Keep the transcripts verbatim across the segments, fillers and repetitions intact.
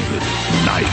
night.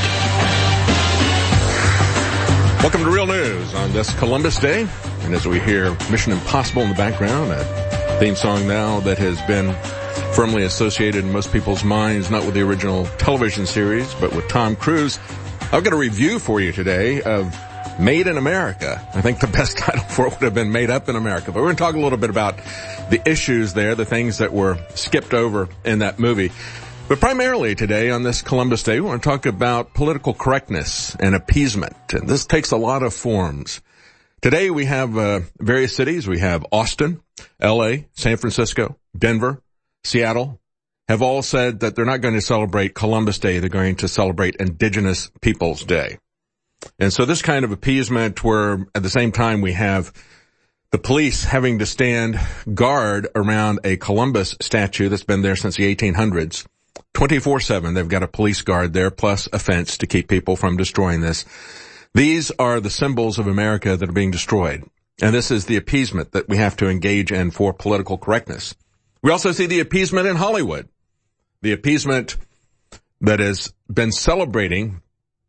Welcome to Real News on this Columbus Day. And as we hear Mission Impossible in the background, a theme song now that has been firmly associated in most people's minds, not with the original television series, but with Tom Cruise. I've got a review for you today of Made in America. I think the best title for it would have been Made Up in America. But we're going to talk a little bit about the issues there, the things that were skipped over in that movie. But primarily today on this Columbus Day, we want to talk about political correctness and appeasement. And this takes a lot of forms. Today we have uh, various cities. We have Austin, L A, San Francisco, Denver, Seattle, have all said that they're not going to celebrate Columbus Day. They're going to celebrate Indigenous Peoples Day. And so this kind of appeasement where at the same time we have the police having to stand guard around a Columbus statue that's been there since the eighteen hundreds. twenty-four seven, they've got a police guard there plus a fence to keep people from destroying this. These are the symbols of America that are being destroyed. And this is the appeasement that we have to engage in for political correctness. We also see the appeasement in Hollywood. The appeasement that has been celebrating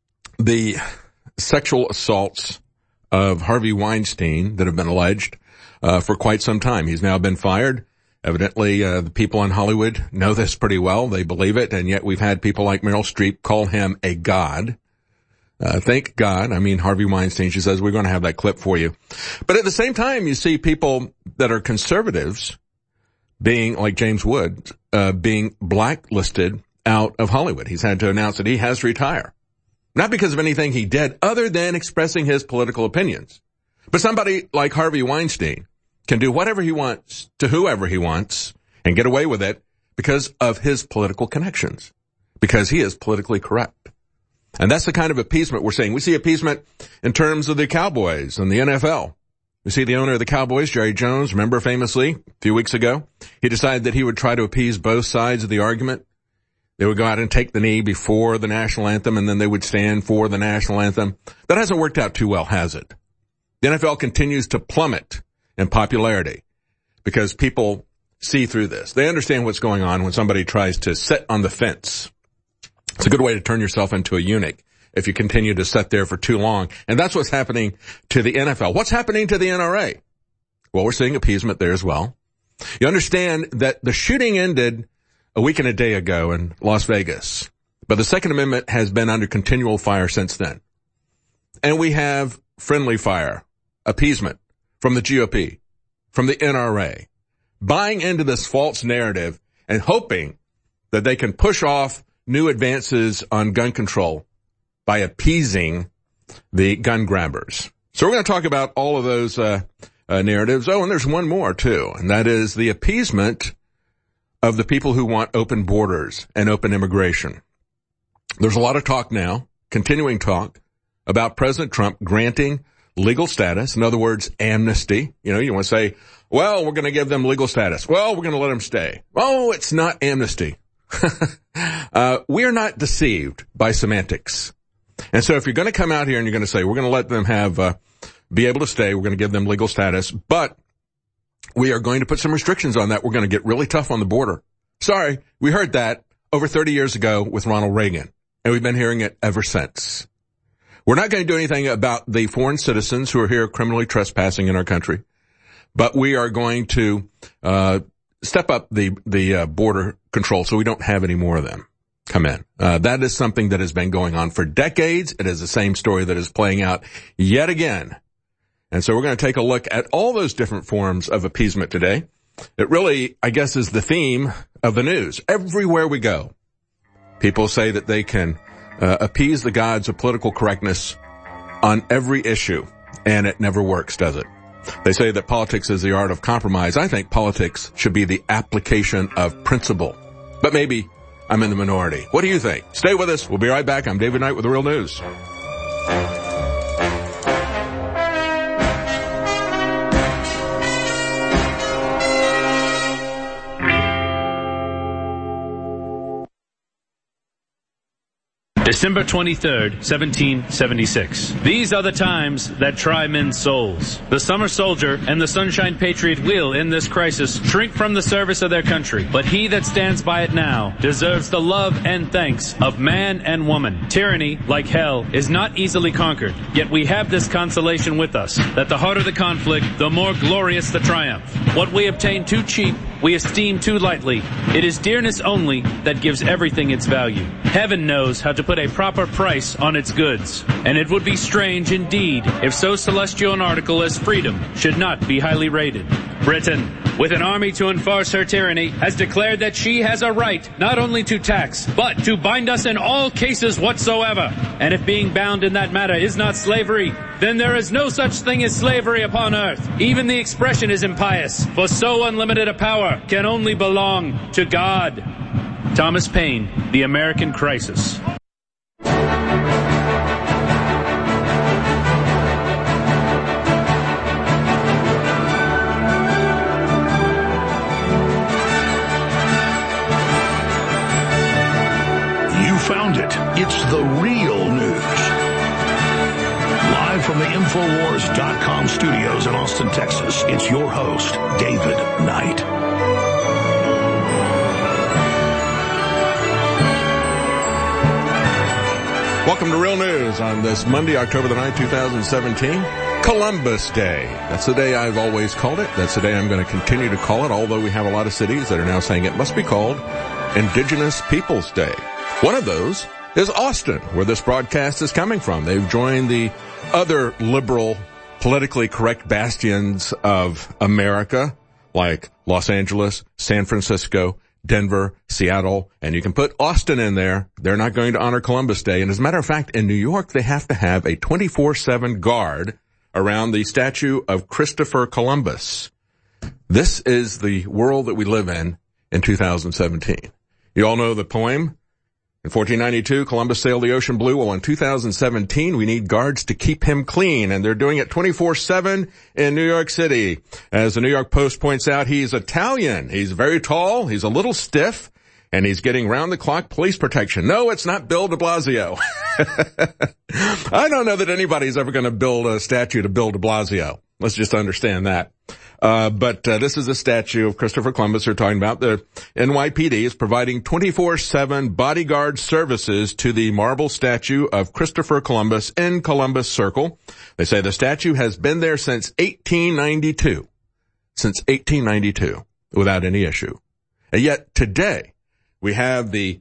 the sexual assaults of Harvey Weinstein that have been alleged uh, for quite some time. He's now been fired. Evidently, uh, the people in Hollywood know this pretty well. They believe it, and yet we've had people like Meryl Streep call him a god. Uh, thank God. I mean, Harvey Weinstein, she says, we're going to have that clip for you. But at the same time, you see people that are conservatives being, like James Woods, uh, being blacklisted out of Hollywood. He's had to announce that he has to retire. Not because of anything he did other than expressing his political opinions. But somebody like Harvey Weinstein can do whatever he wants to whoever he wants and get away with it because of his political connections, because he is politically correct. And that's the kind of appeasement we're seeing. We see appeasement in terms of the Cowboys and the N F L. We see the owner of the Cowboys, Jerry Jones, remember famously a few weeks ago, he decided that he would try to appease both sides of the argument. They would go out and take the knee before the national anthem, and then they would stand for the national anthem. That hasn't worked out too well, has it? The N F L continues to plummet in popularity because people see through this. They understand what's going on when somebody tries to sit on the fence. It's a good way to turn yourself into a eunuch if you continue to sit there for too long. And that's what's happening to the N F L. What's happening to the N R A? Well, we're seeing appeasement there as well. You understand that the shooting ended a week and a day ago in Las Vegas, but the Second Amendment has been under continual fire since then. And we have friendly fire, appeasement from the G O P, from the N R A, buying into this false narrative and hoping that they can push off new advances on gun control by appeasing the gun grabbers. So we're going to talk about all of those uh, uh narratives. Oh, and there's one more too, and that is the appeasement of the people who want open borders and open immigration. There's a lot of talk now, continuing talk, about President Trump granting legal status. In other words, amnesty. You know, you want to say, well, we're going to give them legal status. Well, we're going to let them stay. Oh, it's not amnesty. uh, we're not deceived by semantics. And so if you're going to come out here and you're going to say, we're going to let them have, uh, be able to stay, we're going to give them legal status, but we are going to put some restrictions on that. We're going to get really tough on the border. Sorry, we heard that over thirty years ago with Ronald Reagan, and we've been hearing it ever since. We're not going to do anything about the foreign citizens who are here criminally trespassing in our country, but we are going to uh step up the the uh, border control so we don't have any more of them come in. Uh, that is something that has been going on for decades. It is the same story that is playing out yet again. And so we're going to take a look at all those different forms of appeasement today. It really, I guess, is the theme of the news. Everywhere we go, people say that they can uh, appease the gods of political correctness on every issue, and it never works, does it? They say that politics is the art of compromise. I think politics should be the application of principle. But maybe I'm in the minority. What do you think? Stay with us. We'll be right back. I'm David Knight with The Real News. December twenty-third, seventeen seventy-six. These are the times that try men's souls. The summer soldier and the sunshine patriot will, in this crisis, shrink from the service of their country. But he that stands by it now deserves the love and thanks of man and woman. Tyranny, like hell, is not easily conquered. Yet we have this consolation with us, that the harder the conflict, the more glorious the triumph. What we obtain too cheap, we esteem too lightly. It is dearness only that gives everything its value. Heaven knows how to put a proper price on its goods, and it would be strange indeed if so celestial an article as freedom should not be highly rated. Britain, with an army to enforce her tyranny, has declared that she has a right not only to tax, but to bind us in all cases whatsoever. And if being bound in that matter is not slavery, then there is no such thing as slavery upon earth. Even the expression is impious, for so unlimited a power can only belong to God. Thomas Paine, The American Crisis. Found it. It's the real news. Live from the Infowars dot com studios in Austin, Texas, it's your host, David Knight. Welcome to Real News on this Monday, October the ninth, twenty seventeen. Columbus Day. That's the day I've always called it. That's the day I'm going to continue to call it, although we have a lot of cities that are now saying it must be called Indigenous Peoples Day. One of those is Austin, where this broadcast is coming from. They've joined the other liberal, politically correct bastions of America, like Los Angeles, San Francisco, Denver, Seattle, and you can put Austin in there. They're not going to honor Columbus Day. And as a matter of fact, in New York, they have to have a twenty-four seven guard around the statue of Christopher Columbus. This is the world that we live in in two thousand seventeen. You all know the poem? In fourteen ninety-two, Columbus sailed the ocean blue. Well, in two thousand seventeen, we need guards to keep him clean, and they're doing it twenty-four seven in New York City. As the New York Post points out, he's Italian. He's very tall, he's a little stiff, and he's getting round-the-clock police protection. No, it's not Bill de Blasio. I don't know that anybody's ever going to build a statue to Bill de Blasio. Let's just understand that. Uh, but uh, this is a statue of Christopher Columbus they're talking about. The N Y P D is providing twenty-four seven bodyguard services to the marble statue of Christopher Columbus in Columbus Circle. They say the statue has been there since eighteen ninety-two. Since eighteen ninety-two, without any issue. And yet today, we have the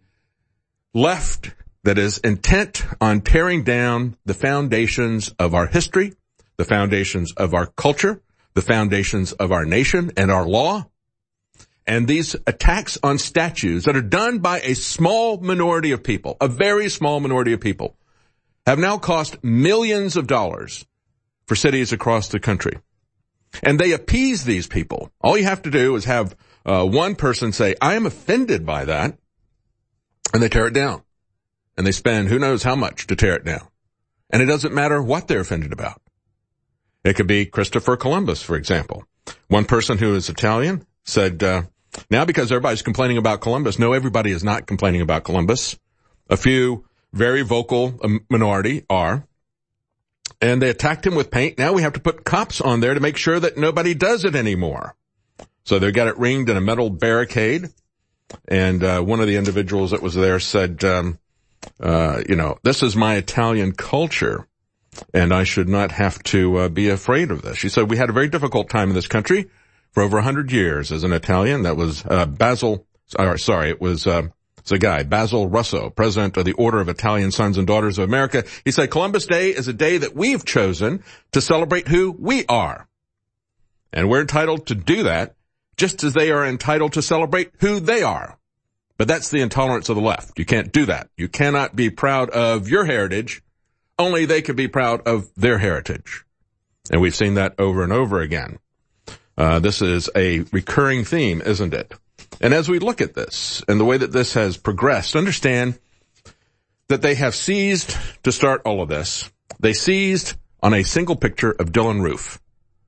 left that is intent on tearing down the foundations of our history, the foundations of our culture, the foundations of our nation and our law. And these attacks on statues that are done by a small minority of people, a very small minority of people, have now cost millions of dollars for cities across the country. And they appease these people. All you have to do is have uh, one person say, I am offended by that, and they tear it down. And they spend who knows how much to tear it down. And it doesn't matter what they're offended about. It could be Christopher Columbus, for example. One person who is Italian said, uh, now because everybody's complaining about Columbus, no, everybody is not complaining about Columbus. A few very vocal um, minority are. And they attacked him with paint. Now we have to put cops on there to make sure that nobody does it anymore. So they got it ringed in a metal barricade. And uh, one of the individuals that was there said, um, uh, you know, this is my Italian culture, and I should not have to uh, be afraid of this. She said, we had a very difficult time in this country for over a hundred years as an Italian. That was uh, Basil, or, sorry, it was uh, it's a guy, Basil Russo, president of the Order of Italian Sons and Daughters of America. He said, Columbus Day is a day that we've chosen to celebrate who we are. And we're entitled to do that just as they are entitled to celebrate who they are. But that's the intolerance of the left. You can't do that. You cannot be proud of your heritage. Only they can be proud of their heritage. And we've seen that over and over again. Uh, this is a recurring theme, isn't it? And as we look at this and the way that this has progressed, understand that they have seized, to start all of this, they seized on a single picture of Dylann Roof,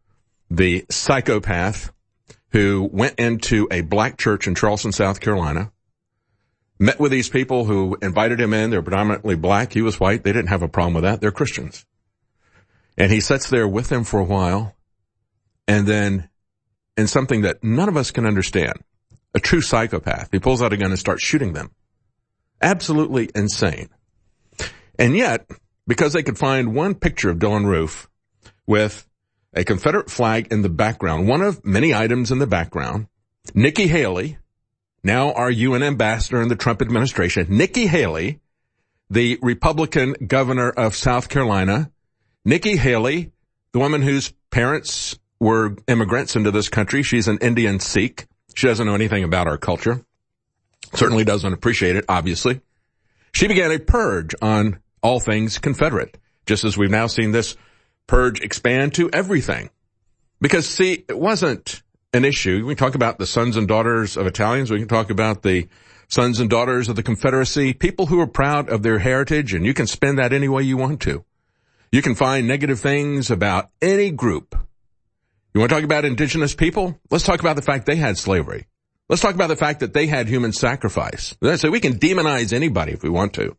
the psychopath who went into a black church in Charleston, South Carolina, met with these people who invited him in. They're predominantly black. He was white. They didn't have a problem with that. They're Christians. And he sits there with them for a while, and then in something that none of us can understand, a true psychopath, he pulls out a gun and starts shooting them. Absolutely insane. And yet, because they could find one picture of Dylann Roof with a Confederate flag in the background, one of many items in the background, Nikki Haley, now our U N ambassador in the Trump administration, Nikki Haley, the Republican governor of South Carolina, Nikki Haley, the woman whose parents were immigrants into this country. She's an Indian Sikh. She doesn't know anything about our culture. Certainly doesn't appreciate it, obviously. She began a purge on all things Confederate, just as we've now seen this purge expand to everything. Because, see, it wasn't an issue. We can talk about the sons and daughters of Italians. We can talk about the sons and daughters of the Confederacy, people who are proud of their heritage, and you can spin that any way you want to. You can find negative things about any group. You want to talk about indigenous people? Let's talk about the fact they had slavery. Let's talk about the fact that they had human sacrifice. So we can demonize anybody if we want to.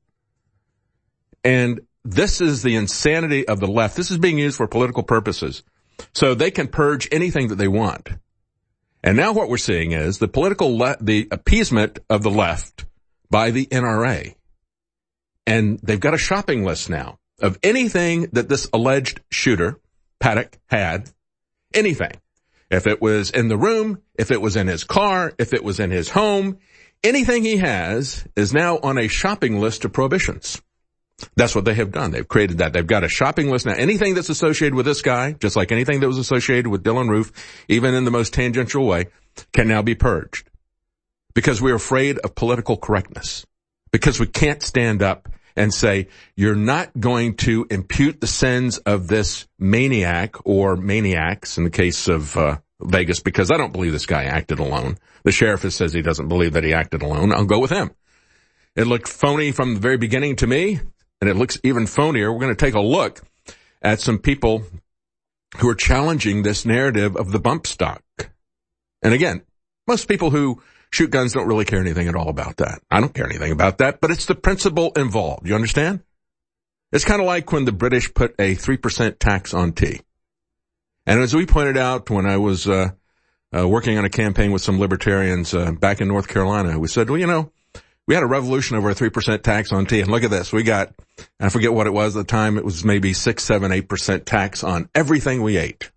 And this is the insanity of the left. This is being used for political purposes. So they can purge anything that they want. And now what we're seeing is the political, le- the appeasement of the left by the N R A. And they've got a shopping list now of anything that this alleged shooter, Paddock, had. Anything. If it was in the room, if it was in his car, if it was in his home, anything he has is now on a shopping list of prohibitions. That's what they have done. They've created that. They've got a shopping list now. Anything that's associated with this guy, just like anything that was associated with Dylann Roof, even in the most tangential way, can now be purged. Because we're afraid of political correctness. Because we can't stand up and say, you're not going to impute the sins of this maniac or maniacs in the case of uh, Vegas, because I don't believe this guy acted alone. The sheriff says he doesn't believe that he acted alone. I'll go with him. It looked phony from the very beginning to me, and it looks even phonier. We're going to take a look at some people who are challenging this narrative of the bump stock. And again, most people who shoot guns don't really care anything at all about that. I don't care anything about that, but it's the principle involved. You understand? It's kind of like when the British put a three percent tax on tea. And as we pointed out when I was uh, uh working on a campaign with some libertarians uh, back in North Carolina, we said, well, you know, we had a revolution over a three percent tax on tea. And look at this. We got, I forget what it was at the time, it was maybe six, seven, eight percent tax on everything we ate.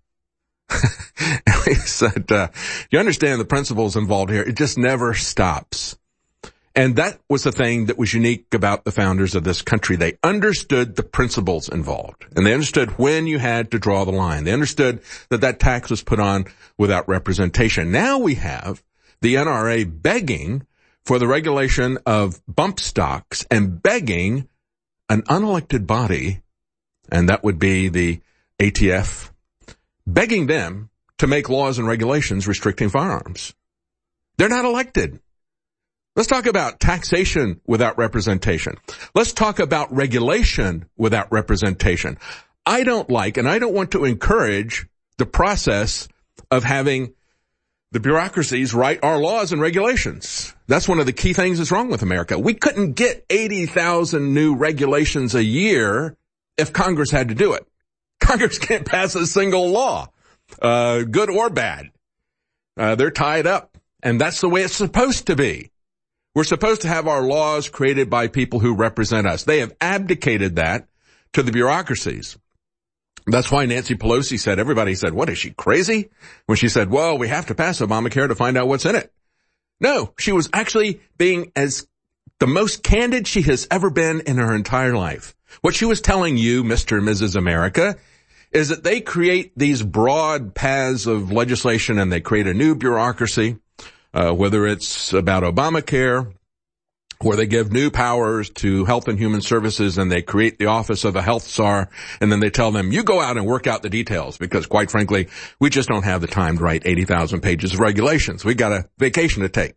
And we said, uh, you understand the principles involved here. It just never stops. And that was the thing that was unique about the founders of this country. They understood the principles involved. And they understood when you had to draw the line. They understood that that tax was put on without representation. Now we have the N R A begging for the regulation of bump stocks and begging an unelected body, and that would be the A T F, begging them to make laws and regulations restricting firearms. They're not elected. Let's talk about taxation without representation. Let's talk about regulation without representation. I don't like, and I don't want to encourage the process of having the bureaucracies write our laws and regulations. That's one of the key things that's wrong with America. We couldn't get eighty thousand new regulations a year if Congress had to do it. Congress can't pass a single law, uh, good or bad. Uh, they're tied up, and that's the way it's supposed to be. We're supposed to have our laws created by people who represent us. They have abdicated that to the bureaucracies. That's why Nancy Pelosi said, everybody said, what, is she crazy? When she said, well, we have to pass Obamacare to find out what's in it. No, she was actually being as the most candid she has ever been in her entire life. What she was telling you, Mister and Missus America, is that they create these broad paths of legislation and they create a new bureaucracy, uh, whether it's about Obamacare, where they give new powers to Health and Human Services and they create the office of a health czar, and then they tell them, you go out and work out the details, because quite frankly, we just don't have the time to write eighty thousand pages of regulations. We got a vacation to take.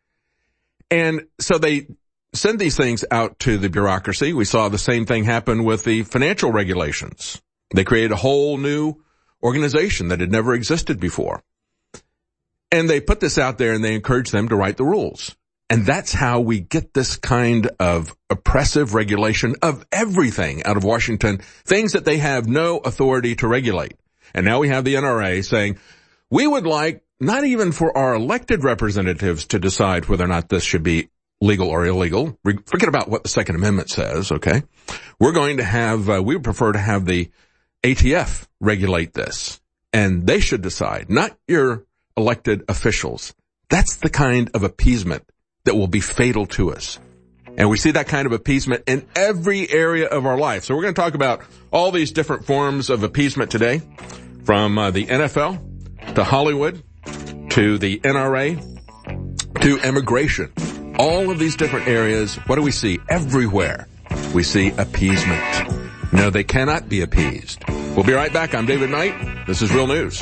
And so they send these things out to the bureaucracy. We saw the same thing happen with the financial regulations. They created a whole new organization that had never existed before. And they put this out there and they encourage them to write the rules. And that's how we get this kind of oppressive regulation of everything out of Washington, things that they have no authority to regulate. And now we have the N R A saying, we would like not even for our elected representatives to decide whether or not this should be legal or illegal. Forget about what the Second Amendment says, okay? We're going to have, uh, we would prefer to have the A T F regulate this. And they should decide, not your elected officials. That's the kind of appeasement that will be fatal to us. And we see that kind of appeasement in every area of our life. So we're going to talk about all these different forms of appeasement today, from uh, the N F L to Hollywood to the N R A to immigration. All of these different areas, what do we see? Everywhere we see appeasement. No, they cannot be appeased. We'll be right back. I'm David Knight. This is Real News.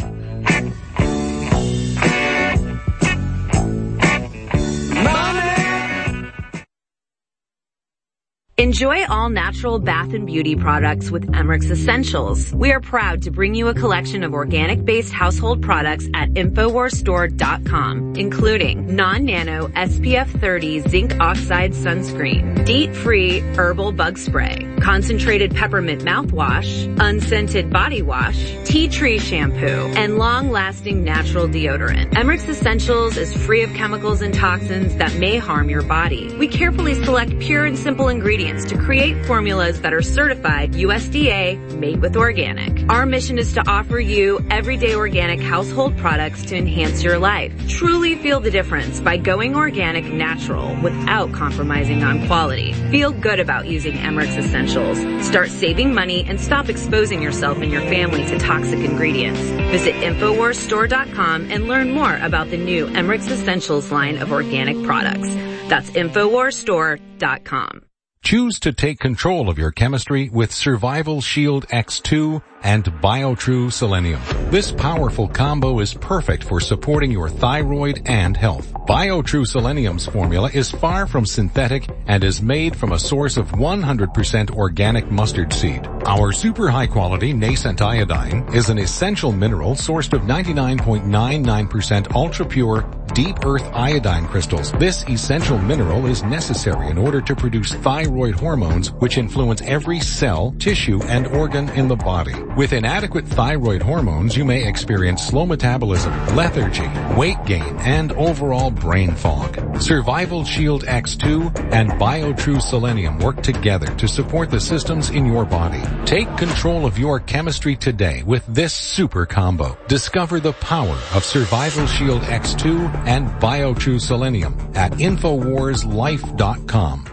Enjoy all natural bath and beauty products with Emmerich's Essentials. We are proud to bring you a collection of organic-based household products at Infowars Store dot com, including non-nano S P F thirty zinc oxide sunscreen, DEET-free herbal bug spray, concentrated peppermint mouthwash, unscented body wash, tea tree shampoo, and long-lasting natural deodorant. Emmerich's Essentials is free of chemicals and toxins that may harm your body. We carefully select pure and simple ingredients to create formulas that are certified U S D A made with organic. Our mission is to offer you everyday organic household products to enhance your life. Truly feel the difference by going organic natural without compromising on quality. Feel good about using Emmerich's Essentials. Start saving money and stop exposing yourself and your family to toxic ingredients. Visit Infowars Store dot com and learn more about the new Emmerich's Essentials line of organic products. That's Infowars Store dot com. Choose to take control of your chemistry with Survival Shield X two and BioTrue Selenium. This powerful combo is perfect for supporting your thyroid and health. BioTrue Selenium's formula is far from synthetic and is made from a source of one hundred percent organic mustard seed. Our super high quality nascent iodine is an essential mineral sourced of ninety-nine point nine nine percent ultra pure deep earth iodine crystals. This essential mineral is necessary in order to produce thyroid hormones, which influence every cell, tissue, and organ in the body. With inadequate thyroid hormones, you may experience slow metabolism, lethargy, weight gain, and overall brain fog. Survival Shield X two and BioTrue Selenium work together to support the systems in your body. Take control of your chemistry today with this super combo. Discover the power of Survival Shield X two and BioTrue Selenium at Infowars Life dot com.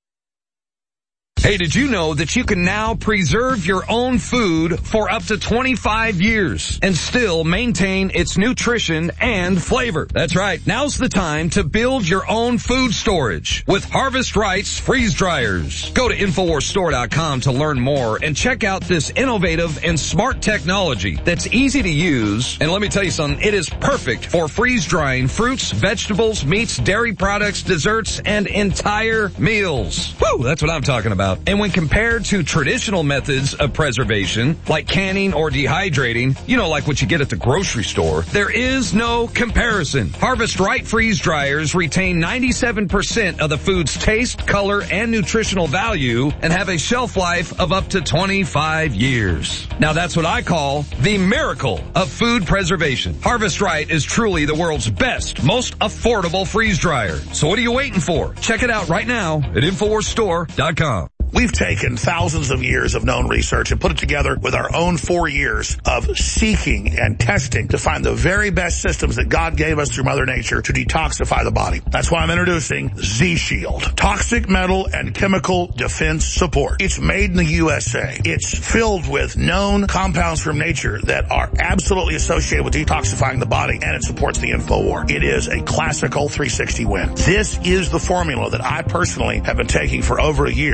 Hey, did you know that you can now preserve your own food for up to twenty-five years and still maintain its nutrition and flavor? That's right. Now's the time to build your own food storage with Harvest Right's freeze dryers. Go to Infowars Store dot com to learn more and check out this innovative and smart technology that's easy to use. And let me tell you something, it is perfect for freeze drying fruits, vegetables, meats, dairy products, desserts, and entire meals. Woo, that's what I'm talking about. And when compared to traditional methods of preservation, like canning or dehydrating, you know, like what you get at the grocery store, there is no comparison. Harvest Right freeze dryers retain ninety-seven percent of the food's taste, color, and nutritional value and have a shelf life of up to twenty-five years. Now that's what I call the miracle of food preservation. Harvest Right is truly the world's best, most affordable freeze dryer. So what are you waiting for? Check it out right now at Infowars Store dot com. We've taken thousands of years of known research and put it together with our own four years of seeking and testing to find the very best systems that God gave us through Mother Nature to detoxify the body. That's why I'm introducing Z-Shield, Toxic Metal and Chemical Defense Support. It's made in the U S A. It's filled with known compounds from nature that are absolutely associated with detoxifying the body, and it supports the InfoWar. It is a classical three sixty win. This is the formula that I personally have been taking for over a year, and now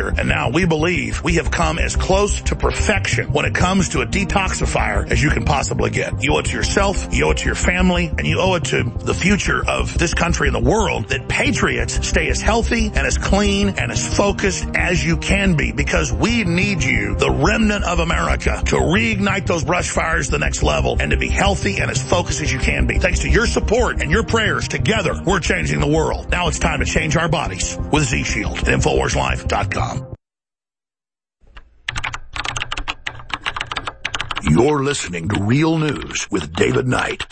now we believe we have come as close to perfection when it comes to a detoxifier as you can possibly get. You owe it to yourself, you owe it to your family, and you owe it to the future of this country and the world that patriots stay as healthy and as clean and as focused as you can be, because we need you, the remnant of America, to reignite those brush fires to the next level and to be healthy and as focused as you can be. Thanks to your support and your prayers, together we're changing the world. Now it's time to change our bodies with Z-Shield at Infowars Life dot com. You're listening to Real News with David Knight.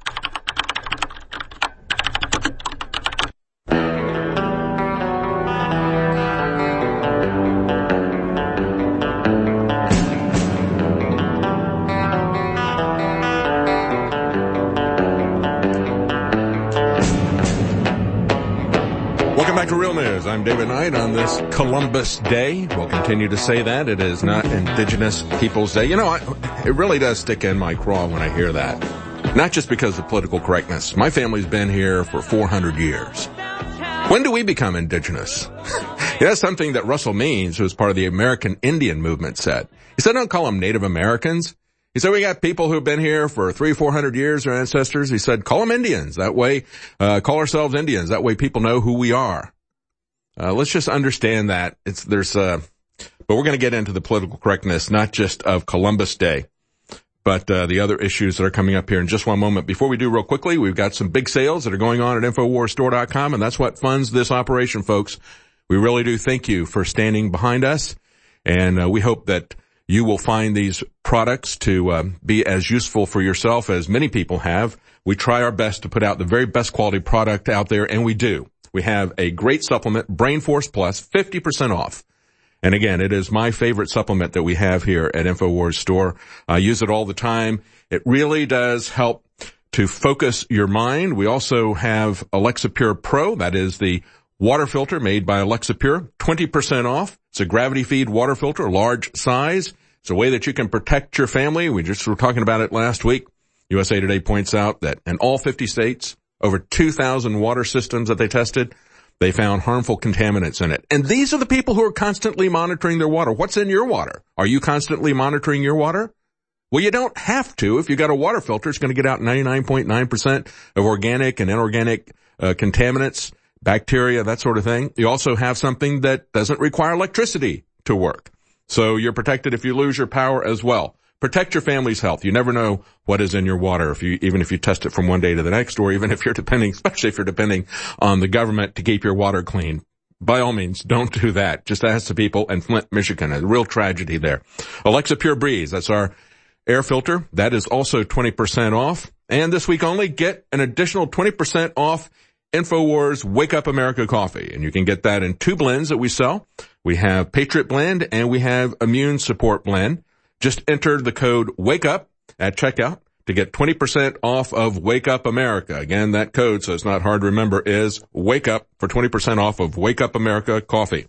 Welcome back to Real News. I'm David Knight on this Columbus Day. We'll continue to say that. It is not Indigenous Peoples Day. You know, I, it really does stick in my craw when I hear that. Not just because of political correctness. My family's been here for four hundred years. When do we become indigenous? That's something that Russell Means, who was part of the American Indian movement, said. He said, don't call them Native Americans. He said, we got people who've been here for three, four hundred years, our ancestors. He said, call them Indians. That way, uh, call ourselves Indians. That way people know who we are. Uh, let's just understand that it's, there's, uh, but we're going to get into the political correctness, not just of Columbus Day, but, uh, the other issues that are coming up here in just one moment. Before we do, real quickly, we've got some big sales that are going on at Infowars Store dot com, and that's what funds this operation, folks. We really do thank you for standing behind us, and, uh, we hope that you will find these products to uh, be as useful for yourself as many people have. We try our best to put out the very best quality product out there, and we do. We have a great supplement, Brain Force Plus, fifty percent off. And again, it is my favorite supplement that we have here at Infowars Store. I use it all the time. It really does help to focus your mind. We also have Alexa Pure Pro. That is the water filter made by Alexa Pure, twenty percent off. It's a gravity feed water filter, large size. It's a way that you can protect your family. We just were talking about it last week. U S A Today points out that in all fifty states, over two thousand water systems that they tested, they found harmful contaminants in it. And these are the people who are constantly monitoring their water. What's in your water? Are you constantly monitoring your water? Well, you don't have to. If you got a water filter, it's going to get out ninety-nine point nine percent of organic and inorganic uh, contaminants, bacteria, that sort of thing. You also have something that doesn't require electricity to work. So you're protected if you lose your power as well. Protect your family's health. You never know what is in your water, if you, even if you test it from one day to the next, or even if you're depending, especially if you're depending on the government to keep your water clean. By all means, don't do that. Just ask the people in Flint, Michigan. A real tragedy there. Alexa Pure Breeze, that's our air filter. That is also twenty percent off. And this week only, get an additional twenty percent off Infowars Wake Up America coffee. And you can get that in two blends that we sell. We have Patriot Blend and we have Immune Support Blend. Just enter the code WAKEUP at checkout to get twenty percent off of Wake Up America. Again, that code, so it's not hard to remember, is WAKEUP for twenty percent off of Wake Up America coffee.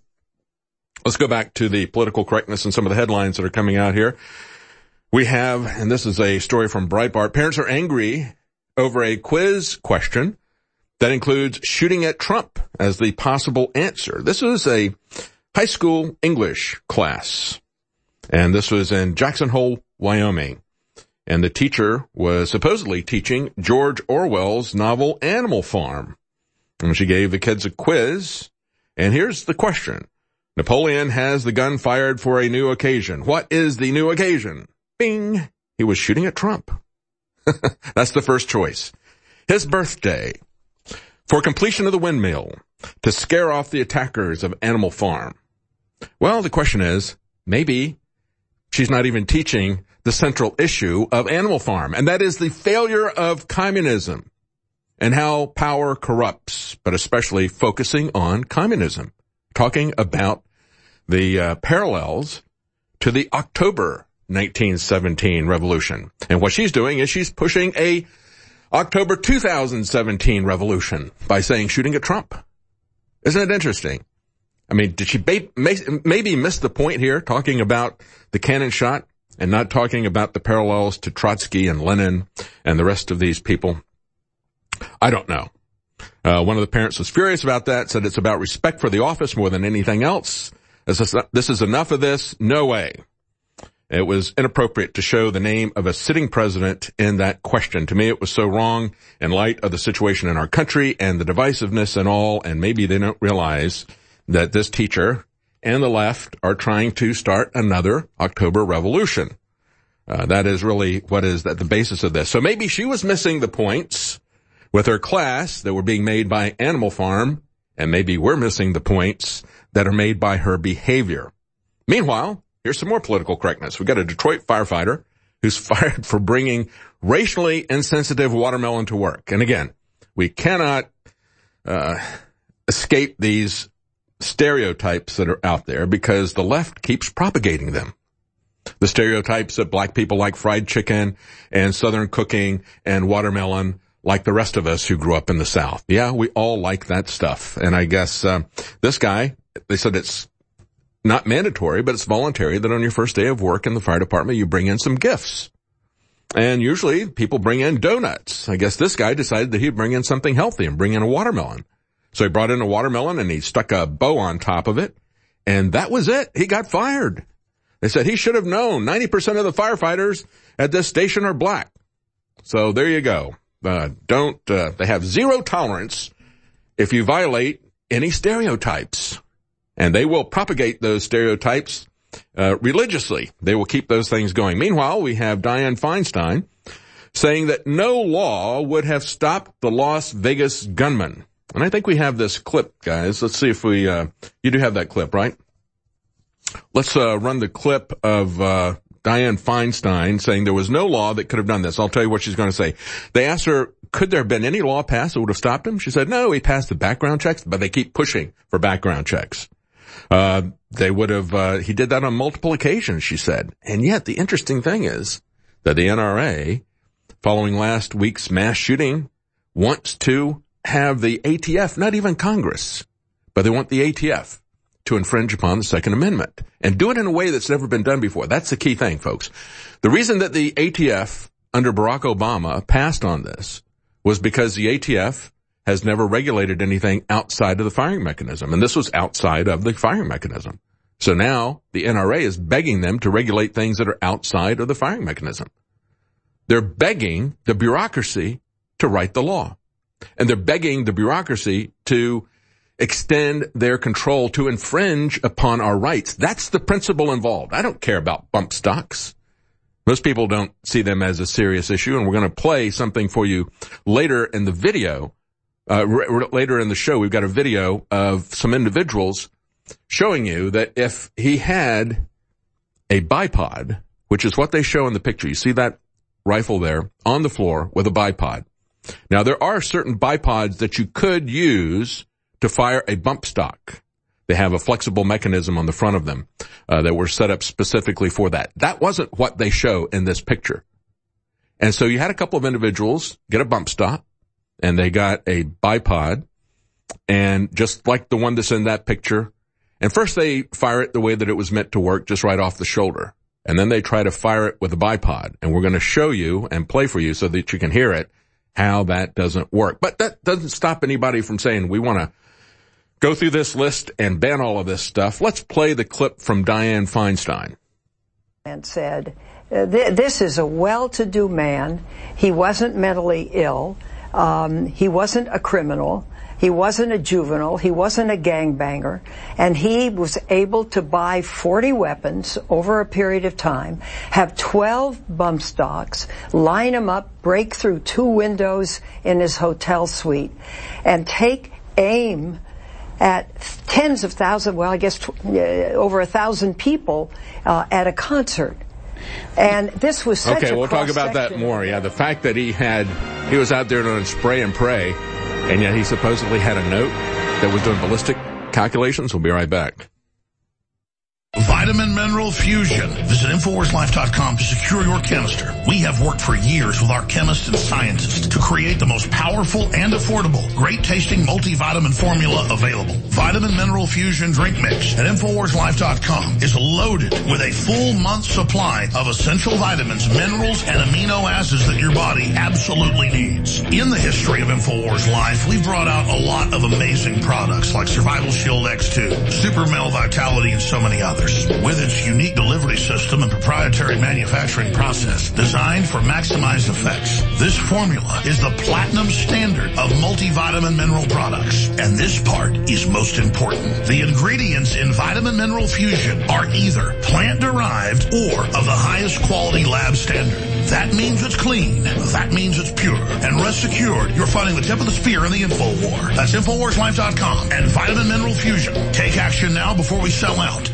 Let's go back to the political correctness and some of the headlines that are coming out here. We have, and this is a story from Breitbart, parents are angry over a quiz question that includes shooting at Trump as the possible answer. This was a high school English class, and this was in Jackson Hole, Wyoming. And the teacher was supposedly teaching George Orwell's novel Animal Farm. And she gave the kids a quiz, and here's the question. Napoleon has the gun fired for a new occasion. What is the new occasion? Bing! He was shooting at Trump. That's the first choice. His birthday. For completion of the windmill. To scare off the attackers of Animal Farm. Well, the question is, maybe she's not even teaching the central issue of Animal Farm, and that is the failure of communism and how power corrupts, but especially focusing on communism, talking about the uh, parallels to the October nineteen seventeen revolution. And what she's doing is she's pushing a October two thousand seventeen revolution by saying shooting at Trump. Isn't it interesting? I mean, did she ba- maybe miss the point here, talking about the cannon shot and not talking about the parallels to Trotsky and Lenin and the rest of these people? I don't know. Uh, one of the parents was furious about that, said it's about respect for the office more than anything else. This is, this is enough of this. No way. It was inappropriate to show the name of a sitting president in that question. To me, it was so wrong in light of the situation in our country and the divisiveness and all, and maybe they don't realize that this teacher and the left are trying to start another October revolution. Uh, that is really what is at the basis of this. So maybe she was missing the points with her class that were being made by Animal Farm, and maybe we're missing the points that are made by her behavior. Meanwhile, here's some more political correctness. We've got a Detroit firefighter who's fired for bringing racially insensitive watermelon to work. And again, we cannot uh escape these stereotypes that are out there because the left keeps propagating them. The stereotypes that black people like fried chicken and Southern cooking and watermelon like the rest of us who grew up in the South. Yeah, we all like that stuff. And I guess uh, this guy, they said it's not mandatory, but it's voluntary that on your first day of work in the fire department, you bring in some gifts. And usually people bring in donuts. I guess this guy decided that he'd bring in something healthy and bring in a watermelon. So he brought in a watermelon and he stuck a bow on top of it. And that was it. He got fired. They said he should have known ninety percent of the firefighters at this station are black. So there you go. Uh, don't, uh, they have zero tolerance if you violate any stereotypes. And they will propagate those stereotypes, uh, religiously. They will keep those things going. Meanwhile, we have Dianne Feinstein saying that no law would have stopped the Las Vegas gunman. And I think we have this clip, guys. Let's see if we, uh, you do have that clip, right? Let's, uh, run the clip of, uh, Dianne Feinstein saying there was no law that could have done this. I'll tell you what she's going to say. They asked her, could there have been any law passed that would have stopped him? She said, no, he passed the background checks, but they keep pushing for background checks. Uh, they would have, uh, he did that on multiple occasions, she said. And yet the interesting thing is that the N R A, following last week's mass shooting, wants to have the A T F, not even Congress, but they want the A T F to infringe upon the Second Amendment and do it in a way that's never been done before. That's the key thing, folks. The reason that the A T F under Barack Obama passed on this was because the A T F has never regulated anything outside of the firing mechanism. And this was outside of the firing mechanism. So now the N R A is begging them to regulate things that are outside of the firing mechanism. They're begging the bureaucracy to write the law. And they're begging the bureaucracy to extend their control to infringe upon our rights. That's the principle involved. I don't care about bump stocks. Most people don't see them as a serious issue, and we're going to play something for you later in the video. Uh, r- later in the show, we've got a video of some individuals showing you that if he had a bipod, which is what they show in the picture, you see that rifle there on the floor with a bipod. Now, there are certain bipods that you could use to fire a bump stock. They have a flexible mechanism on the front of them uh, that were set up specifically for that. That wasn't what they show in this picture. And so you had a couple of individuals get a bump stock, and they got a bipod, and just like the one that's in that picture. And first they fire it the way that it was meant to work, just right off the shoulder. And then they try to fire it with a bipod. And we're going to show you and play for you so that you can hear it, how that doesn't work. But that doesn't stop anybody from saying we want to go through this list and ban all of this stuff. Let's play the clip from Dianne Feinstein. And said, this is a well-to-do man. He wasn't mentally ill. Um, he wasn't a criminal. He wasn't a juvenile. He wasn't a gangbanger. And he was able to buy forty weapons over a period of time, have twelve bump stocks, line them up, break through two windows in his hotel suite, and take aim at tens of thousands, well, I guess uh, over a thousand people uh, at a concert. And this was such okay, a we'll talk about that more. Yeah, the fact that he had, he was out there doing spray and pray, and yet he supposedly had a note that was doing ballistic calculations. We'll be right back. Vitamin mineral Mineral Fusion. Visit Infowars Life dot com to secure your canister. We have worked for years with our chemists and scientists to create the most powerful and affordable, great-tasting multivitamin formula available. Vitamin Mineral Fusion Drink Mix at Infowars Life dot com is loaded with a full month supply of essential vitamins, minerals, and amino acids that your body absolutely needs. In the history of Infowars Life, we've brought out a lot of amazing products like Survival Shield X two, Super Male Vitality, and so many others. With its unique delivery system and proprietary manufacturing process designed for maximized effects, this formula is the platinum standard of multivitamin mineral products. And this part is most important. The ingredients in Vitamin Mineral Fusion are either plant-derived or of the highest quality lab standard. That means it's clean. That means it's pure. And rest assured, you're fighting the tip of the spear in the info war. That's Infowars Life dot com and Vitamin Mineral Fusion. Take action now before we sell out.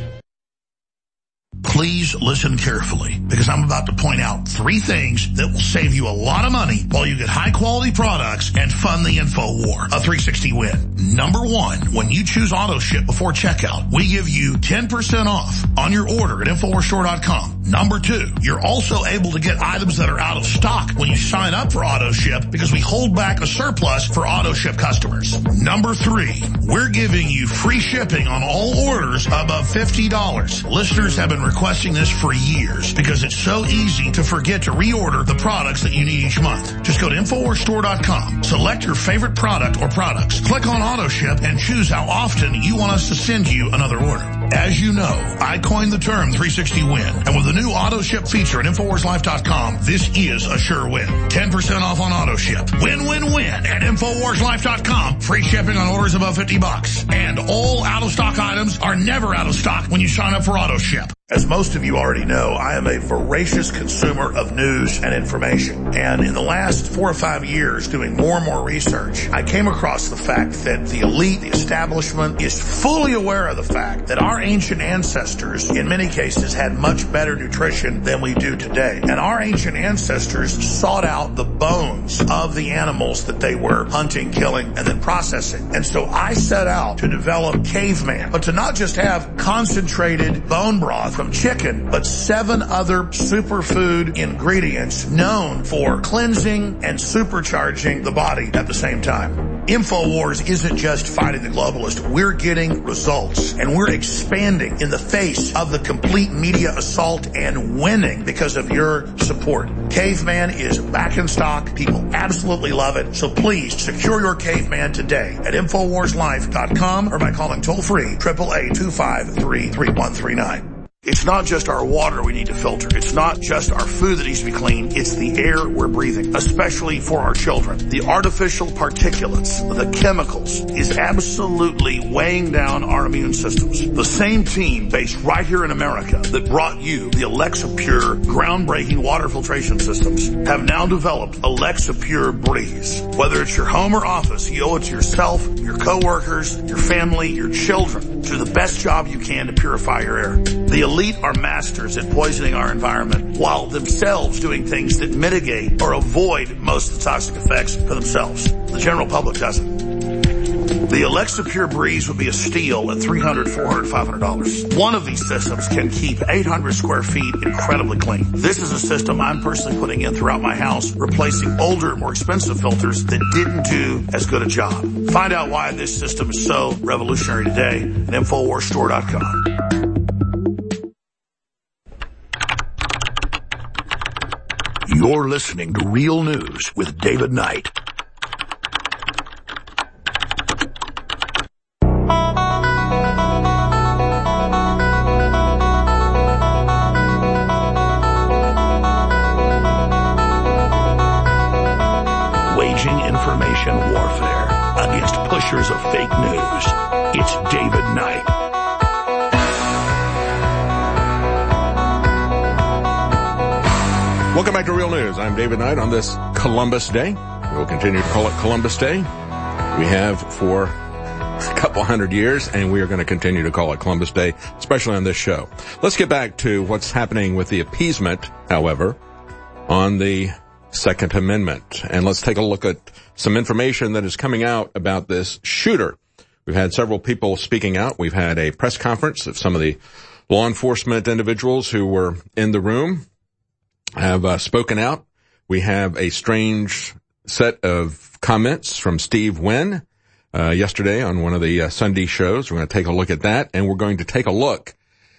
Please listen carefully, because I'm about to point out three things that will save you a lot of money while you get high-quality products and fund the info war. A three sixty win. Number one, when you choose auto ship before checkout, we give you ten percent off on your order at Infowars Store dot com. Number two, you're also able to get items that are out of stock when you sign up for auto ship, because we hold back a surplus for auto ship customers. Number three, we're giving you free shipping on all orders above fifty dollars. Listeners have been requesting this for years because it's so easy to forget to reorder the products that you need each month. Just go to Infowars Store dot com, select your favorite product or products, click on auto ship, and choose how often you want us to send you another order. As you know, I coined the term three sixty win, and with the new auto ship feature at Infowars Life dot com, this is a sure win. ten percent off on auto ship. Win, win, win at Infowars Life dot com. Free shipping on orders above fifty bucks. And all out-of-stock items are never out of stock when you sign up for auto ship. As most of you already know, I am a voracious consumer of news and information. And in the last four or five years, doing more and more research, I came across the fact that the elite, the establishment, is fully aware of the fact that our ancient ancestors, in many cases, had much better nutrition than we do today. And our ancient ancestors sought out the bones of the animals that they were hunting, killing, and then processing. And so I set out to develop Caveman, but to not just have concentrated bone broth from chicken, but seven other superfood ingredients known for cleansing and supercharging the body at the same time. InfoWars isn't just fighting the globalist. We're getting results, and we're expanding in the face of the complete media assault and winning because of your support. Caveman is back in stock. People absolutely love it. So please secure your Caveman today at Infowars Life dot com or by calling toll-free eight eight eight, two five three, three one three nine. It's not just our water we need to filter. It's not just our food that needs to be clean. It's the air we're breathing, especially for our children. The artificial particulates, the chemicals, is absolutely weighing down our immune systems. The same team based right here in America that brought you the Alexa Pure groundbreaking water filtration systems have now developed Alexa Pure Breeze. Whether it's your home or office, you owe it to yourself, your coworkers, your family, your children to do the best job you can to purify your air. The elite are masters at poisoning our environment while themselves doing things that mitigate or avoid most of the toxic effects for themselves. The general public doesn't. The Alexa Pure Breeze would be a steal at three hundred dollars, four hundred dollars, five hundred dollars. One of these systems can keep eight hundred square feet incredibly clean. This is a system I'm personally putting in throughout my house, replacing older, more expensive filters that didn't do as good a job. Find out why this system is so revolutionary today at Infowars Store dot com. You're listening to Real News with David Knight. Waging information warfare against pushers of fake news. It's David Knight. Welcome back to Real News. I'm David Knight on this Columbus Day. We'll continue to call it Columbus Day. We have for a couple hundred years, and we are going to continue to call it Columbus Day, especially on this show. Let's get back to what's happening with the appeasement, however, on the Second Amendment. And let's take a look at some information that is coming out about this shooter. We've had several people speaking out. We've had a press conference of some of the Law enforcement individuals who were in the room have uh, spoken out. We have a strange set of comments from Steve Wynn uh, yesterday on one of the uh, Sunday shows. We're going to take a look at that, and we're going to take a look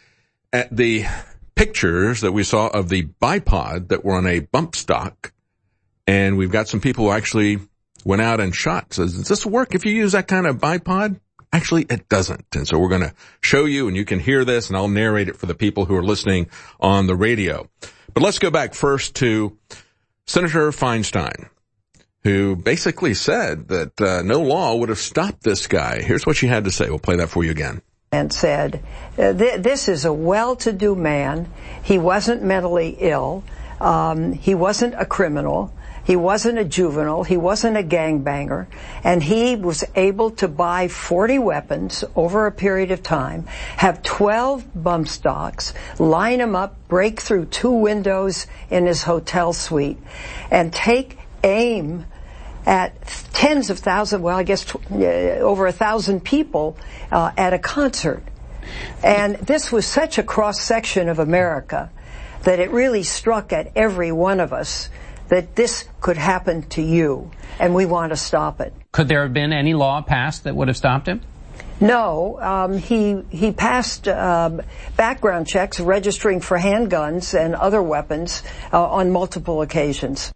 at the pictures that we saw of the bipod that were on a bump stock. And we've got some people who actually went out and shot. Says, does this work if you use that kind of bipod? Actually, it doesn't. And so we're going to show you, and you can hear this, and I'll narrate it for the people who are listening on the radio. But let's go back first to Senator Feinstein, who basically said that uh, no law would have stopped this guy. Here's what she had to say. We'll play that for you again. And said, uh, th- this is a well-to-do man. He wasn't mentally ill. Um, he wasn't a criminal. He wasn't a juvenile. He wasn't a gangbanger. And he was able to buy forty weapons over a period of time, have twelve bump stocks, line them up, break through two windows in his hotel suite, and take aim at tens of thousands, well, I guess tw- uh, over a thousand people uh, at a concert. And this was such a cross-section of America that it really struck at every one of us that this could happen to you, and we want to stop it. Could there have been any law passed that would have stopped him? No, um, he he passed um, background checks registering for handguns and other weapons uh, on multiple occasions.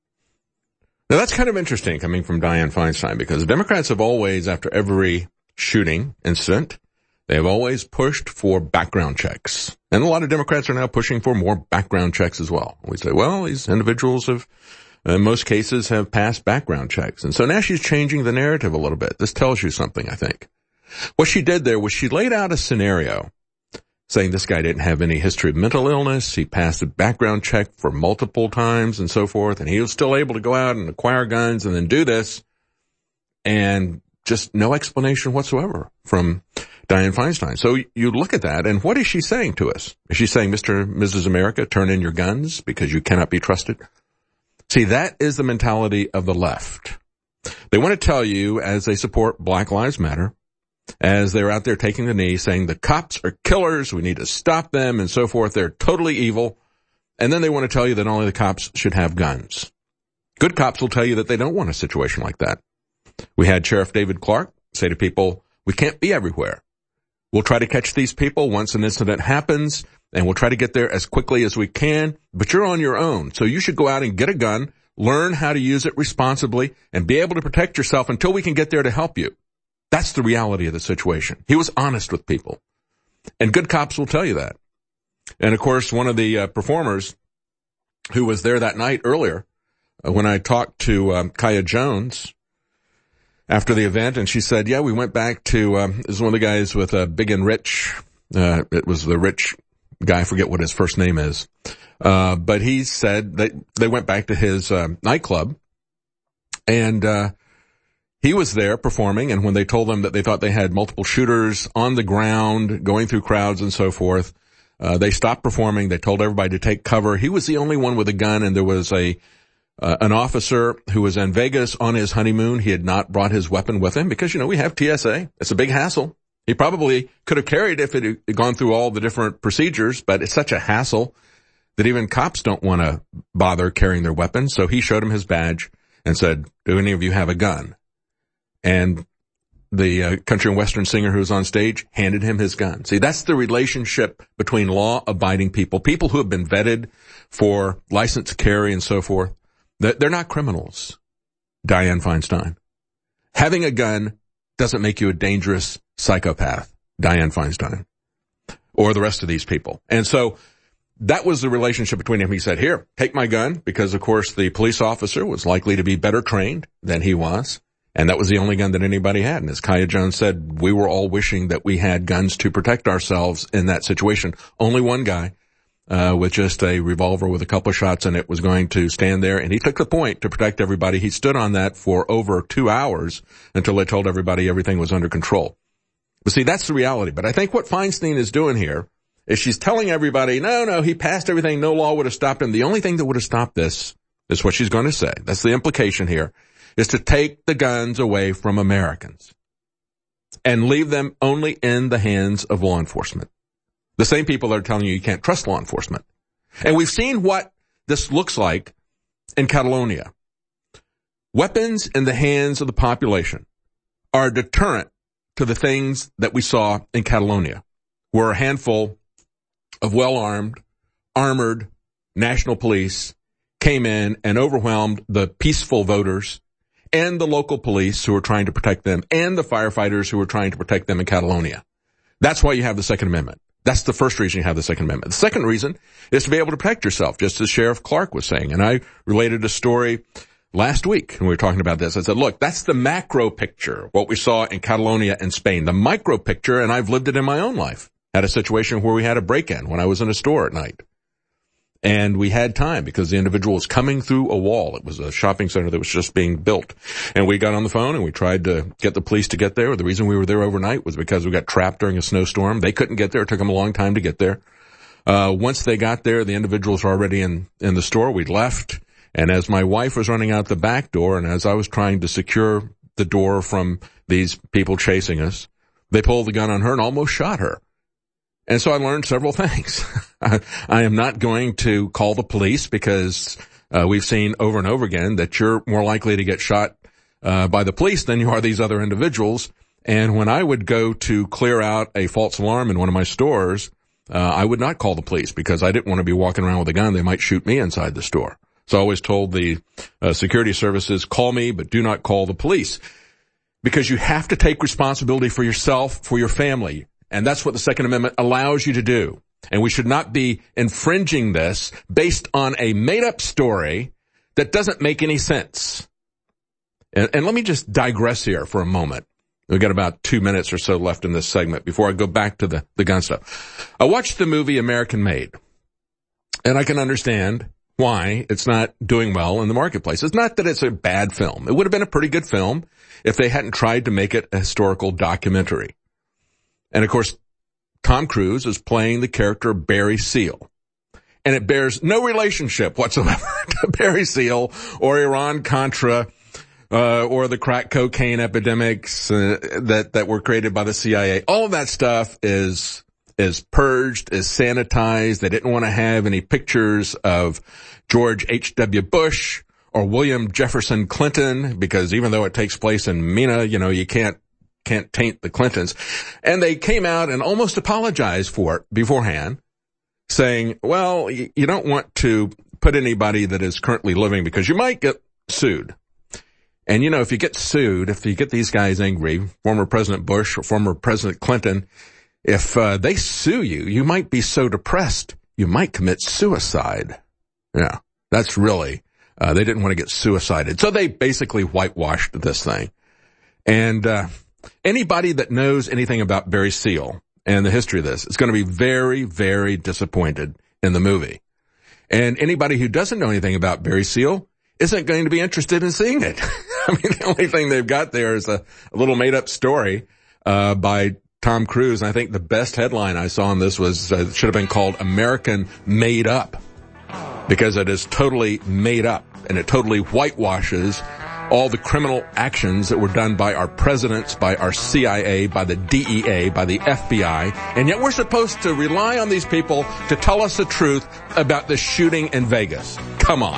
Now, that's kind of interesting coming from Dianne Feinstein, because Democrats have always, after every shooting incident, they have always pushed for background checks. And a lot of Democrats are now pushing for more background checks as well. We say, well, these individuals have, in most cases, have passed background checks. And so now she's changing the narrative a little bit. This tells you something, I think. What she did there was she laid out a scenario saying this guy didn't have any history of mental illness. He passed a background check for multiple times and so forth. And he was still able to go out and acquire guns and then do this. And just no explanation whatsoever from Dianne Feinstein. So you look at that, and what is she saying to us? Is she saying, Mister and Missus America, turn in your guns because you cannot be trusted? See, that is the mentality of the left. They want to tell you, as they support Black Lives Matter, as they're out there taking the knee, saying the cops are killers, we need to stop them, and so forth. They're totally evil. And then they want to tell you that only the cops should have guns. Good cops will tell you that they don't want a situation like that. We had Sheriff David Clark say to people, we can't be everywhere. We'll try to catch these people once an incident happens, and we'll try to get there as quickly as we can, but you're on your own. So you should go out and get a gun, learn how to use it responsibly, and be able to protect yourself until we can get there to help you. That's the reality of the situation. He was honest with people. And good cops will tell you that. And of course, one of the uh, performers who was there that night earlier, uh, when I talked to um, Kaya Jones after the event, and she said, yeah, we went back to, um, this is one of the guys with uh, Big and Rich. Uh, it was the rich guy, I forget what his first name is. Uh, but he said that they went back to his uh, nightclub, and uh he was there performing, and when they told them that they thought they had multiple shooters on the ground, going through crowds and so forth, uh, they stopped performing. They told everybody to take cover. He was the only one with a gun, and there was a uh, an officer who was in Vegas on his honeymoon. He had not brought his weapon with him because, you know, we have T S A. It's a big hassle. He probably could have carried it if it had gone through all the different procedures, but it's such a hassle that even cops don't want to bother carrying their weapons. So he showed him his badge and said, do any of you have a gun? And the uh, country and western singer who was on stage handed him his gun. See, that's the relationship between law-abiding people, people who have been vetted for license to carry and so forth. They're not criminals, Dianne Feinstein. Having a gun doesn't make you a dangerous psychopath, Dianne Feinstein, or the rest of these people. And so that was the relationship between him. He said, here, take my gun, because, of course, the police officer was likely to be better trained than he was. And that was the only gun that anybody had. And as Kaya Jones said, we were all wishing that we had guns to protect ourselves in that situation. Only one guy, uh, with just a revolver with a couple of shots in it was going to stand there. And he took the point to protect everybody. He stood on that for over two hours until they told everybody everything was under control. But see, that's the reality. But I think what Feinstein is doing here is she's telling everybody, no, no, he passed everything. No law would have stopped him. The only thing that would have stopped this is what she's going to say. That's the implication here. Is to take the guns away from Americans and leave them only in the hands of law enforcement. The same people that are telling you you can't trust law enforcement. And we've seen what this looks like in Catalonia. Weapons in the hands of the population are a deterrent to the things that we saw in Catalonia, where a handful of well-armed, armored national police came in and overwhelmed the peaceful voters and the local police who were trying to protect them and the firefighters who were trying to protect them in Catalonia. That's why you have the Second Amendment. That's the first reason you have the Second Amendment. The second reason is to be able to protect yourself, just as Sheriff Clark was saying. And I related a story last week when we were talking about this. I said, look, that's the macro picture, what we saw in Catalonia and Spain. The micro picture, and I've lived it in my own life, had a situation where we had a break-in when I was in a store at night. And we had time because the individual was coming through a wall. It was a shopping center that was just being built. And we got on the phone and we tried to get the police to get there. The reason we were there overnight was because we got trapped during a snowstorm. They couldn't get there. It took them a long time to get there. Uh, once they got there, the individuals were already in, in the store. We'd left. And as my wife was running out the back door and as I was trying to secure the door from these people chasing us, they pulled the gun on her and almost shot her. And so I learned several things. I, I am not going to call the police because uh, we've seen over and over again that you're more likely to get shot uh, by the police than you are these other individuals. And when I would go to clear out a false alarm in one of my stores, uh, I would not call the police because I didn't want to be walking around with a gun. They might shoot me inside the store. So I always told the uh, security services, call me, but do not call the police. Because you have to take responsibility for yourself, for your family. And that's what the Second Amendment allows you to do. And we should not be infringing this based on a made-up story that doesn't make any sense. And, and let me just digress here for a moment. We've got about two minutes or so left in this segment before I go back to the, the gun stuff. I watched the movie American Made. And I can understand why it's not doing well in the marketplace. It's not that it's a bad film. It would have been a pretty good film if they hadn't tried to make it a historical documentary. And of course, Tom Cruise is playing the character Barry Seal. And it bears no relationship whatsoever to Barry Seal or Iran-Contra, uh, or the crack cocaine epidemics uh, that, that were created by the C I A. All of that stuff is, is purged, is sanitized. They didn't want to have any pictures of George H W Bush or William Jefferson Clinton because even though it takes place in Mena, you know, you can't can't taint the Clintons. And they came out and almost apologized for it beforehand, saying, well, you don't want to put anybody that is currently living because you might get sued. And, you know, if you get sued, if you get these guys angry, former President Bush or former President Clinton, if uh, they sue you, you might be so depressed, you might commit suicide. Yeah, that's really, uh, they didn't want to get suicided. So they basically whitewashed this thing. And, uh, anybody that knows anything about Barry Seal and the history of this is going to be very, very disappointed in the movie. And anybody who doesn't know anything about Barry Seal isn't going to be interested in seeing it. I mean, the only thing they've got there is a, a little made-up story uh by Tom Cruise. And I think the best headline I saw on this was, uh, it should have been called American Made Up, because it is totally made up and it totally whitewashes all the criminal actions that were done by our presidents, by our C I A, by the D E A, by the F B I, and yet we're supposed to rely on these people to tell us the truth about the shooting in Vegas. Come on.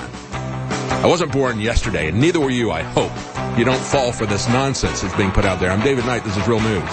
I wasn't born yesterday, and neither were you, I hope. You don't fall for this nonsense that's being put out there. I'm David Knight. This is Real News.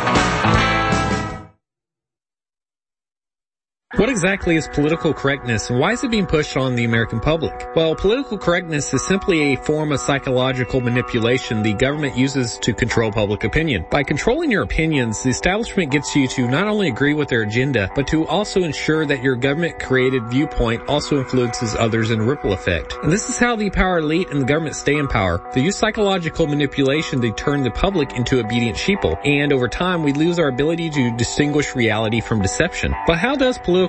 What exactly is political correctness and why is it being pushed on the American public? Well, political correctness is simply a form of psychological manipulation the government uses to control public opinion. By controlling your opinions, the establishment gets you to not only agree with their agenda, but to also ensure that your government-created viewpoint also influences others in a ripple effect. And this is how the power elite and the government stay in power. They use psychological manipulation to turn the public into obedient sheeple. And over time, we lose our ability to distinguish reality from deception. But how does political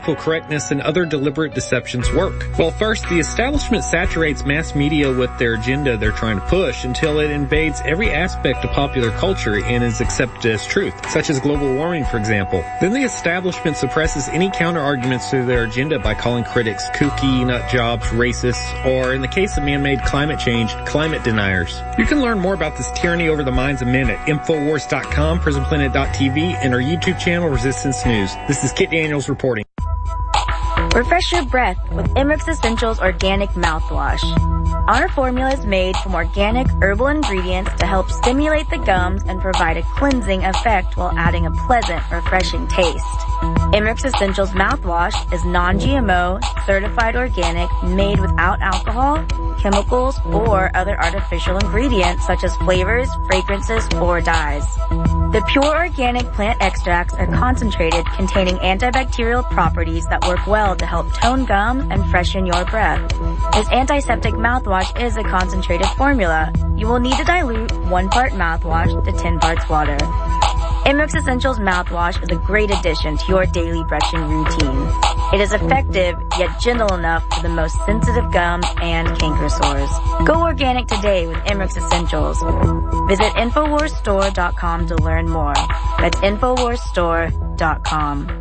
political correctness and other deliberate deceptions work? Well, first, the establishment saturates mass media with their agenda they're trying to push until it invades every aspect of popular culture and is accepted as truth, such as global warming, for example. Then the establishment suppresses any counter-arguments to their agenda by calling critics kooky, nut jobs, racists, or in the case of man-made climate change, climate deniers. You can learn more about this tyranny over the minds of men at Infowars dot com, Prison Planet dot T V, and our YouTube channel, Resistance News. This is Kit Daniels reporting. Refresh your breath with Emmerich Essentials Organic Mouthwash. Our formula is made from organic herbal ingredients to help stimulate the gums and provide a cleansing effect while adding a pleasant, refreshing taste. Emmerich Essentials Mouthwash is non-G M O, certified organic, made without alcohol, chemicals, or other artificial ingredients such as flavors, fragrances, or dyes. The pure organic plant extracts are concentrated, containing antibacterial properties that work well to help tone gums and freshen your breath. This antiseptic mouthwash is a concentrated formula. You will need to dilute one part mouthwash to ten parts water. Emmerich Essentials Mouthwash is a great addition to your daily brushing routine. It is effective, yet gentle enough for the most sensitive gums and canker sores. Go organic today with Emmerich Essentials. Visit Infowars Store dot com to learn more. That's Infowars Store dot com.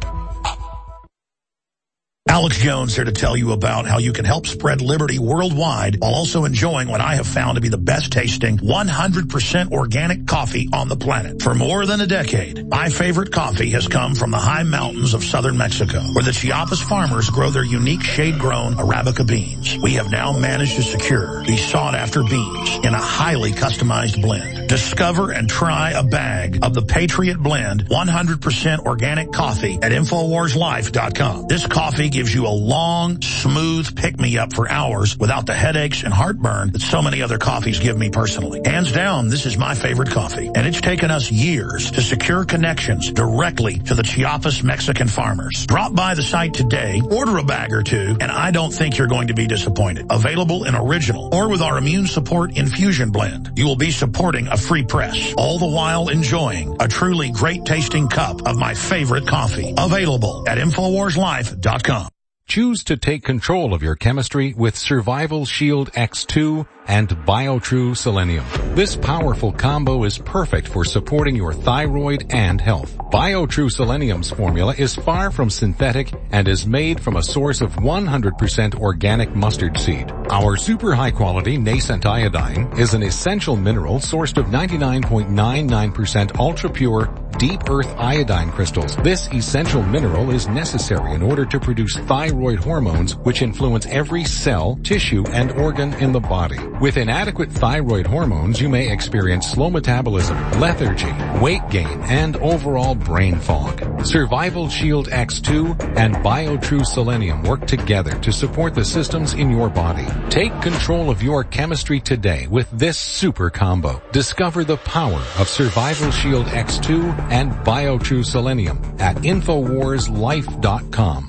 Alex Jones here to tell you about how you can help spread liberty worldwide while also enjoying what I have found to be the best tasting one hundred percent organic coffee on the planet. For more than a decade, my favorite coffee has come from the high mountains of southern Mexico, where the Chiapas farmers grow their unique shade-grown Arabica beans. We have now managed to secure these sought-after beans in a highly customized blend. Discover and try a bag of the Patriot Blend one hundred percent organic coffee at Infowars Life dot com. This coffee gives you a long, smooth pick-me-up for hours without the headaches and heartburn that so many other coffees give me personally. Hands down, this is my favorite coffee, and it's taken us years to secure connections directly to the Chiapas Mexican farmers. Drop by the site today, order a bag or two, and I don't think you're going to be disappointed. Available in original or with our immune support infusion blend. You will be supporting a free press, all the while enjoying a truly great-tasting cup of my favorite coffee. Available at Infowars Life dot com. Choose to take control of your chemistry with Survival Shield X two and BioTrue Selenium. This powerful combo is perfect for supporting your thyroid and health. BioTrue Selenium's formula is far from synthetic and is made from a source of one hundred percent organic mustard seed. Our super high quality nascent iodine is an essential mineral sourced of ninety-nine point nine nine percent ultra pure deep earth iodine crystals. This essential mineral is necessary in order to produce thyroid hormones, which influence every cell, tissue, and organ in the body. With inadequate thyroid hormones, you may experience slow metabolism, lethargy, weight gain, and overall brain fog. Survival Shield X two and BioTrue Selenium work together to support the systems in your body. Take control of your chemistry today with this super combo. Discover the power of Survival Shield X two and BioTrue Selenium at Infowars Life dot com.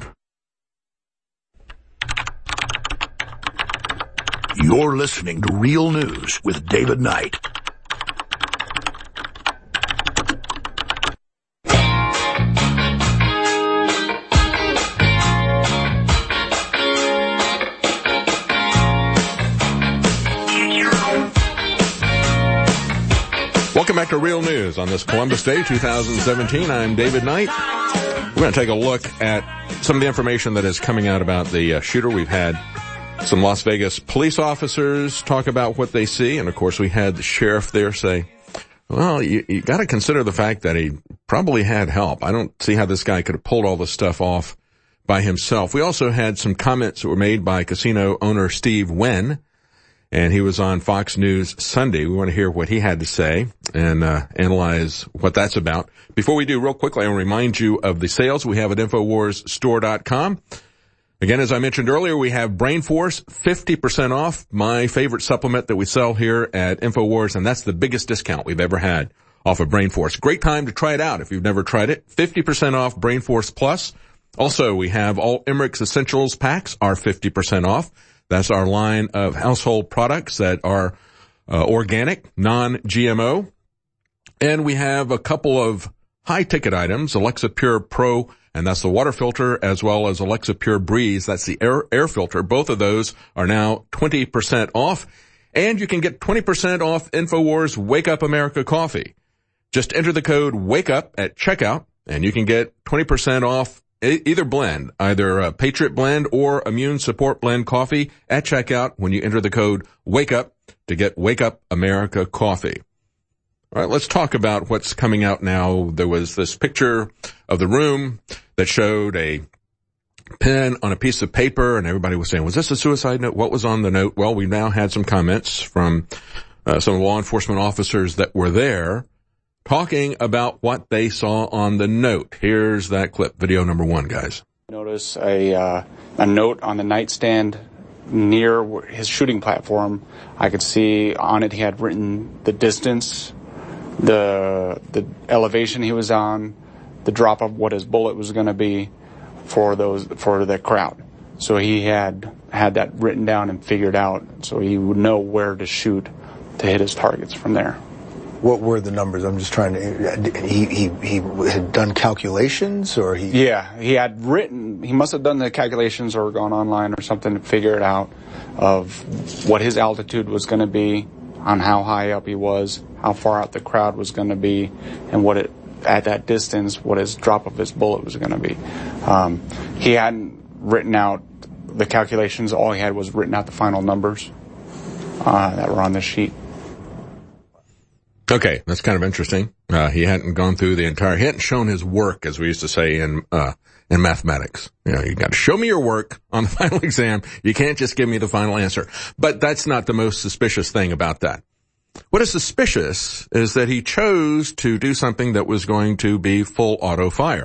You're listening to Real News with David Knight. Welcome back to Real News on this Columbus Day, two thousand seventeen. I'm David Knight. We're going to take a look at some of the information that is coming out about the uh, shooter. We've had some Las Vegas police officers talk about what they see, and of course we had the sheriff there say, well, you, you got to consider the fact that he probably had help. I don't see how this guy could have pulled all this stuff off by himself. We also had some comments that were made by casino owner Steve Wynn, and he was on Fox News Sunday. We want to hear what he had to say and uh, analyze what that's about. Before we do, real quickly, I want to remind you of the sales we have at Infowars Store dot com. Again, as I mentioned earlier, we have Brain Force, fifty percent off, my favorite supplement that we sell here at Infowars, and that's the biggest discount we've ever had off of Brain Force. Great time to try it out if you've never tried it. fifty percent off Brain Force Plus. Also, we have all Emmerich's Essentials packs are fifty percent off. That's our line of household products that are uh, organic, non-G M O. And we have a couple of high-ticket items, Alexa Pure Pro and that's the water filter, as well as Alexa Pure Breeze. That's the air, air filter. Both of those are now twenty percent off. And you can get twenty percent off InfoWars Wake Up America coffee. Just enter the code WAKEUP at checkout, and you can get twenty percent off either blend, either a Patriot Blend or Immune Support Blend coffee at checkout when you enter the code WAKEUP to get Wake Up America coffee. All right, let's talk about what's coming out now. There was this picture of the room that showed a pen on a piece of paper, and everybody was saying, was this a suicide note? What was on the note? Well, we've now had some comments from uh, some law enforcement officers that were there talking about what they saw on the note. Here's that clip, video number one, guys. Notice a uh, a note on the nightstand near his shooting platform. I could see on it he had written the distance, the the elevation he was on, the drop of what his bullet was going to be for those for the crowd. So he had had that written down and figured out, so he would know where to shoot to hit his targets from there. What were the numbers? I'm just trying to. He he he had done calculations, or he. Yeah, he had written. He must have done the calculations or gone online or something to figure it out of what his altitude was going to be, on how high up he was, how far out the crowd was going to be, and what it. At that distance, what his drop of his bullet was going to be. Um, he hadn't written out the calculations. All he had was written out the final numbers uh, that were on the sheet. Okay, that's kind of interesting. Uh, he hadn't gone through the entire, he hadn't shown his work, as we used to say in, uh, in mathematics. You know, you got to show me your work on the final exam. You can't just give me the final answer. But that's not the most suspicious thing about that. What is suspicious is that he chose to do something that was going to be full auto fire.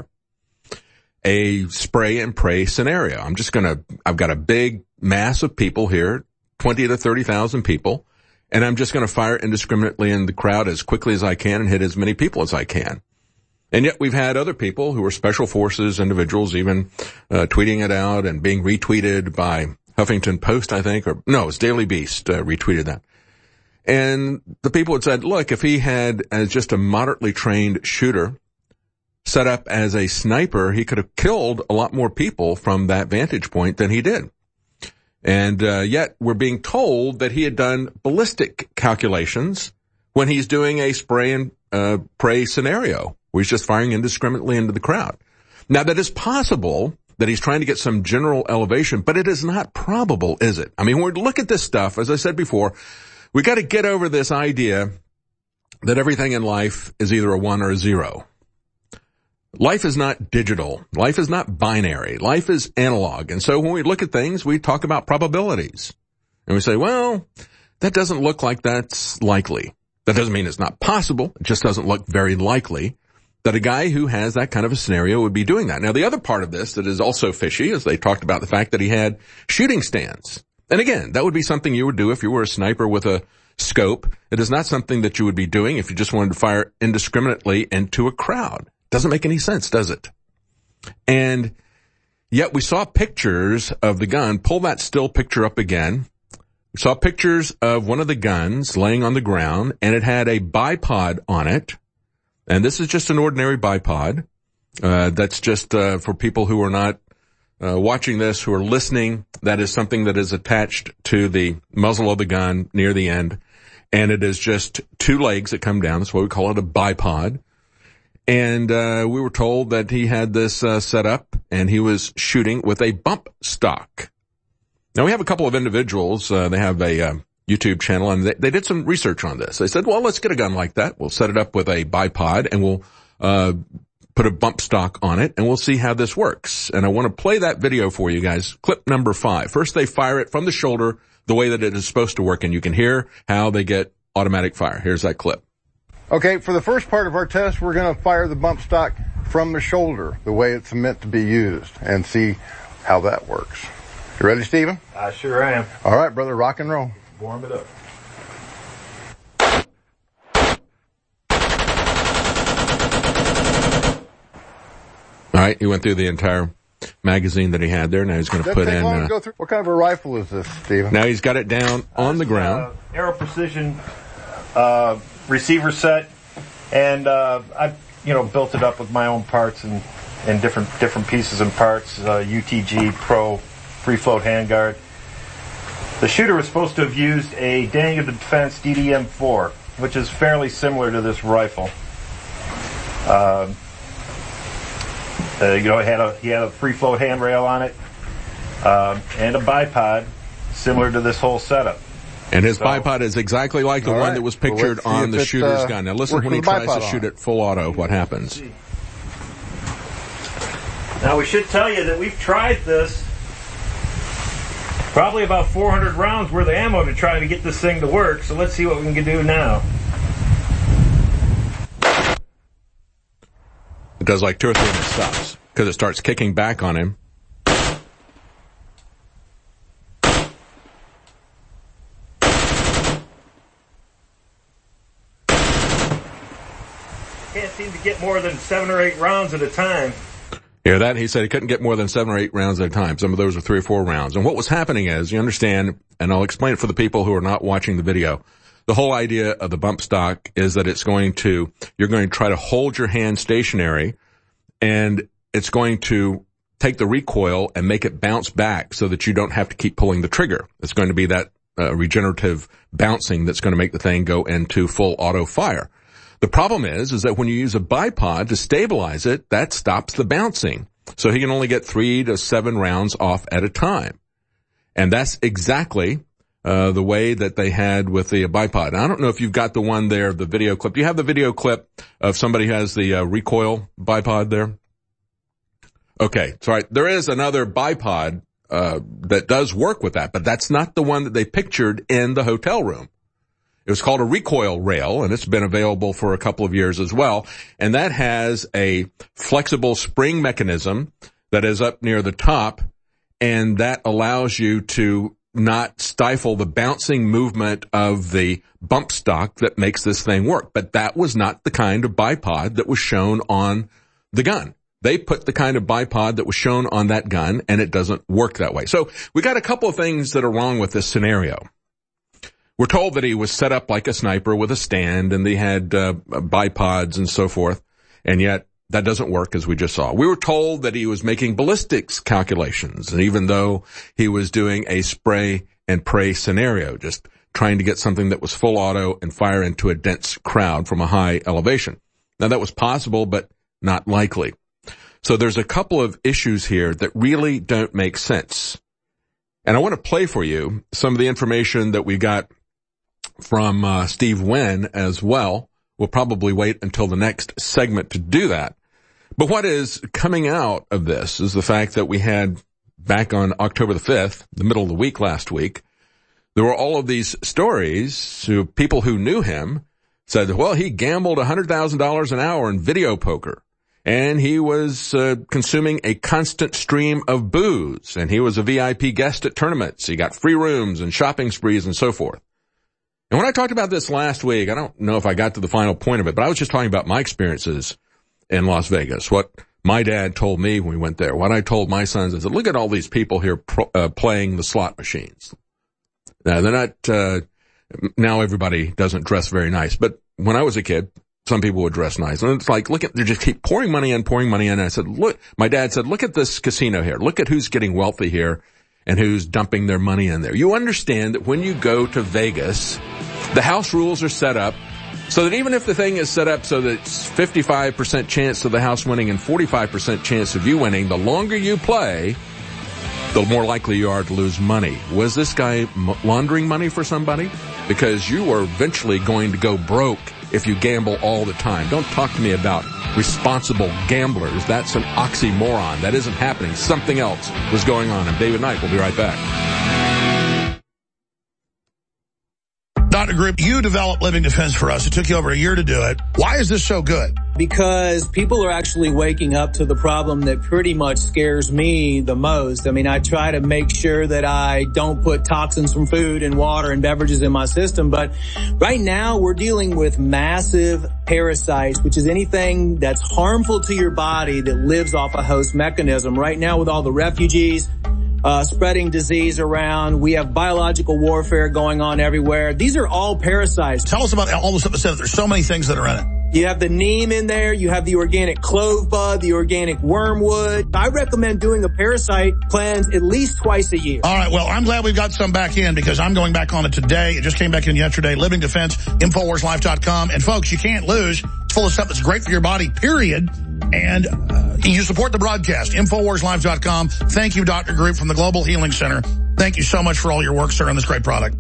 A spray and pray scenario. I'm just gonna, I've got a big mass of people here, twenty to thirty thousand people, and I'm just gonna fire indiscriminately in the crowd as quickly as I can and hit as many people as I can. And yet we've had other people who are special forces individuals even, uh, tweeting it out and being retweeted by Huffington Post, I think, or no, it's Daily Beast, uh, retweeted that. And the people had said, look, if he had, as just a moderately trained shooter, set up as a sniper, he could have killed a lot more people from that vantage point than he did. And uh, yet we're being told that he had done ballistic calculations when he's doing a spray and uh, pray scenario, where he's just firing indiscriminately into the crowd. Now, that is possible that he's trying to get some general elevation, but it is not probable, is it? I mean, when we look at this stuff, as I said before, we got to get over this idea that everything in life is either a one or a zero. Life is not digital. Life is not binary. Life is analog. And so when we look at things, we talk about probabilities. And we say, well, that doesn't look like that's likely. That doesn't mean it's not possible. It just doesn't look very likely that a guy who has that kind of a scenario would be doing that. Now, the other part of this that is also fishy is they talked about the fact that he had shooting stands. And again, that would be something you would do if you were a sniper with a scope. It is not something that you would be doing if you just wanted to fire indiscriminately into a crowd. Doesn't make any sense, does it? And yet we saw pictures of the gun. Pull that still picture up again. We saw pictures of one of the guns laying on the ground, and it had a bipod on it. And this is just an ordinary bipod. Uh, that's just uh, for people who are not Uh, watching this, who are listening. That is something that is attached to the muzzle of the gun near the end. And it is just two legs that come down. That's why we call it a bipod. And, uh, we were told that he had this, uh, set up and he was shooting with a bump stock. Now we have a couple of individuals, uh, they have a, uh, YouTube channel and they, they did some research on this. They said, well, let's get a gun like that. We'll set it up with a bipod and we'll, uh, put a bump stock on it, and we'll see how this works. And I want to play that video for you guys. Clip number five. First, they fire it from the shoulder the way that it is supposed to work, and you can hear how they get automatic fire. Here's that clip. Okay, for the first part of our test, we're going to fire the bump stock from the shoulder, the way it's meant to be used, and see how that works. You ready, Stephen? I sure am. All right, brother, rock and roll. Warm it up. All right, he went through the entire magazine that he had there. Now he's going to put in. Uh, go through? What kind of a rifle is this, Stephen? Now he's got it down on the ground. Uh, Aero Precision uh, receiver set, and uh, I, you know, built it up with my own parts and in different different pieces and parts. Uh, U T G Pro free float handguard. The shooter was supposed to have used a Daniel Defense D D M four, which is fairly similar to this rifle. Uh, uh, you know, it had a he had a free float handrail on it, uh, and a bipod similar to this whole setup. And his So- bipod is exactly like the All one right. that was Well, pictured let's see on if the it, shooter's uh, gun. Now listen works when he with the tries to bipod shoot on it full auto, what happens. Now we should tell you that we've tried this, probably about four hundred rounds worth of ammo to try to get this thing to work, so let's see what we can do now. It does like two or three and it stops because it starts kicking back on him. Can't seem to get more than seven or eight rounds at a time. Yeah, that he said he couldn't get more than seven or eight rounds at a time. Some of those were three or four rounds. And what was happening is, you understand, and I'll explain it for the people who are not watching the video. The whole idea of the bump stock is that it's going to, you're going to try to hold your hand stationary, and it's going to take the recoil and make it bounce back so that you don't have to keep pulling the trigger. It's going to be that uh, regenerative bouncing that's going to make the thing go into full auto fire. The problem is, is that when you use a bipod to stabilize it, that stops the bouncing. So he can only get three to seven rounds off at a time. And that's exactly uh the way that they had with the bipod. Now, I don't know if you've got the one there, the video clip. Do you have the video clip of somebody who has the uh, recoil bipod there? Okay, it's all right. There is another bipod uh that does work with that, but that's not the one that they pictured in the hotel room. It was called a recoil rail, and it's been available for a couple of years as well. And that has a flexible spring mechanism that is up near the top, and that allows you to not stifle the bouncing movement of the bump stock that makes this thing work. But that was not the kind of bipod that was shown on the gun. They put the kind of bipod that was shown on that gun, and it doesn't work that way. So we got a couple of things that are wrong with this scenario. We're told that he was set up like a sniper with a stand, and they had uh, bipods and so forth, and yet that doesn't work, as we just saw. We were told that he was making ballistics calculations, and even though he was doing a spray and pray scenario, just trying to get something that was full auto and fire into a dense crowd from a high elevation. Now, that was possible, but not likely. So there's a couple of issues here that really don't make sense. And I want to play for you some of the information that we got from uh, Steve Wynn as well. We'll probably wait until the next segment to do that. But what is coming out of this is the fact that we had back on October the fifth, the middle of the week last week, there were all of these stories to people who knew him said, well, he gambled one hundred thousand dollars an hour in video poker, and he was uh, consuming a constant stream of booze, and he was a V I P guest at tournaments. He got free rooms and shopping sprees and so forth. And when I talked about this last week, I don't know if I got to the final point of it, but I was just talking about my experiences in Las Vegas, what my dad told me when we went there, what I told my sons. I said, look at all these people here pro, uh, playing the slot machines. Now, they're not, uh, now everybody doesn't dress very nice, but when I was a kid, some people would dress nice. And it's like, look at, they just keep pouring money in, pouring money in. And I said, look, my dad said, look at this casino here. Look at who's getting wealthy here and who's dumping their money in there. You understand that when you go to Vegas, the house rules are set up so that even if the thing is set up so that it's fifty-five percent chance of the house winning and forty-five percent chance of you winning, the longer you play, the more likely you are to lose money. Was this guy laundering money for somebody? Because you are eventually going to go broke if you gamble all the time. Don't talk to me about responsible gamblers. That's an oxymoron. That isn't happening. Something else was going on. I'm David Knight. We'll be right back. Doctor Group, you developed Living Defense for us. It took you over a year to do it. Why is this so good? Because people are actually waking up to the problem that pretty much scares me the most. I mean, I try to make sure that I don't put toxins from food and water and beverages in my system. But right now we're dealing with massive parasites, which is anything that's harmful to your body that lives off a host mechanism. Right now with all the refugees, Uh, spreading disease around. We have biological warfare going on everywhere. These are all parasites. Tell us about all the stuff that said there's so many things that are in it. You have the neem in there. You have the organic clove bud, the organic wormwood. I recommend doing a parasite cleanse at least twice a year. All right, well, I'm glad we've got some back in because I'm going back on it today. It just came back in yesterday. Living Defense, Infowars Life dot com. And folks, you can't lose. It's full of stuff that's great for your body, period. And uh, you support the broadcast, Infowars Life dot com. Thank you, Doctor Group from the Global Healing Center. Thank you so much for all your work, sir, on this great product.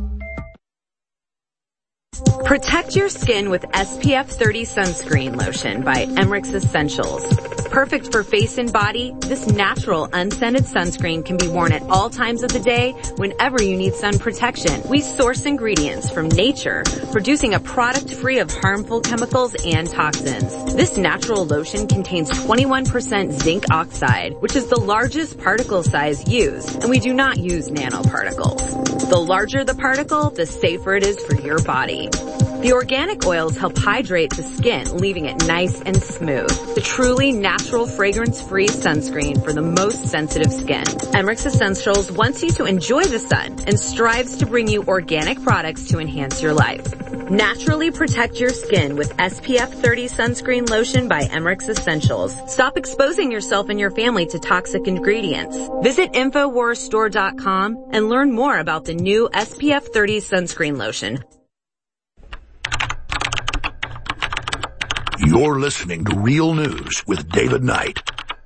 Protect your skin with S P F thirty sunscreen lotion by Emmerich Essentials. Perfect for face and body, this natural unscented sunscreen can be worn at all times of the day whenever you need sun protection. We source ingredients from nature, producing a product free of harmful chemicals and toxins. This natural lotion contains twenty-one percent zinc oxide, which is the largest particle size used, and we do not use nanoparticles. The larger the particle, the safer it is for your body. The organic oils help hydrate the skin, leaving it nice and smooth. The truly natural fragrance-free sunscreen for the most sensitive skin. Emmerich Essentials wants you to enjoy the sun and strives to bring you organic products to enhance your life. Naturally protect your skin with S P F thirty sunscreen lotion by Emmerich Essentials. Stop exposing yourself and your family to toxic ingredients. Visit Infowars Store dot com and learn more about the new S P F thirty sunscreen lotion. You're listening to Real News with David Knight.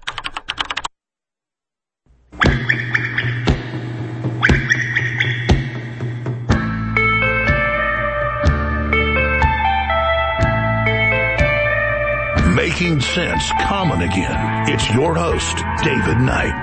Making sense common again. It's your host, David Knight.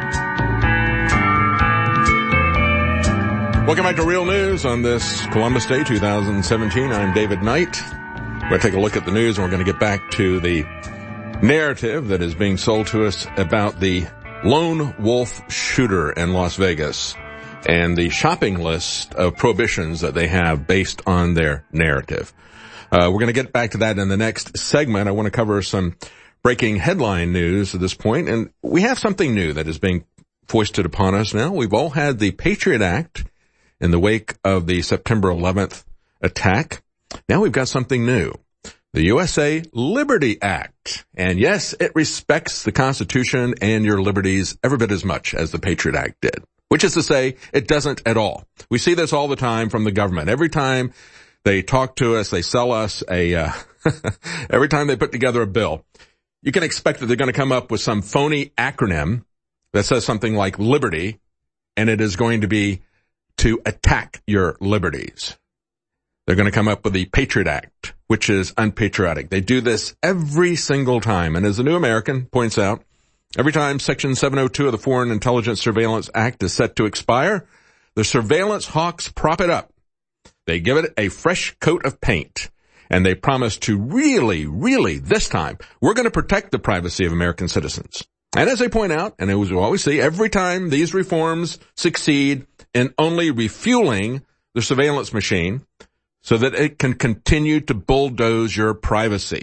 Welcome back to Real News on this Columbus Day two thousand seventeen. I'm David Knight. We're going to take a look at the news, and we're going to get back to the narrative that is being sold to us about the lone wolf shooter in Las Vegas and the shopping list of prohibitions that they have based on their narrative. Uh, we're going to get back to that in the next segment. I want to cover some breaking headline news at this point, and we have something new that is being foisted upon us now. We've all had the Patriot Act in the wake of the September eleventh attack. Now we've got something new. The U S A Liberty Act. And yes, it respects the Constitution and your liberties every bit as much as the Patriot Act did. Which is to say, it doesn't at all. We see this all the time from the government. Every time they talk to us, they sell us a, uh, every time they put together a bill, you can expect that they're going to come up with some phony acronym that says something like liberty, and it is going to be to attack your liberties. They're going to come up with the Patriot Act, which is unpatriotic. They do this every single time. And as the New American points out, every time Section seven oh two of the Foreign Intelligence Surveillance Act is set to expire, the surveillance hawks prop it up. They give it a fresh coat of paint. And they promise to really, really, this time, we're going to protect the privacy of American citizens. And as they point out, and as we always see, every time these reforms succeed in only refueling the surveillance machine, so that it can continue to bulldoze your privacy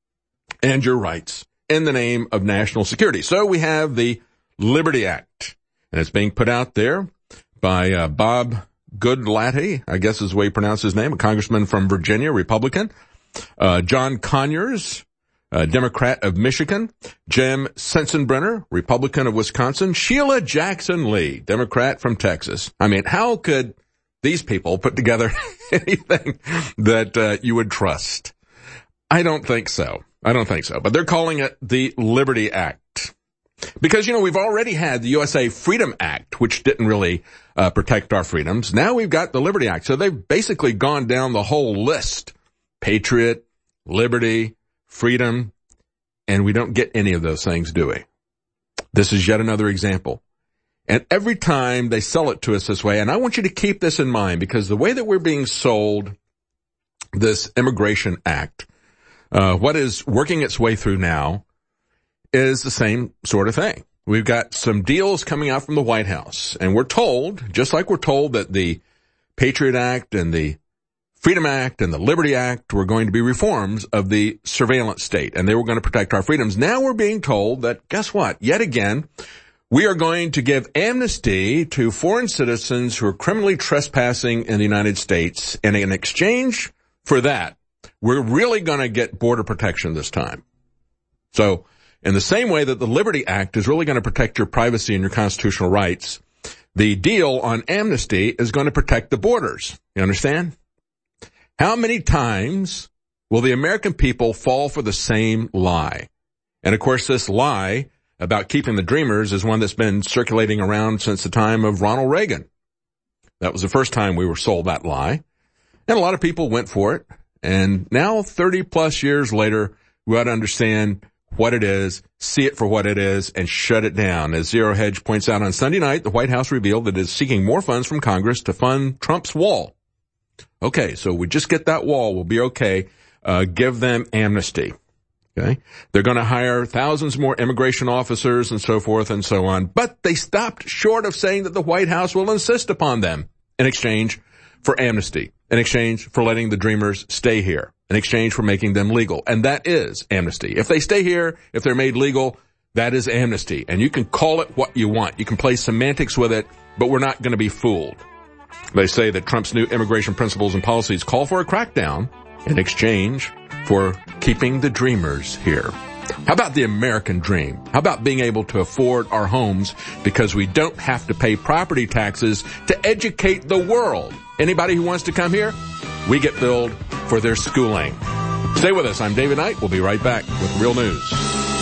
and your rights in the name of national security. So we have the Liberty Act, and it's being put out there by uh, Bob Goodlatte, I guess is the way you pronounce his name, a congressman from Virginia, Republican, uh, John Conyers, a Democrat of Michigan, Jim Sensenbrenner, Republican of Wisconsin, Sheila Jackson Lee, Democrat from Texas. I mean, how could these people put together anything that uh, you would trust? I don't think so. I don't think so. But they're calling it the Liberty Act. Because, you know, we've already had the U S A Freedom Act, which didn't really uh, protect our freedoms. Now we've got the Liberty Act. So they've basically gone down the whole list. Patriot, liberty, freedom, and we don't get any of those things, do we? This is yet another example. And every time they sell it to us this way, and I want you to keep this in mind, because the way that we're being sold this Immigration Act, uh, what is working its way through now is the same sort of thing. We've got some deals coming out from the White House, and we're told, just like we're told that the Patriot Act and the Freedom Act and the Liberty Act were going to be reforms of the surveillance state, and they were going to protect our freedoms. Now we're being told that, guess what? Yet again, we are going to give amnesty to foreign citizens who are criminally trespassing in the United States, and in exchange for that, we're really going to get border protection this time. So in the same way that the Liberty Act is really going to protect your privacy and your constitutional rights, the deal on amnesty is going to protect the borders. You understand? How many times will the American people fall for the same lie? And of course, this lie about keeping the Dreamers is one that's been circulating around since the time of Ronald Reagan. That was the first time we were sold that lie. And a lot of people went for it. And now, thirty plus years later, we ought to understand what it is, see it for what it is, and shut it down. As Zero Hedge points out on Sunday night, the White House revealed that it is seeking more funds from Congress to fund Trump's wall. Okay, so we just get that wall, we'll be okay. Uh, give them amnesty. Okay? They're going to hire thousands more immigration officers and so forth and so on. But they stopped short of saying that the White House will insist upon them in exchange for amnesty, in exchange for letting the Dreamers stay here, in exchange for making them legal. And that is amnesty. If they stay here, if they're made legal, that is amnesty. And you can call it what you want. You can play semantics with it, but we're not going to be fooled. They say that Trump's new immigration principles and policies call for a crackdown in exchange for keeping the Dreamers here. How about the American dream? How about being able to afford our homes because we don't have to pay property taxes to educate the world? Anybody who wants to come here, we get billed for their schooling. Stay with us. I'm David Knight. We'll be right back with Real News.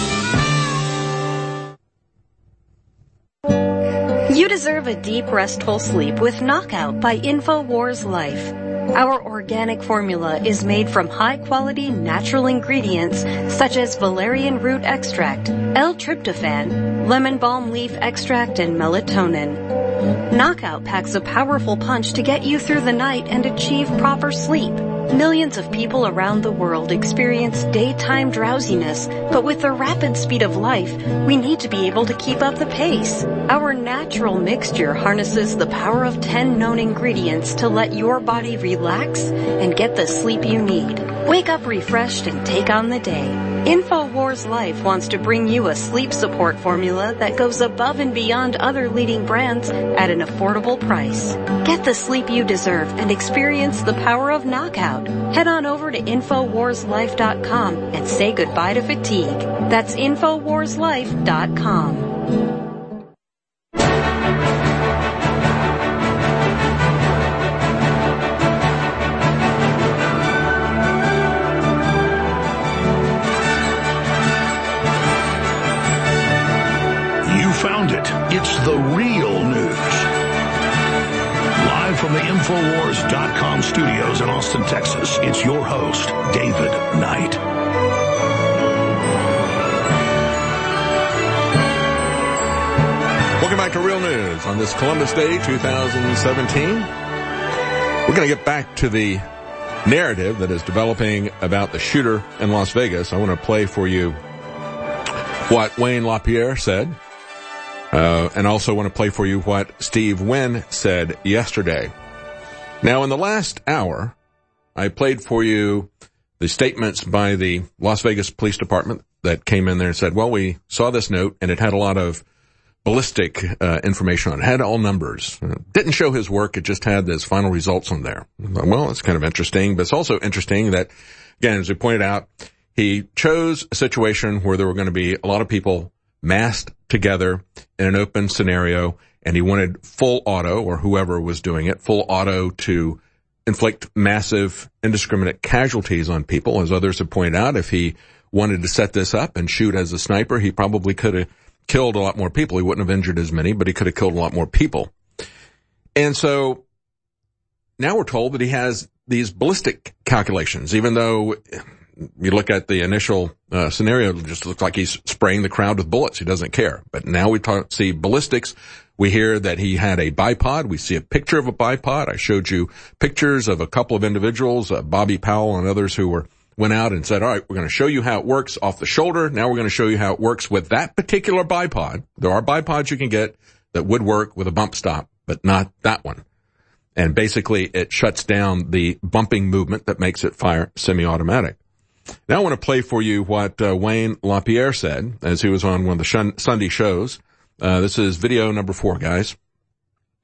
You deserve a deep, restful sleep with Knockout by InfoWars Life. Our organic formula is made from high-quality natural ingredients such as valerian root extract, L-tryptophan, lemon balm leaf extract, and melatonin. Knockout packs a powerful punch to get you through the night and achieve proper sleep. Millions of people around the world experience daytime drowsiness, but with the rapid speed of life, we need to be able to keep up the pace. Our natural mixture harnesses the power of ten known ingredients to let your body relax and get the sleep you need. Wake up refreshed and take on the day. InfoWars Life wants to bring you a sleep support formula that goes above and beyond other leading brands at an affordable price. Get the sleep you deserve and experience the power of Knockout. Head on over to Infowars Life dot com and say goodbye to fatigue. That's Infowars Life dot com. Found it. It's the real news. Live from the Infowars dot com studios in Austin, Texas, it's your host, David Knight. Welcome back to Real News on this Columbus Day two thousand seventeen. We're going to get back to the narrative that is developing about the shooter in Las Vegas. I want to play for you what Wayne LaPierre said. Uh, and also want to play for you what Steve Wynn said yesterday. Now, in the last hour, I played for you the statements by the Las Vegas Police Department that came in there and said, well, we saw this note and it had a lot of ballistic uh, information on it. It had all numbers. It didn't show his work. It just had his final results on there. Well, it's kind of interesting, but it's also interesting that, again, as we pointed out, he chose a situation where there were going to be a lot of people massed together in an open scenario, and he wanted full auto, or whoever was doing it, full auto to inflict massive, indiscriminate casualties on people. As others have pointed out, if he wanted to set this up and shoot as a sniper, he probably could have killed a lot more people. He wouldn't have injured as many, but he could have killed a lot more people. And so now we're told that he has these ballistic calculations, even though you look at the initial uh, scenario, it just looks like he's spraying the crowd with bullets. He doesn't care. But now we talk, see ballistics. We hear that he had a bipod. We see a picture of a bipod. I showed you pictures of a couple of individuals, uh, Bobby Powell and others who were went out and said, all right, we're going to show you how it works off the shoulder. Now we're going to show you how it works with that particular bipod. There are bipods you can get that would work with a bump stop, but not that one. And basically it shuts down the bumping movement that makes it fire semi-automatic. Now I want to play for you what uh, Wayne LaPierre said as he was on one of the shun- Sunday shows. Uh, this is video number four, guys.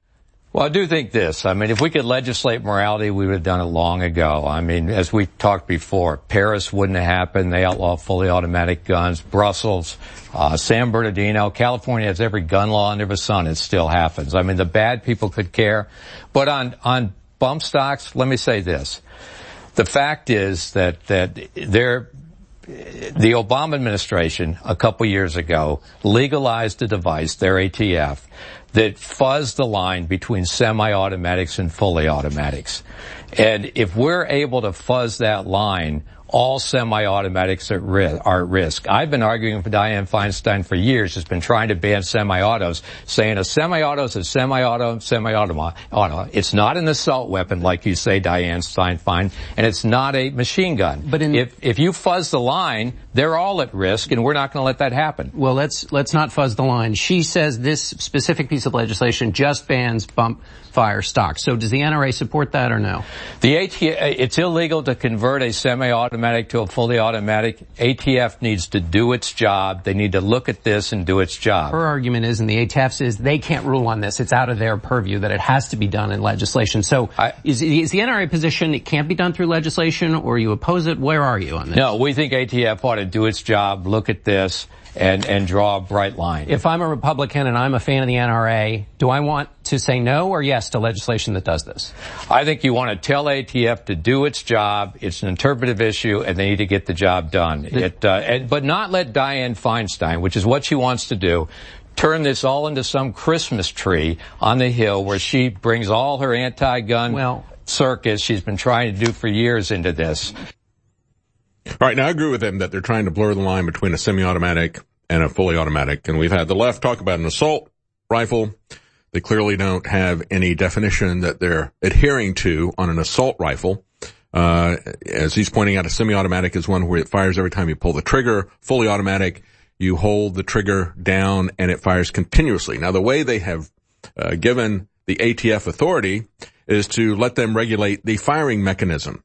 Well, I do think this. I mean, if we could legislate morality, we would have done it long ago. I mean, as we talked before, Paris wouldn't have happened. They outlaw fully automatic guns. Brussels, uh, San Bernardino, California has every gun law under the sun. It still happens. I mean, the bad people could care. But on, on bump stocks, let me say this. The fact is that, that they're, the Obama administration a couple years ago legalized a device, their A T F, that fuzzed the line between semi-automatics and fully automatics. And if we're able to fuzz that line, all semi-automatics are, ri- are at risk. I've been arguing with Dianne Feinstein for years. She's been trying to ban semi-autos, saying a semi-auto is a semi-auto, semi-auto. Auto. It's not an assault weapon, like you say, Dianne Feinstein, and it's not a machine gun. But in, if if you fuzz the line, they're all at risk, and we're not going to let that happen. Well, let's let's not fuzz the line. She says this specific piece of legislation just bans bump fire stocks. So does the N R A support that or no? The A T F, it's illegal to convert a semi-automatic to a fully automatic. A T F needs to do its job. They need to look at this and do its job. Her argument is, and the A T F says they can't rule on this. It's out of their purview, that it has to be done in legislation. So I, is, is the N R A position it can't be done through legislation, or you oppose it? Where are you on this? No, we think A T F ought to do its job, look at this, and, and draw a bright line. If I'm a Republican and I'm a fan of the N R A, do I want to say no or yes to legislation that does this? I think you want to tell A T F to do its job. It's an interpretive issue, and they need to get the job done. The, it, uh, and, but not let Dianne Feinstein, which is what she wants to do, turn this all into some Christmas tree on the Hill where she brings all her anti-gun well, circus she's been trying to do for years into this. All right, now I agree with them that they're trying to blur the line between a semi-automatic and a fully automatic. And we've had the left talk about an assault rifle. They clearly don't have any definition that they're adhering to on an assault rifle. Uh, as he's pointing out, a semi-automatic is one where it fires every time you pull the trigger. Fully automatic, you hold the trigger down and it fires continuously. Now, the way they have uh, given the A T F authority is to let them regulate the firing mechanism.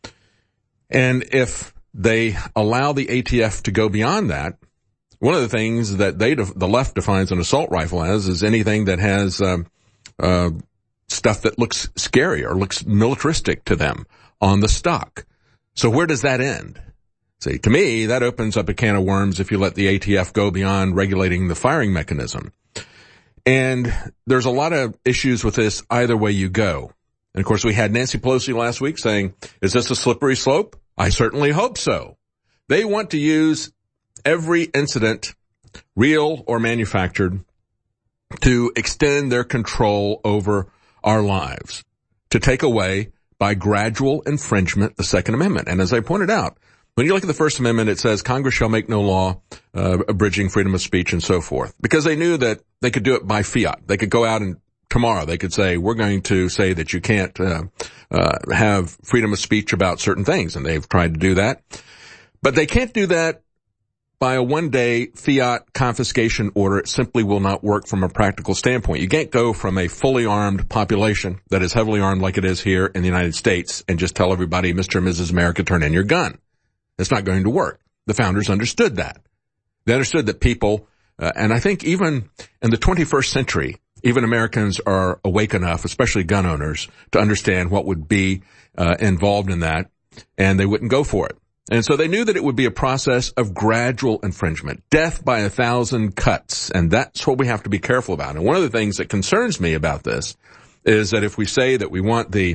And if they allow the A T F to go beyond that, one of the things that they, def- the left defines an assault rifle as is anything that has um, uh, stuff that looks scary or looks militaristic to them on the stock. So where does that end? See, to me, that opens up a can of worms if you let the A T F go beyond regulating the firing mechanism. And there's a lot of issues with this either way you go. And of course, we had Nancy Pelosi last week saying, is this a slippery slope? I certainly hope so. They want to use every incident, real or manufactured, to extend their control over our lives, to take away by gradual infringement the Second Amendment. And as I pointed out, when you look at the First Amendment, it says Congress shall make no law uh, abridging freedom of speech and so forth, because they knew that they could do it by fiat. They could go out and tomorrow they could say, we're going to say that you can't uh, uh have freedom of speech about certain things, and they've tried to do that. But they can't do that by a one-day fiat confiscation order. It simply will not work from a practical standpoint. You can't go from a fully armed population that is heavily armed like it is here in the United States and just tell everybody, Mister and Missus America, turn in your gun. It's not going to work. The founders understood that. They understood that people, uh, and I think even in the twenty-first century, even Americans are awake enough, especially gun owners, to understand what would be uh, involved in that, and they wouldn't go for it. And so they knew that it would be a process of gradual infringement, death by a thousand cuts, and that's what we have to be careful about. And one of the things that concerns me about this is that if we say that we want the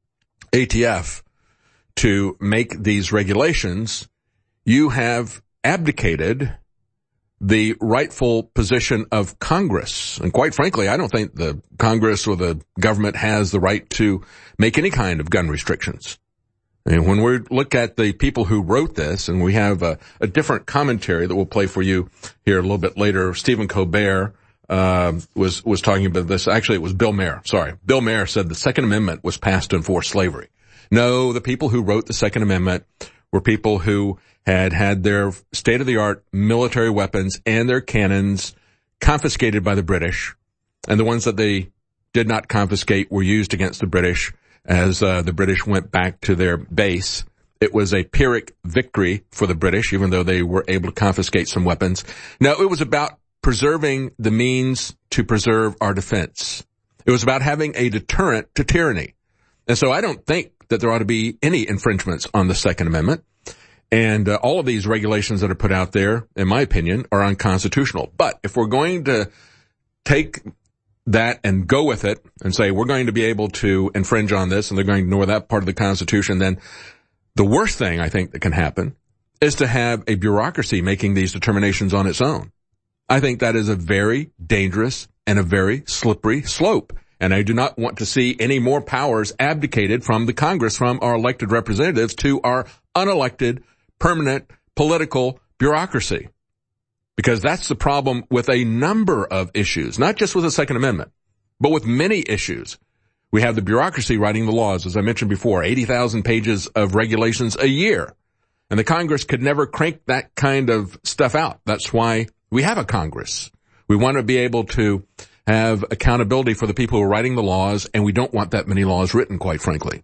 A T F to make these regulations, you have abdicated the rightful position of Congress. And quite frankly, I don't think the Congress or the government has the right to make any kind of gun restrictions. And when we look at the people who wrote this, and we have a, a different commentary that we'll play for you here a little bit later. Stephen Colbert uh, was was talking about this. Actually, it was Bill Maher. Sorry. Bill Maher said the Second Amendment was passed to enforce slavery. No, the people who wrote the Second Amendment were people who had had their state-of-the-art military weapons and their cannons confiscated by the British, and the ones that they did not confiscate were used against the British as uh, the British went back to their base. It was a Pyrrhic victory for the British, even though they were able to confiscate some weapons. No, it was about preserving the means to preserve our defense. It was about having a deterrent to tyranny. And so I don't think that there ought to be any infringements on the Second Amendment. And uh, all of these regulations that are put out there, in my opinion, are unconstitutional. But if we're going to take that and go with it and say we're going to be able to infringe on this and they're going to ignore that part of the Constitution, then the worst thing I think that can happen is to have a bureaucracy making these determinations on its own. I think that is a very dangerous and a very slippery slope. And I do not want to see any more powers abdicated from the Congress, from our elected representatives to our unelected, permanent political bureaucracy. Because that's the problem with a number of issues, not just with the Second Amendment, but with many issues. We have the bureaucracy writing the laws, as I mentioned before, eighty thousand pages of regulations a year. And the Congress could never crank that kind of stuff out. That's why we have a Congress. We want to be able to have accountability for the people who are writing the laws, and we don't want that many laws written, quite frankly.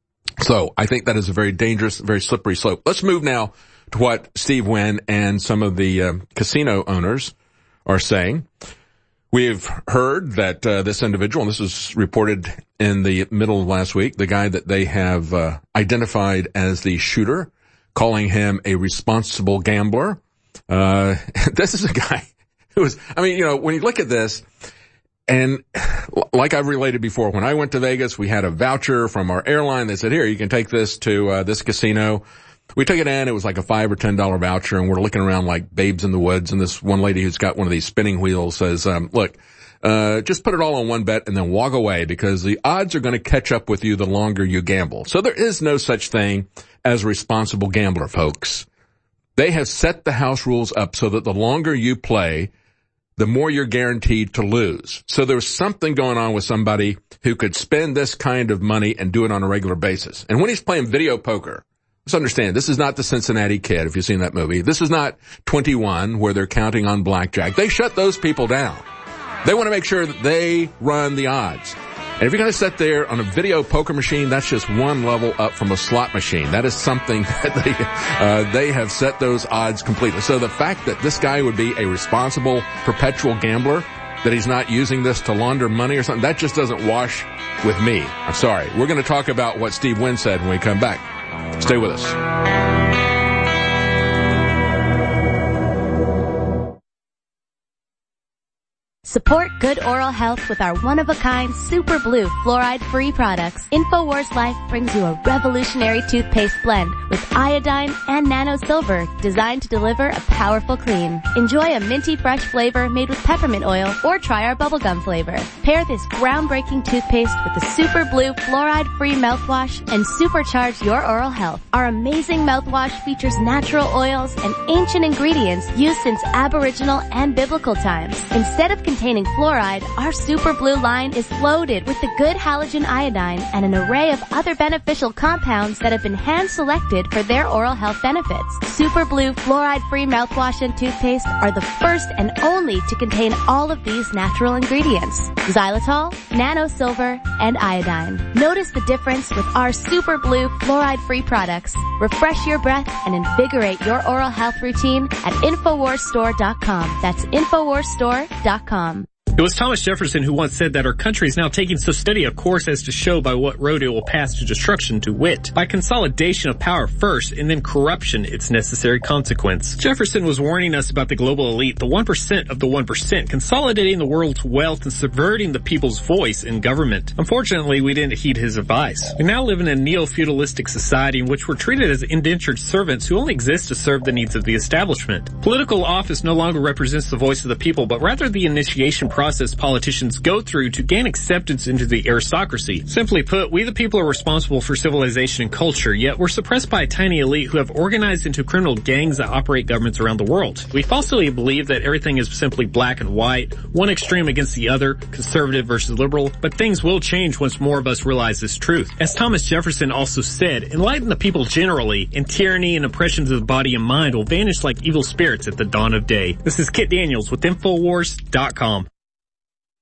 So I think that is a very dangerous, very slippery slope. Let's move now to what Steve Wynn and some of the uh, casino owners are saying. We've heard that uh, this individual, and this was reported in the middle of last week, the guy that they have uh, identified as the shooter, calling him a responsible gambler. Uh, this is a guy who was, I mean, you know, when you look at this, and like I've related before, when I went to Vegas, we had a voucher from our airline. They said, here, you can take this to uh, this casino. We took it in. It was like a five or ten dollar voucher, and we're looking around like babes in the woods. And this one lady who's got one of these spinning wheels says, um, look, uh, just put it all on one bet and then walk away, because the odds are going to catch up with you the longer you gamble. So there is no such thing as a responsible gambler, folks. They have set the house rules up so that the longer you play, the more you're guaranteed to lose. So there's something going on with somebody who could spend this kind of money and do it on a regular basis. And when he's playing video poker, let's understand, this is not the Cincinnati Kid, if you've seen that movie. This is not twenty-one, where they're counting on blackjack. They shut those people down. They want to make sure that they run the odds. And if you're going to sit there on a video poker machine, that's just one level up from a slot machine. That is something that they, uh, they have set those odds completely. So the fact that this guy would be a responsible, perpetual gambler, that he's not using this to launder money or something, that just doesn't wash with me. I'm sorry. We're going to talk about what Steve Wynn said when we come back. Stay with us. Support good oral health with our one-of-a-kind Super Blue fluoride-free products. InfoWars Life brings you a revolutionary toothpaste blend with iodine and nano silver designed to deliver a powerful clean. Enjoy a minty fresh flavor made with peppermint oil, or try our bubblegum flavor. Pair this groundbreaking toothpaste with the Super Blue fluoride-free mouthwash and supercharge your oral health. Our amazing mouthwash features natural oils and ancient ingredients used since Aboriginal and biblical times. Instead of containing fluoride, our Super Blue line is loaded with the good halogen iodine and an array of other beneficial compounds that have been hand-selected for their oral health benefits. Super Blue fluoride-free mouthwash and toothpaste are the first and only to contain all of these natural ingredients: xylitol, nano silver, and iodine. Notice the difference with our Super Blue fluoride-free products. Refresh your breath and invigorate your oral health routine at infowars store dot com. That's infowars store dot com. It was Thomas Jefferson who once said that our country is now taking so steady a course as to show by what road it will pass to destruction, to wit, by consolidation of power first and then corruption, its necessary consequence. Jefferson was warning us about the global elite, the one percent of the one percent, consolidating the world's wealth and subverting the people's voice in government. Unfortunately, we didn't heed his advice. We now live in a neo-feudalistic society in which we're treated as indentured servants who only exist to serve the needs of the establishment. Political office no longer represents the voice of the people, but rather the initiation process politicians go through to gain acceptance into the aristocracy. Simply put, we the people are responsible for civilization and culture, yet we're suppressed by a tiny elite who have organized into criminal gangs that operate governments around the world. We falsely believe that everything is simply black and white, one extreme against the other, conservative versus liberal, but things will change once more of us realize this truth. As Thomas Jefferson also said, enlighten the people generally, and tyranny and oppressions of the body and mind will vanish like evil spirits at the dawn of day. This is Kit Daniels with Infowars dot com.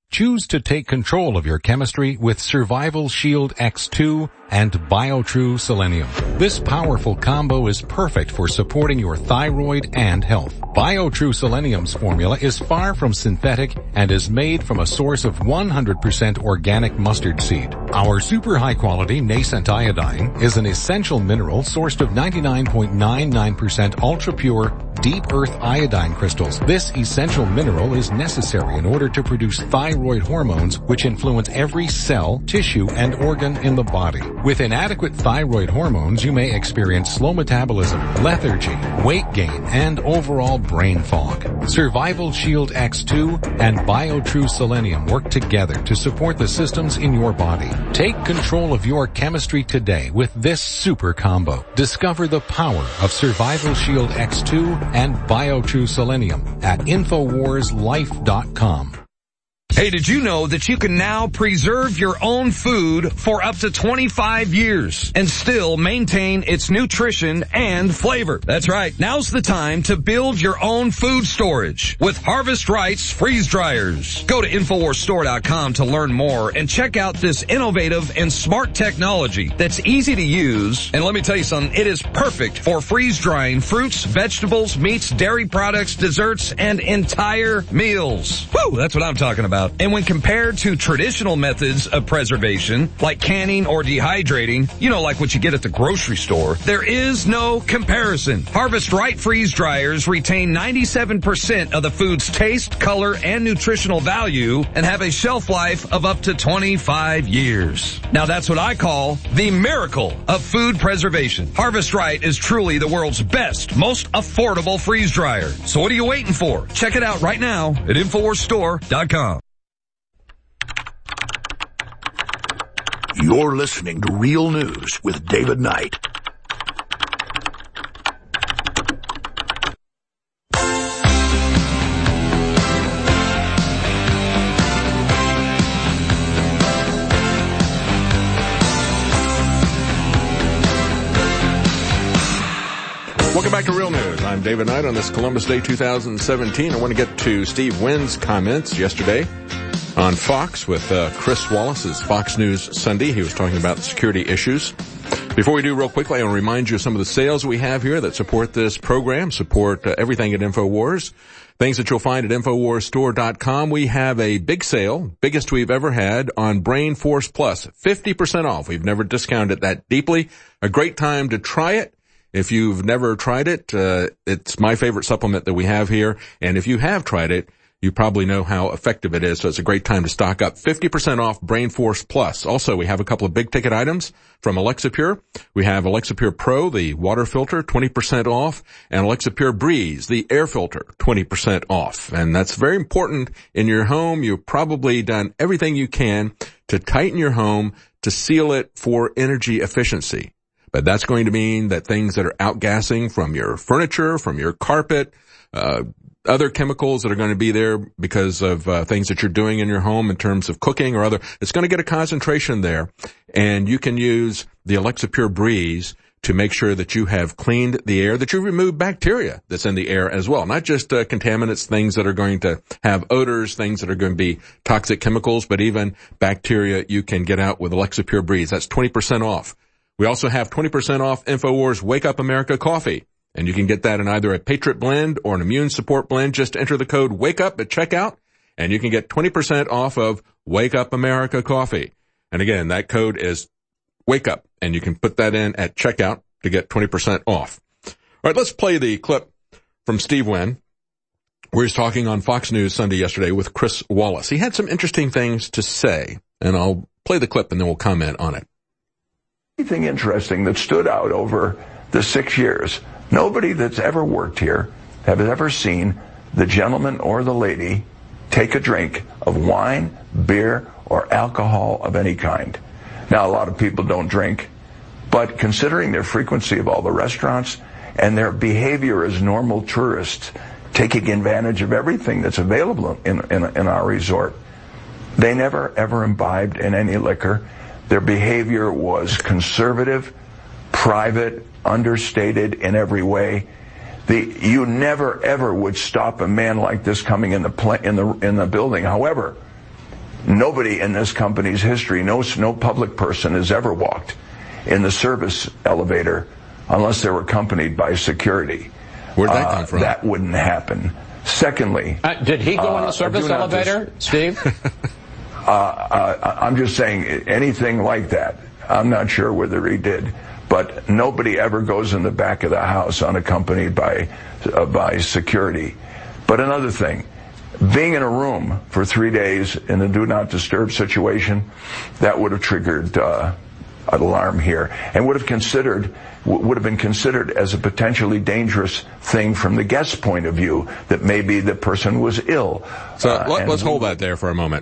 Choose to take control of your chemistry with Survival Shield X two and BioTrue Selenium. This powerful combo is perfect for supporting your thyroid and health. BioTrue Selenium's formula is far from synthetic and is made from a source of one hundred percent organic mustard seed. Our super high quality nascent iodine is an essential mineral sourced of ninety-nine point nine nine percent ultra pure deep earth iodine crystals. This essential mineral is necessary in order to produce thyroid hormones which influence every cell, tissue, and organ in the body. With inadequate thyroid hormones, you may experience slow metabolism, lethargy, weight gain, and overall brain fog. Survival Shield X two and BioTrue Selenium work together to support the systems in your body. Take control of your chemistry today with this super combo. Discover the power of Survival Shield X two and BioTrue Selenium at Infowars Life dot com. Hey, did you know that you can now preserve your own food for up to twenty-five years and still maintain its nutrition and flavor? That's right. Now's the time to build your own food storage with Harvest Right's freeze dryers. Go to Infowars Store dot com to learn more and check out this innovative and smart technology that's easy to use. And let me tell you something, it is perfect for freeze drying fruits, vegetables, meats, dairy products, desserts, and entire meals. Woo, that's what I'm talking about. And when compared to traditional methods of preservation, like canning or dehydrating, you know, like what you get at the grocery store, there is no comparison. Harvest Right freeze dryers retain ninety-seven percent of the food's taste, color, and nutritional value and have a shelf life of up to twenty-five years. Now that's what I call the miracle of food preservation. Harvest Right is truly the world's best, most affordable freeze dryer. So what are you waiting for? Check it out right now at Infowars Store dot com. You're listening to Real News with David Knight. Welcome back to Real News. I'm David Knight on this Columbus Day two thousand seventeen. I want to get to Steve Wynn's comments yesterday on Fox with uh, Chris Wallace's Fox News Sunday. He was talking about security issues. Before we do, real quickly, I want to remind you of some of the sales we have here that support this program, support uh, everything at InfoWars. Things that you'll find at Infowars Store dot com. We have a big sale, biggest we've ever had, on Brain Force Plus. fifty percent off. We've never discounted that deeply. A great time to try it. If you've never tried it, uh, it's my favorite supplement that we have here. And if you have tried it, you probably know how effective it is, so it's a great time to stock up. fifty percent off Brain Force Plus. Also, we have a couple of big-ticket items from Alexapure. We have Alexapure Pro, the water filter, twenty percent off, and Alexapure Breeze, the air filter, twenty percent off. And that's very important in your home. You've probably done everything you can to tighten your home, to seal it for energy efficiency. But that's going to mean that things that are outgassing from your furniture, from your carpet, uh, other chemicals that are going to be there because of uh, things that you're doing in your home in terms of cooking or other, it's going to get a concentration there. And you can use the Alexapure Breeze to make sure that you have cleaned the air, that you remove bacteria that's in the air as well. Not just uh, contaminants, things that are going to have odors, things that are going to be toxic chemicals, but even bacteria you can get out with Alexapure Breeze. That's twenty percent off. We also have twenty percent off InfoWars Wake Up America coffee. And you can get that in either a Patriot blend or an immune support blend. Just enter the code WAKEUP at checkout, and you can get twenty percent off of Wake Up America coffee. And again, that code is WAKEUP, and you can put that in at checkout to get twenty percent off. All right, let's play the clip from Steve Wynn, where he's talking on Fox News Sunday yesterday with Chris Wallace. He had some interesting things to say, and I'll play the clip and then we'll comment on it. Anything interesting that stood out over the six years? Nobody that's ever worked here has ever seen the gentleman or the lady take a drink of wine, beer, or alcohol of any kind. Now, a lot of people don't drink, but considering their frequency of all the restaurants and their behavior as normal tourists, taking advantage of everything that's available in, in, in our resort, they never, ever imbibed in any liquor. Their behavior was conservative, private, understated in every way. The, you never ever would stop a man like this coming in the pla- in the in the building. However, nobody in this company's history, no, no public person has ever walked in the service elevator unless they were accompanied by security. Where'd that uh, come from? That wouldn't happen. Secondly... Uh, did he go uh, in the service elevator, just, Steve? uh, uh, I'm just saying, anything like that, I'm not sure whether he did. But nobody ever goes in the back of the house unaccompanied by uh, by security. But another thing, being in a room for three days in a do not disturb situation, that would have triggered uh, an alarm here, and would have considered would have been considered as a potentially dangerous thing from the guest's point of view, that maybe the person was ill. So uh, let, let's hold that there for a moment,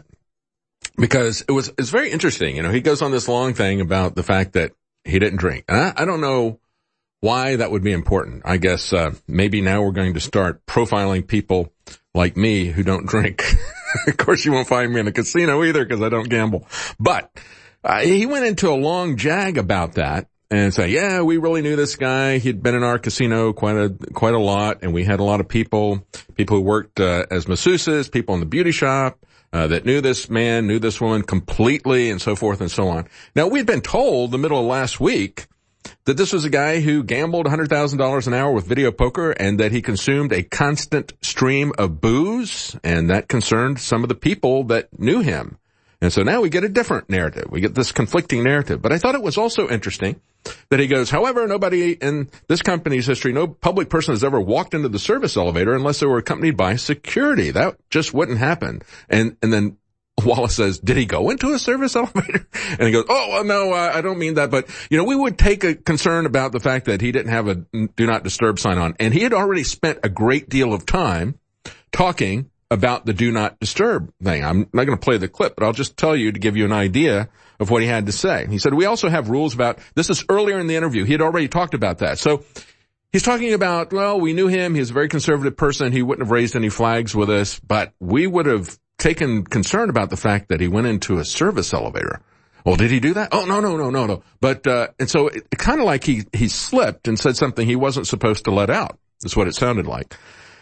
because it was it's very interesting. You know, he goes on this long thing about the fact that he didn't drink. And I, I don't know why that would be important. I guess uh, maybe now we're going to start profiling people like me who don't drink. Of course, you won't find me in a casino either because I don't gamble. But uh, he went into a long jag about that and say, yeah, we really knew this guy. He'd been in our casino quite a quite a lot, and we had a lot of people, people who worked uh, as masseuses, people in the beauty shop, Uh, that knew this man, knew this woman completely, and so forth and so on. Now, we'd been told the middle of last week that this was a guy who gambled one hundred thousand dollars an hour with video poker, and that he consumed a constant stream of booze, and that concerned some of the people that knew him. And so now we get a different narrative. We get this conflicting narrative. But I thought it was also interesting that he goes, however, nobody in this company's history, no public person has ever walked into the service elevator unless they were accompanied by security. That just wouldn't happen. And, and then Wallace says, did he go into a service elevator? And he goes, oh, well, no, uh, I don't mean that. But, you know, we would take a concern about the fact that he didn't have a do not disturb sign on. And he had already spent a great deal of time talking about the do not disturb thing. I'm not going to play the clip, but I'll just tell you to give you an idea of what he had to say. He said, we also have rules about, this is earlier in the interview. He had already talked about that. So he's talking about, well, we knew him. He's a very conservative person. He wouldn't have raised any flags with us, but we would have taken concern about the fact that he went into a service elevator. Well, did he do that? Oh, no, no, no, no, no. But, uh, and so it, it kind of like he, he slipped and said something he wasn't supposed to let out. That's what it sounded like.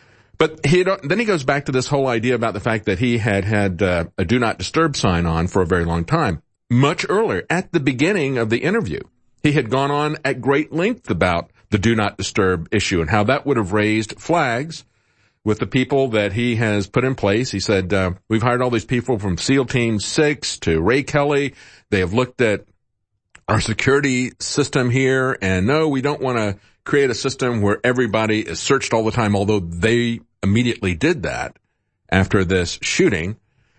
But he had, then he goes back to this whole idea about the fact that he had had uh, a do not disturb sign on for a very long time. Much earlier, at the beginning of the interview, he had gone on at great length about the do not disturb issue and how that would have raised flags with the people that he has put in place. He said, uh, we've hired all these people from SEAL Team six to Ray Kelly. They have looked at our security system here, and no, we don't want to create a system where everybody is searched all the time, although they immediately did that after this shooting.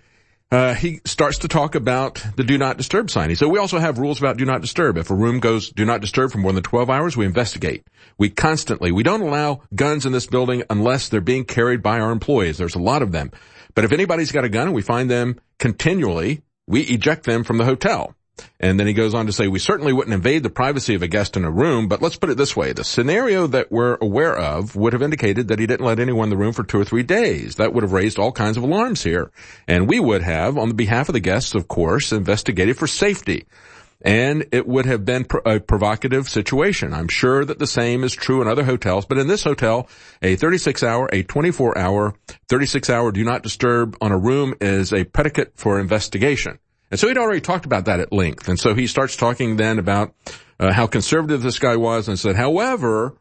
Uh, he starts to talk about the do not disturb sign. He said, we also have rules about do not disturb. If a room goes do not disturb for more than twelve hours, we investigate. We constantly, we don't allow guns in this building unless they're being carried by our employees. There's a lot of them. But if anybody's got a gun and we find them continually, we eject them from the hotel. And then he goes on to say, we certainly wouldn't invade the privacy of a guest in a room, but let's put it this way. The scenario that we're aware of would have indicated that he didn't let anyone in the room for two or three days. That would have raised all kinds of alarms here. And we would have, on the behalf of the guests, of course, investigated for safety. And it would have been a provocative situation. I'm sure that the same is true in other hotels, but in this hotel, a thirty-six hour, a twenty-four hour, thirty-six hour do not disturb on a room is a predicate for investigation. And so he'd already talked about that at length. And so he starts talking then about uh, how conservative this guy was and said, however,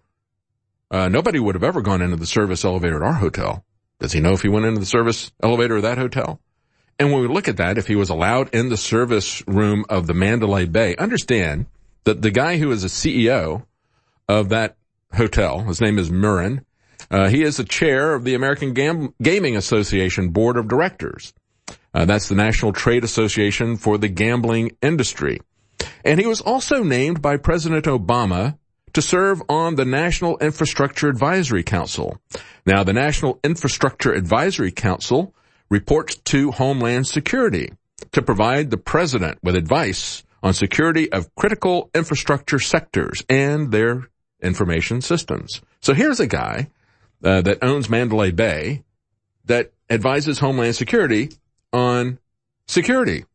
uh, nobody would have ever gone into the service elevator at our hotel. Does he know if he went into the service elevator of that hotel? And when we look at that, if he was allowed in the service room of the Mandalay Bay, understand that the guy who is the C E O of that hotel, his name is Murren, uh, he is the chair of the American Gam- Gaming Association Board of Directors. Uh, that's the National Trade Association for the gambling industry. And he was also named by President Obama to serve on the National Infrastructure Advisory Council. Now, the National Infrastructure Advisory Council reports to Homeland Security to provide the president with advice on security of critical infrastructure sectors and their information systems. So here's a guy uh, that owns Mandalay Bay that advises Homeland Security on security.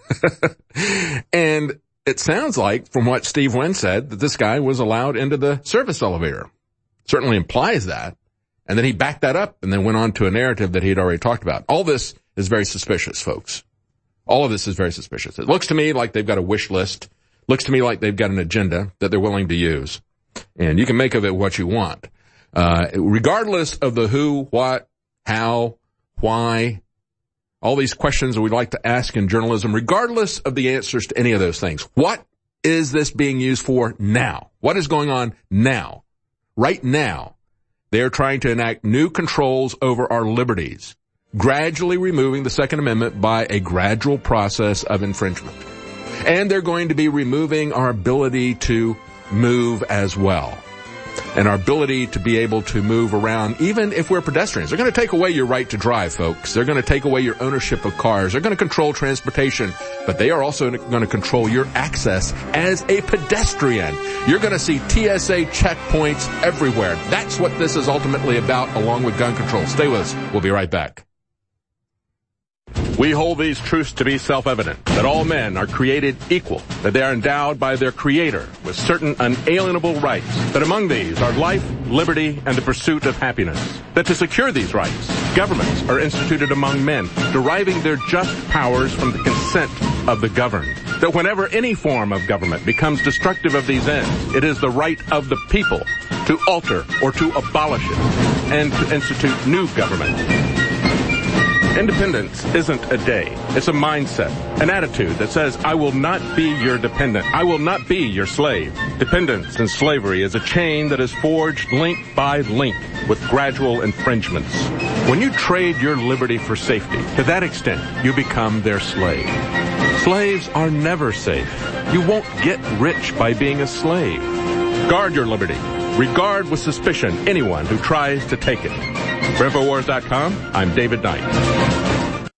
And it sounds like, from what Steve Wynn said, that this guy was allowed into the service elevator. Certainly implies that. And then he backed that up and then went on to a narrative that he had already talked about. All this is very suspicious, folks. All of this is very suspicious. It looks to me like they've got a wish list. Looks to me like they've got an agenda that they're willing to use. And you can make of it what you want. Uh, regardless of the who, what, how, why, all these questions that we'd like to ask in journalism, regardless of the answers to any of those things. What is this being used for now? What is going on now? Right now, they're trying to enact new controls over our liberties, gradually removing the Second Amendment by a gradual process of infringement. And they're going to be removing our ability to move as well, and our ability to be able to move around even if we're pedestrians. They're going to take away your right to drive, folks. They're going to take away your ownership of cars. They're going to control transportation, but they are also going to control your access as a pedestrian. You're going to see T S A checkpoints everywhere. That's what this is ultimately about, along with gun control. Stay with us. We'll be right back. We hold these truths to be self-evident, that all men are created equal, that they are endowed by their Creator with certain unalienable rights, that among these are life, liberty, and the pursuit of happiness, that to secure these rights, governments are instituted among men, deriving their just powers from the consent of the governed, that whenever any form of government becomes destructive of these ends, it is the right of the people to alter or to abolish it, and to institute new government. Independence isn't a day. It's a mindset, an attitude that says, I will not be your dependent. I will not be your slave. Dependence and slavery is a chain that is forged link by link with gradual infringements. When you trade your liberty for safety, to that extent, you become their slave. Slaves are never safe. You won't get rich by being a slave. Guard your liberty. Regard with suspicion anyone who tries to take it. For Infowars dot com, I'm David Knight.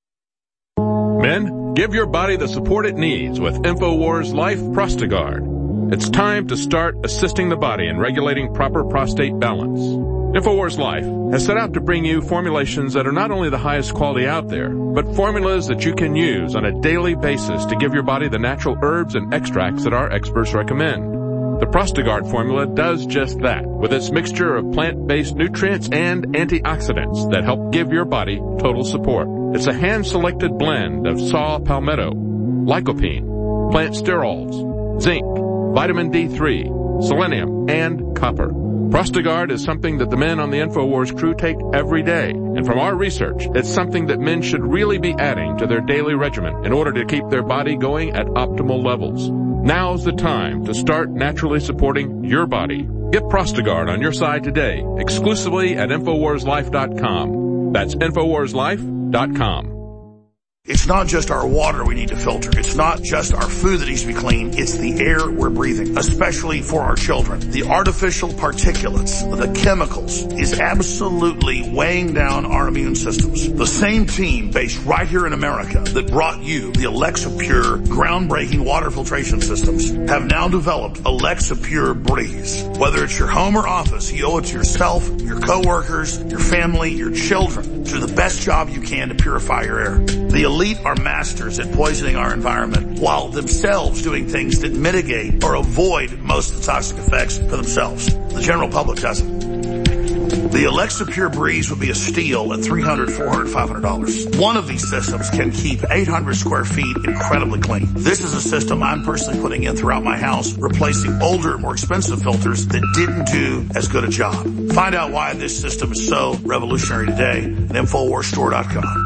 Men, give your body the support it needs with InfoWars Life Prostagard. It's time to start assisting the body in regulating proper prostate balance. InfoWars Life has set out to bring you formulations that are not only the highest quality out there, but formulas that you can use on a daily basis to give your body the natural herbs and extracts that our experts recommend. The Prostagard formula does just that, with its mixture of plant-based nutrients and antioxidants that help give your body total support. It's a hand-selected blend of saw palmetto, lycopene, plant sterols, zinc, vitamin D three, selenium, and copper. Prostagard is something that the men on the InfoWars crew take every day, and from our research, it's something that men should really be adding to their daily regimen in order to keep their body going at optimal levels. Now's the time to start naturally supporting your body. Get Prostagard on your side today, exclusively at Infowars Life dot com. That's Infowars Life dot com. It's not just our water we need to filter. It's not just our food that needs to be clean. It's the air we're breathing, especially for our children. The artificial particulates, the chemicals, is absolutely weighing down our immune systems. The same team based right here in America that brought you the Alexa Pure groundbreaking water filtration systems have now developed Alexa Pure Breeze. Whether it's your home or office, you owe it to yourself, your coworkers, your family, your children to do the best job you can to purify your air. The elite are masters at poisoning our environment while themselves doing things that mitigate or avoid most of the toxic effects for themselves. The general public doesn't. The Alexa Pure Breeze would be a steal at three hundred dollars, four hundred dollars, five hundred dollars. One of these systems can keep eight hundred square feet incredibly clean. This is a system I'm personally putting in throughout my house, replacing older, more expensive filters that didn't do as good a job. Find out why this system is so revolutionary today at Infowars Store dot com.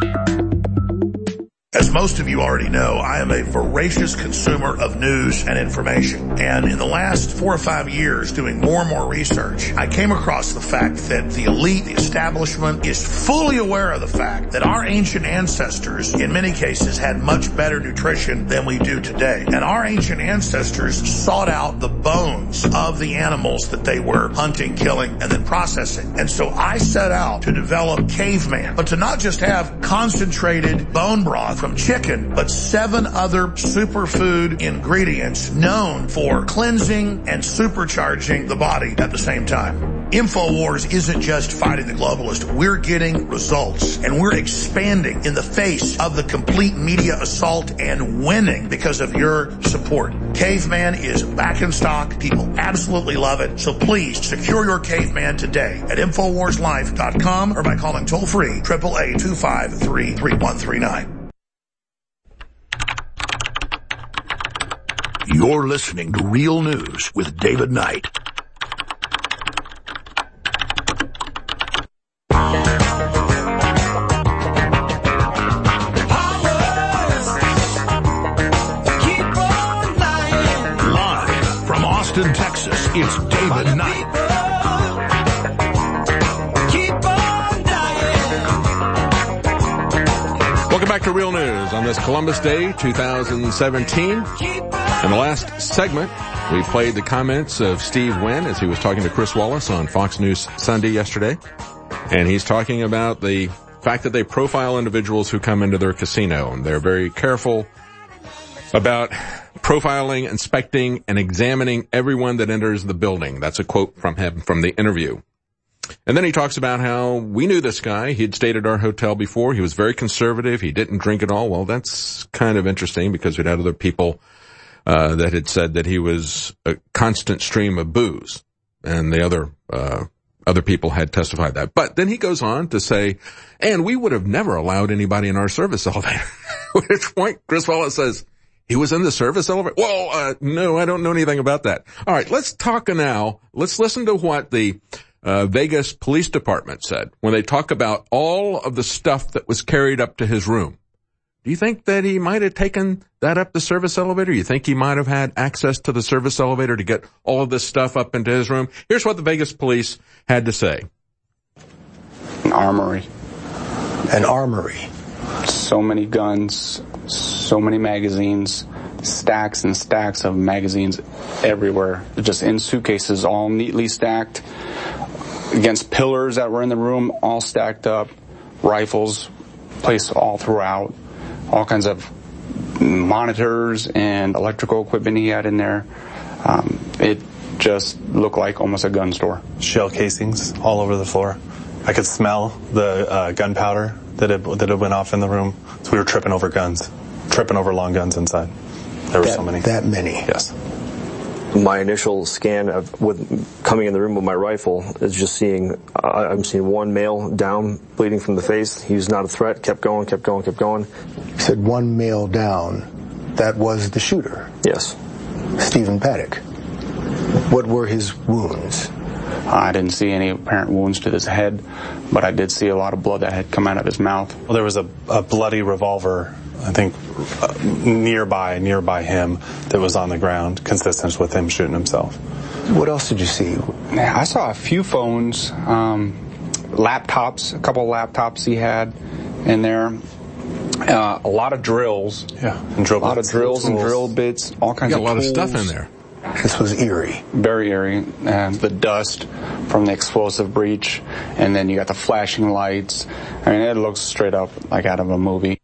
As most of you already know, I am a voracious consumer of news and information. And in the last four or five years, doing more and more research, I came across the fact that the elite, the establishment, is fully aware of the fact that our ancient ancestors, in many cases, had much better nutrition than we do today. And our ancient ancestors sought out the bones of the animals that they were hunting, killing, and then processing. And so I set out to develop Caveman, but to not just have concentrated bone broth from chicken, but seven other superfood ingredients known for cleansing and supercharging the body at the same time. InfoWars isn't just fighting the globalist. We're getting results, and we're expanding in the face of the complete media assault and winning because of your support. Caveman is back in stock. People absolutely love it. So please secure your Caveman today at Infowars Life dot com or by calling toll-free, eight eight eight, two five three, three one three nine. You're listening to Real News with David Knight. Live from Austin, Texas, it's David Knight. Welcome back to Real News on this Columbus Day, two thousand seventeen. In the last segment, we played the comments of Steve Wynn as he was talking to Chris Wallace on Fox News Sunday yesterday. And he's talking about the fact that they profile individuals who come into their casino, and they're very careful about profiling, inspecting, and examining everyone that enters the building. That's a quote from him from the interview. And then he talks about how we knew this guy. He'd stayed at our hotel before. He was very conservative. He didn't drink at all. Well, that's kind of interesting because we'd had other people uh that had said that he was a constant stream of booze. And the other uh other people had testified that. But then he goes on to say, and we would have never allowed anybody in our service elevator. At which point Chris Wallace says, he was in the service elevator? Well, uh no, I don't know anything about that. All right, let's talk now. Let's listen to what the Uh, Vegas Police Department said when they talk about all of the stuff that was carried up to his room. Do you think that he might have taken that up the service elevator? You think he might have had access to the service elevator to get all of this stuff up into his room? Here's what the Vegas police had to say. An armory. An armory. So many guns, so many magazines, stacks and stacks of magazines everywhere, just in suitcases, all neatly stacked against pillars that were in the room, all stacked up, rifles placed all throughout, all kinds of monitors and electrical equipment he had in there. Um, it just looked like almost a gun store. Shell casings all over the floor. I could smell the uh, gunpowder that had, that had went off in the room. So we were tripping over guns, tripping over long guns inside. There were that, so many. That many? Yes. My initial scan of with coming in the room with my rifle is just seeing, uh, I'm seeing one male down, bleeding from the face. He was not a threat, kept going, kept going, kept going. You said one male down. That was the shooter? Yes. Stephen Paddock. What were his wounds? I didn't see any apparent wounds to his head, but I did see a lot of blood that had come out of his mouth. Well, there was a, a bloody revolver, I think, uh, nearby, nearby him that was on the ground, consistent with him shooting himself. What else did you see? Yeah, I saw a few phones, um, laptops, a couple of laptops he had in there. Uh, a lot of drills. Yeah, and drill a lot bits, of drills and tools. drill bits, all kinds you got of a lot tools. of stuff in there. This was eerie. Very eerie. And the dust from the explosive breach, and then you got the flashing lights. I mean, it looks straight up like out of a movie.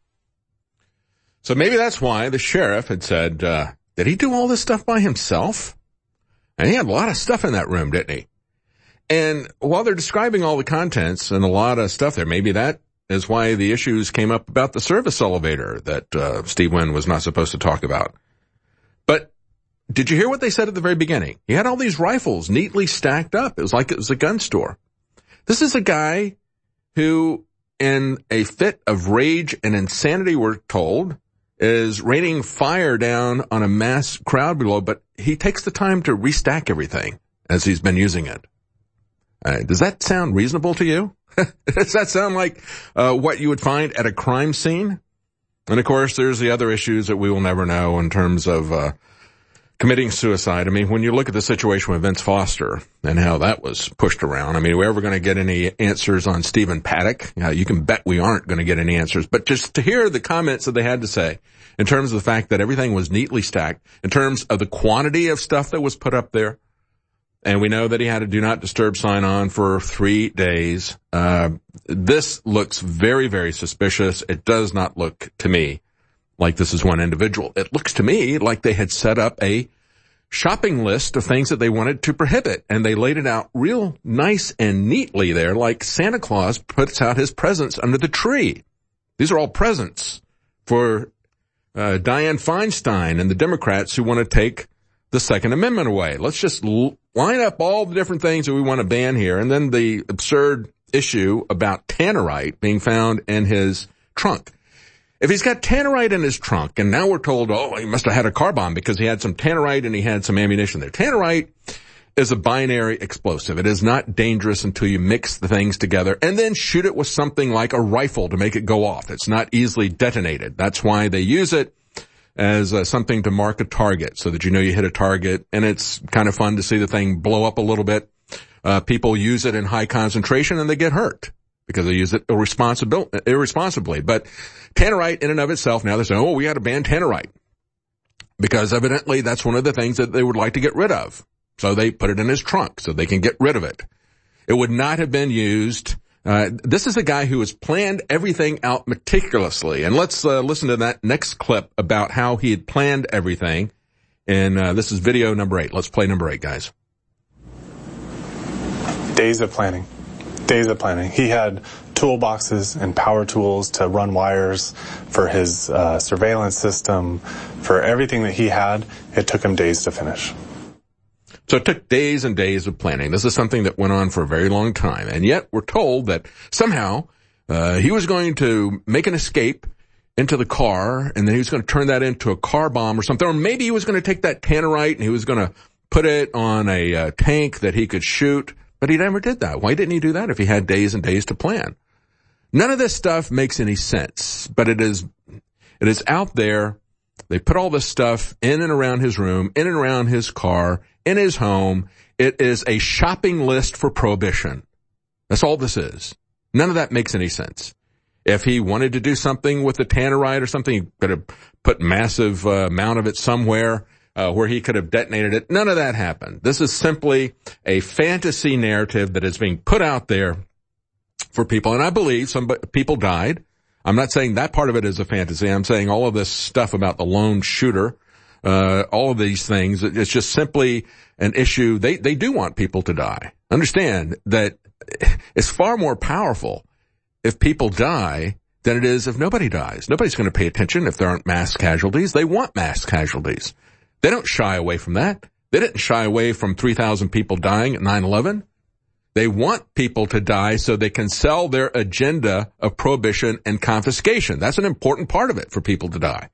So maybe that's why the sheriff had said, uh, did he do all this stuff by himself? And he had a lot of stuff in that room, didn't he? And while they're describing all the contents and a lot of stuff there, maybe that is why the issues came up about the service elevator that uh, Steve Wynn was not supposed to talk about. But did you hear what they said at the very beginning? He had all these rifles neatly stacked up. It was like it was a gun store. This is a guy who, in a fit of rage and insanity, we're told, is raining fire down on a mass crowd below, but he takes the time to restack everything as he's been using it. Uh, does that sound reasonable to you? Does that sound like uh, what you would find at a crime scene? And, of course, there's the other issues that we will never know in terms of uh committing suicide. I mean, when you look at the situation with Vince Foster and how that was pushed around, I mean, are we ever going to get any answers on Stephen Paddock? Yeah, you can bet we aren't going to get any answers. But just to hear the comments that they had to say in terms of the fact that everything was neatly stacked, in terms of the quantity of stuff that was put up there, and we know that he had a do not disturb sign on for three days. Uh, this looks very, very suspicious. It does not look to me like this is one individual. It looks to me like they had set up a shopping list of things that they wanted to prohibit, and they laid it out real nice and neatly there, like Santa Claus puts out his presents under the tree. These are all presents for uh, Dianne Feinstein and the Democrats who want to take the Second Amendment away. Let's just l- line up all the different things that we want to ban here, and then the absurd issue about tannerite being found in his trunk. If he's got tannerite in his trunk, and now we're told, oh, he must have had a car bomb because he had some tannerite and he had some ammunition there. Tannerite is a binary explosive. It is not dangerous until you mix the things together and then shoot it with something like a rifle to make it go off. It's not easily detonated. That's why they use it as uh, something to mark a target so that you know you hit a target, and it's kind of fun to see the thing blow up a little bit. Uh, people use it in high concentration and they get hurt because they use it irresponsibil- irresponsibly. But tannerite in and of itself, now they're saying, oh, we got to ban tannerite because evidently that's one of the things that they would like to get rid of. So they put it in his trunk so they can get rid of it. It would not have been used. Uh, this is a guy who has planned everything out meticulously. And let's uh, listen to that next clip about how he had planned everything. And uh, this is video number eight. Let's play number eight, guys. Days of planning. Days of planning. He had toolboxes and power tools to run wires for his uh, surveillance system, for everything that he had. It took him days to finish. So it took days and days of planning. This is something that went on for a very long time. And yet we're told that somehow uh, he was going to make an escape into the car, and then he was going to turn that into a car bomb or something. Or maybe he was going to take that tannerite and he was going to put it on a uh, tank that he could shoot. But he never did that. Why didn't he do that if he had days and days to plan? None of this stuff makes any sense, but it is, it is out there. They put all this stuff in and around his room, in and around his car, in his home. It is a shopping list for prohibition. That's all this is. None of that makes any sense. If he wanted to do something with the tannerite or something, he could have put massive uh, amount of it somewhere uh, where he could have detonated it. None of that happened. This is simply a fantasy narrative that is being put out there for people. And I believe some people died. I'm not saying that part of it is a fantasy. I'm saying all of this stuff about the lone shooter, uh, all of these things, it's just simply an issue. They, they do want people to die. Understand that it's far more powerful if people die than it is if nobody dies. Nobody's going to pay attention if there aren't mass casualties. They want mass casualties. They don't shy away from that. They didn't shy away from three thousand people dying at nine eleven. They want people to die so they can sell their agenda of prohibition and confiscation. That's an important part of it for people to die.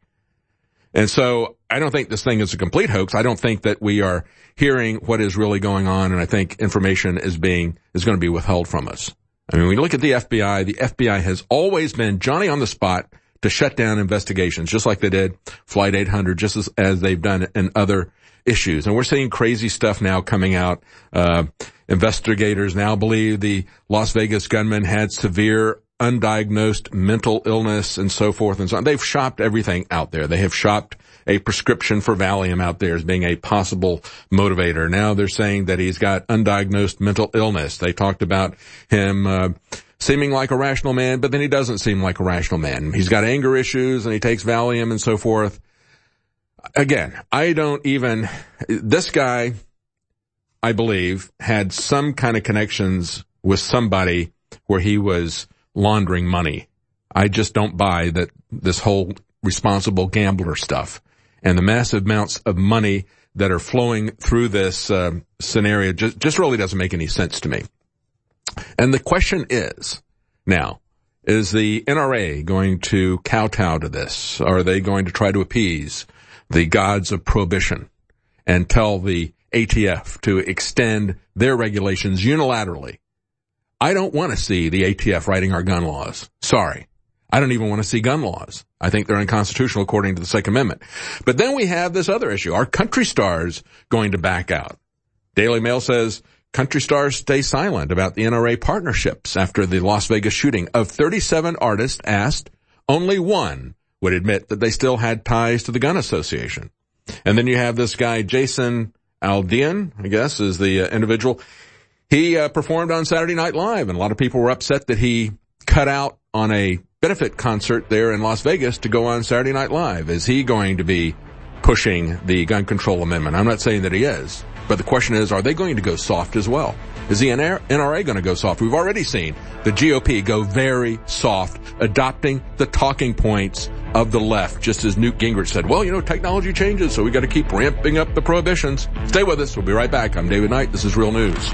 And so I don't think this thing is a complete hoax. I don't think that we are hearing what is really going on, and I think information is being, is going to be withheld from us. I mean, we look at the F B I. The F B I has always been Johnny on the spot to shut down investigations, just like they did Flight eight hundred, just as, as they've done in other issues. And we're seeing crazy stuff now coming out. Uh, investigators now believe the Las Vegas gunman had severe undiagnosed mental illness and so forth and so on. They've shopped everything out there. They have shopped a prescription for Valium out there as being a possible motivator. Now they're saying that he's got undiagnosed mental illness. They talked about him uh, seeming like a rational man, but then he doesn't seem like a rational man. He's got anger issues and he takes Valium and so forth. Again, I don't even, this guy, I believe, had some kind of connections with somebody where he was laundering money. I just don't buy that this whole responsible gambler stuff and the massive amounts of money that are flowing through this uh, scenario just, just really doesn't make any sense to me. And the question is, now, is the N R A going to kowtow to this? Are they going to try to appease the gods of prohibition and tell the A T F to extend their regulations unilaterally? I don't want to see the A T F writing our gun laws. Sorry. I don't even want to see gun laws. I think they're unconstitutional according to the Second Amendment. But then we have this other issue. Are country stars going to back out? Daily Mail says country stars stay silent about the N R A partnerships after the Las Vegas shooting. Of thirty-seven artists asked, only one would admit that they still had ties to the Gun Association. And then you have this guy, Jason Aldean, I guess, is the uh, individual. He uh, performed on Saturday Night Live, and a lot of people were upset that he cut out on a benefit concert there in Las Vegas to go on Saturday Night Live. Is he going to be pushing the gun control amendment? I'm not saying that he is, but the question is, are they going to go soft as well? Is the N R A going to go soft? We've already seen the G O P go very soft, adopting the talking points of the left, just as Newt Gingrich said, well, you know, technology changes, so we got to keep ramping up the prohibitions. Stay with us. We'll be right back. I'm David Knight. This is Real News.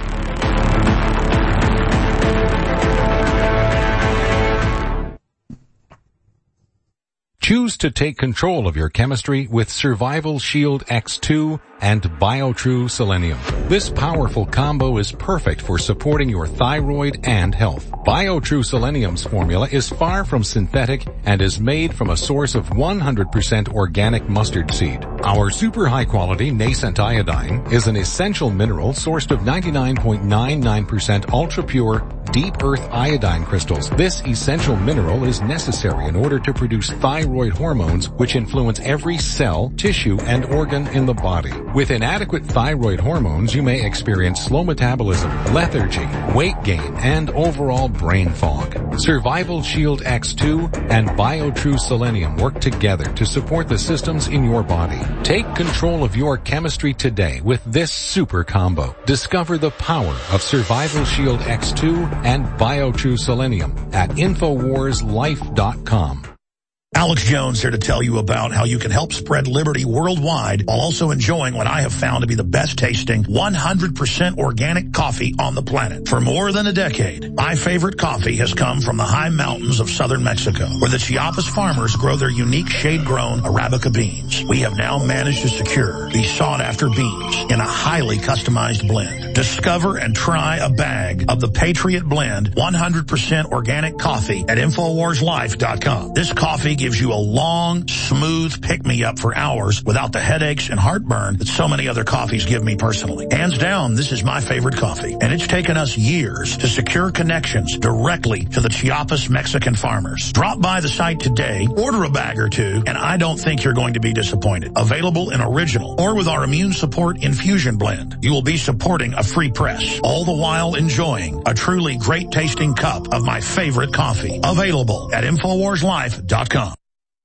Choose to take control of your chemistry with Survival Shield X two and BioTrue Selenium. This powerful combo is perfect for supporting your thyroid and health. BioTrue Selenium's formula is far from synthetic and is made from a source of one hundred percent organic mustard seed. Our super high quality nascent iodine is an essential mineral sourced of ninety-nine point nine nine percent ultra pure deep earth iodine crystals. This essential mineral is necessary in order to produce thyroid hormones, which influence every cell, tissue, and organ in the body. With inadequate thyroid hormones, you may experience slow metabolism, lethargy, weight gain, and overall brain fog. Survival Shield X two and BioTrue Selenium work together to support the systems in your body. Take control of your chemistry today with this super combo. Discover the power of Survival Shield X two and BioTrue Selenium at Infowars Life dot com. Alex Jones here to tell you about how you can help spread liberty worldwide while also enjoying what I have found to be the best tasting one hundred percent organic coffee on the planet. For more than a decade, my favorite coffee has come from the high mountains of southern Mexico, where the Chiapas farmers grow their unique shade-grown Arabica beans. We have now managed to secure these sought-after beans in a highly customized blend. Discover and try a bag of the Patriot Blend one hundred percent organic coffee at Infowars Life dot com. This coffee gives you a long, smooth pick-me-up for hours without the headaches and heartburn that so many other coffees give me personally. Hands down, this is my favorite coffee, and it's taken us years to secure connections directly to the Chiapas Mexican farmers. Drop by the site today, order a bag or two, and I don't think you're going to be disappointed. Available in original or with our immune support infusion blend. You will be supporting a free press, all the while enjoying a truly great-tasting cup of my favorite coffee. Available at Infowars Life dot com.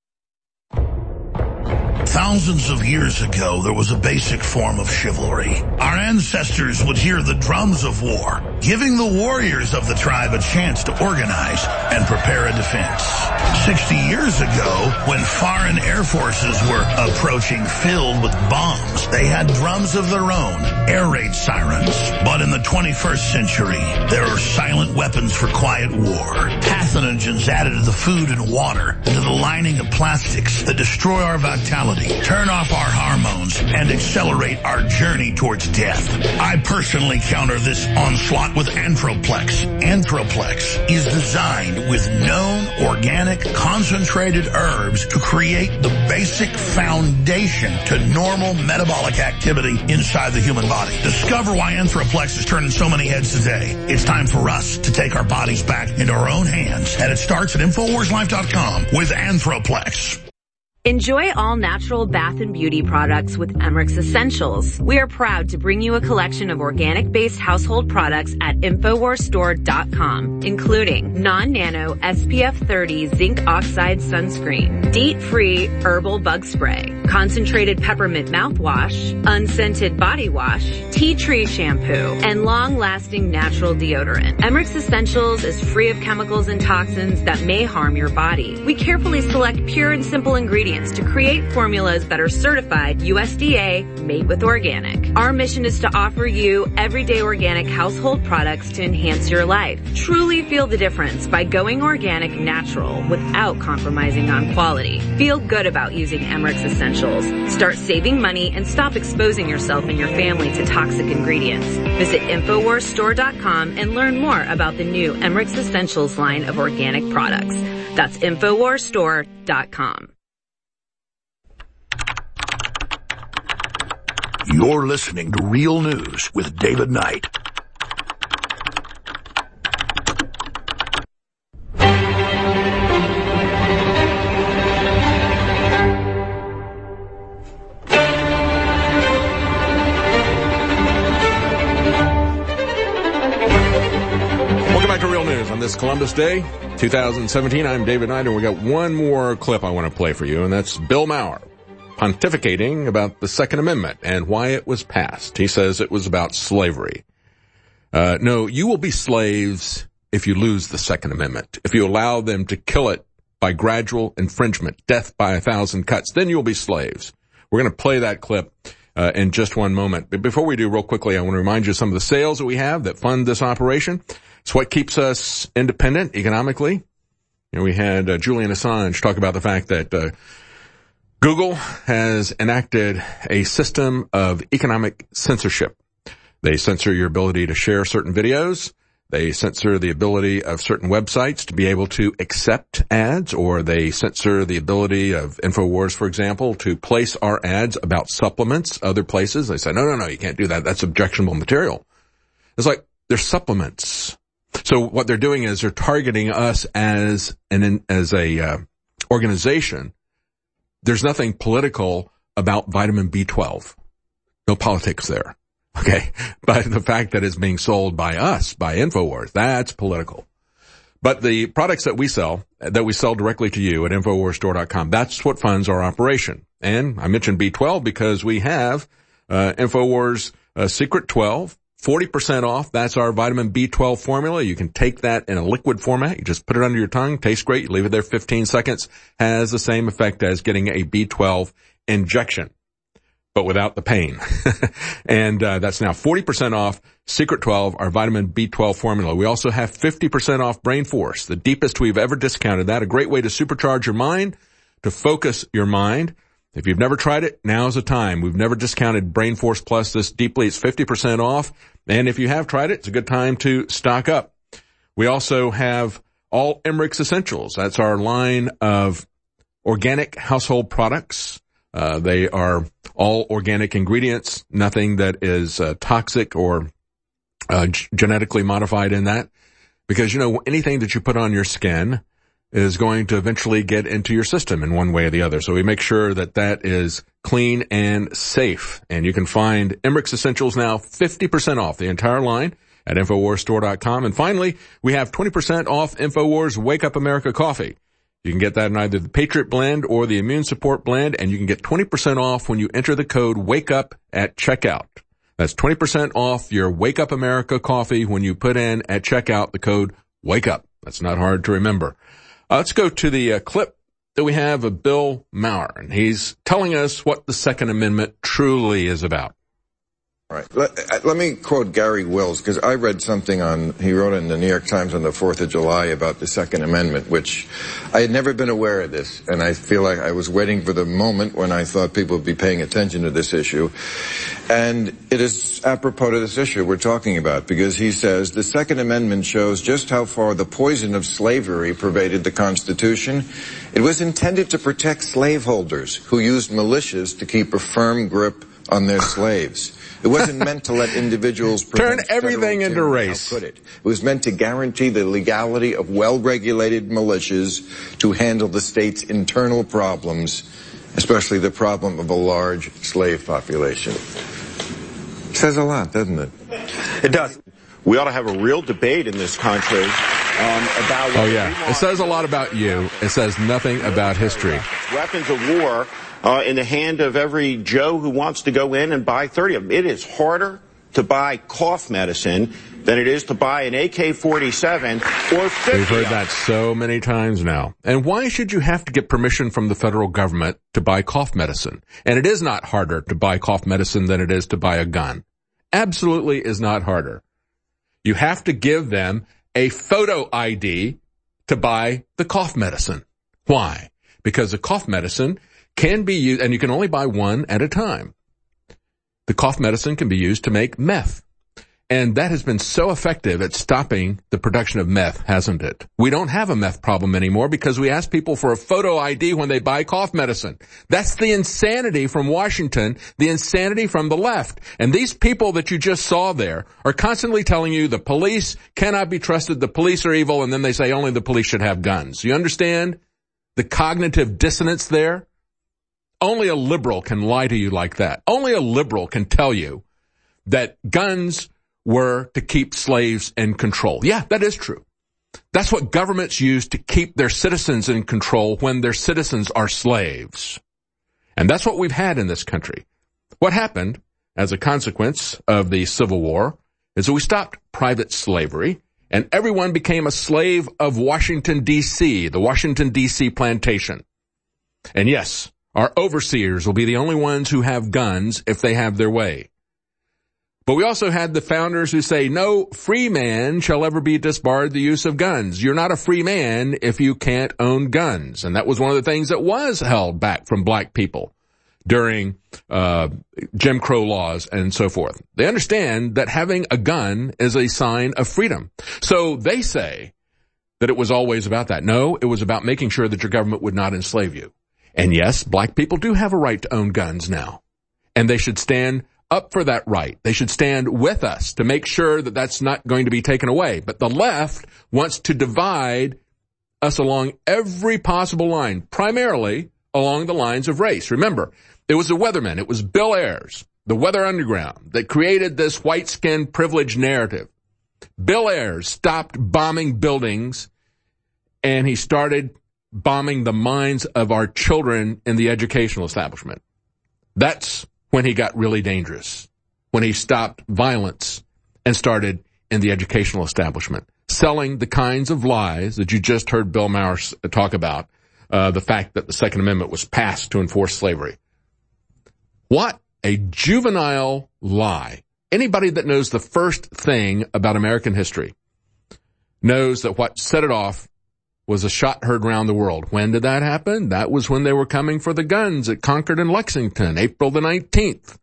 Thousands of years ago, there was a basic form of chivalry. Our ancestors would hear the drums of war, giving the warriors of the tribe a chance to organize and prepare a defense. Sixty years ago, when foreign air forces were approaching filled with bombs, they had drums of their own, air raid sirens. But in the twenty-first century, there are silent weapons for quiet war. Pathogens added to the food and water, and to the lining of plastics that destroy our vitality, turn off our hormones, and accelerate our journey towards death. I personally counter this onslaught with Anthroplex. Anthroplex is designed with known organic concentrated herbs to create the basic foundation to normal metabolic activity inside the human body. Discover why Anthroplex is turning so many heads today. It's time for us to take our bodies back into our own hands, and it starts at Infowars Life dot com with Anthroplex. Enjoy all natural bath and beauty products with Emmerich Essentials. We are proud to bring you a collection of organic-based household products at Infowars Store dot com, including non-nano S P F thirty zinc oxide sunscreen, DEET-free herbal bug spray, concentrated peppermint mouthwash, unscented body wash, tea tree shampoo, and long-lasting natural deodorant. Emmerich Essentials is free of chemicals and toxins that may harm your body. We carefully select pure and simple ingredients to create formulas that are certified U S D A made with organic. Our mission is to offer you everyday organic household products to enhance your life. Truly feel the difference by going organic natural without compromising on quality. Feel good about using Emmerich Essentials. Start saving money and stop exposing yourself and your family to toxic ingredients. Visit Infowars Store dot com and learn more about the new Emmerich Essentials line of organic products. That's Infowars Store dot com. You're listening to Real News with David Knight. Welcome back to Real News on this Columbus Day, two thousand seventeen. I'm David Knight, and we got one more clip I want to play for you, and that's Bill Maher pontificating about the Second Amendment and why it was passed. He says it was about slavery. Uh, no, you will be slaves if you lose the Second Amendment. If you allow them to kill it by gradual infringement, death by a thousand cuts, then you'll be slaves. We're going to play that clip uh, in just one moment. But before we do, real quickly, I want to remind you of some of the sales that we have that fund this operation. It's what keeps us independent economically. You know, we had uh, Julian Assange talk about the fact that uh, Google has enacted a system of economic censorship. They censor your ability to share certain videos. They censor the ability of certain websites to be able to accept ads, or they censor the ability of InfoWars, for example, to place our ads about supplements other places. They say, no, no, no, you can't do that. That's objectionable material. It's like they're supplements. So what they're doing is they're targeting us as an as a uh, organization. There's nothing political about vitamin B twelve. No politics there. Okay. But the fact that it's being sold by us, by InfoWars, that's political. But the products that we sell, that we sell directly to you at InfoWars Store dot com, that's what funds our operation. And I mentioned B twelve because we have uh, InfoWars uh, Secret twelve, forty percent off. That's our vitamin B twelve formula. You can take that in a liquid format. You just put it under your tongue. Tastes great. You leave it there fifteen seconds. Has the same effect as getting a B twelve injection, but without the pain. And uh, that's now forty percent off Secret twelve, our vitamin B twelve formula. We also have fifty percent off Brain Force, the deepest we've ever discounted that. A great way to supercharge your mind, to focus your mind. If you've never tried it, now's the time. We've never discounted Brain Force Plus this deeply. It's fifty percent off. And if you have tried it, it's a good time to stock up. We also have all Emmerich's Essentials. That's our line of organic household products. Uh, they are all organic ingredients, nothing that is uh, toxic or uh, g- genetically modified in that. Because, you know, anything that you put on your skin is going to eventually get into your system in one way or the other. So we make sure that that is clean and safe. And you can find Emmerich's Essentials now fifty percent off the entire line at InfoWars Store dot com. And finally, we have twenty percent off InfoWars Wake Up America coffee. You can get that in either the Patriot Blend or the Immune Support Blend, and you can get twenty percent off when you enter the code WAKEUP at checkout. That's twenty percent off your Wake Up America coffee when you put in at checkout the code WAKEUP. That's not hard to remember. Uh, let's go to the uh, clip that we have of Bill Maher, and he's telling us what the Second Amendment truly is about. All right. Let, let me quote Gary Wills, because I read something on, he wrote in the New York Times on the fourth of July about the Second Amendment, which I had never been aware of this, and I feel like I was waiting for the moment when I thought people would be paying attention to this issue. And it is apropos to this issue we're talking about, because he says, the Second Amendment shows just how far the poison of slavery pervaded the Constitution. It was intended to protect slaveholders who used militias to keep a firm grip on their slaves. It wasn't meant to let individuals turn everything into race. How could it? It was meant to guarantee the legality of well-regulated militias to handle the state's internal problems, especially the problem of a large slave population. Says a lot, doesn't it? It does. We ought to have a real debate in this country um, about. Oh yeah, it says a lot about you. It says nothing about history. Weapons of war. Uh, in the hand of every Joe who wants to go in and buy thirty of them. It is harder to buy cough medicine than it is to buy an A K forty-seven or fifty. We've heard that so many times now. And why should you have to get permission from the federal government to buy cough medicine? And it is not harder to buy cough medicine than it is to buy a gun. Absolutely is not harder. You have to give them a photo I D to buy the cough medicine. Why? Because the cough medicine can be used, and you can only buy one at a time. The cough medicine can be used to make meth. And that has been so effective at stopping the production of meth, hasn't it? We don't have a meth problem anymore because we ask people for a photo I D when they buy cough medicine. That's the insanity from Washington, the insanity from the left. And these people that you just saw there are constantly telling you the police cannot be trusted, the police are evil, and then they say only the police should have guns. You understand the cognitive dissonance there? Only a liberal can lie to you like that. Only a liberal can tell you that guns were to keep slaves in control. Yeah, that is true. That's what governments use to keep their citizens in control when their citizens are slaves. And that's what we've had in this country. What happened as a consequence of the Civil War is that we stopped private slavery and everyone became a slave of Washington, D C, the Washington, D C plantation. And yes, our overseers will be the only ones who have guns if they have their way. But we also had the founders who say, no free man shall ever be disbarred the use of guns. You're not a free man if you can't own guns. And that was one of the things that was held back from black people during uh Jim Crow laws and so forth. They understand that having a gun is a sign of freedom. So they say that it was always about that. No, it was about making sure that your government would not enslave you. And yes, black people do have a right to own guns now. And they should stand up for that right. They should stand with us to make sure that that's not going to be taken away. But the left wants to divide us along every possible line, primarily along the lines of race. Remember, it was the weathermen, it was Bill Ayers, the Weather Underground, that created this white-skin privilege narrative. Bill Ayers stopped bombing buildings, and he started bombing the minds of our children in the educational establishment. That's when he got really dangerous, when he stopped violence and started in the educational establishment, selling the kinds of lies that you just heard Bill Maher talk about, uh, the fact that the Second Amendment was passed to enforce slavery. What a juvenile lie. Anybody that knows the first thing about American history knows that what set it off was a shot heard around the world. When did that happen? That was when they were coming for the guns at Concord and Lexington, April the nineteenth.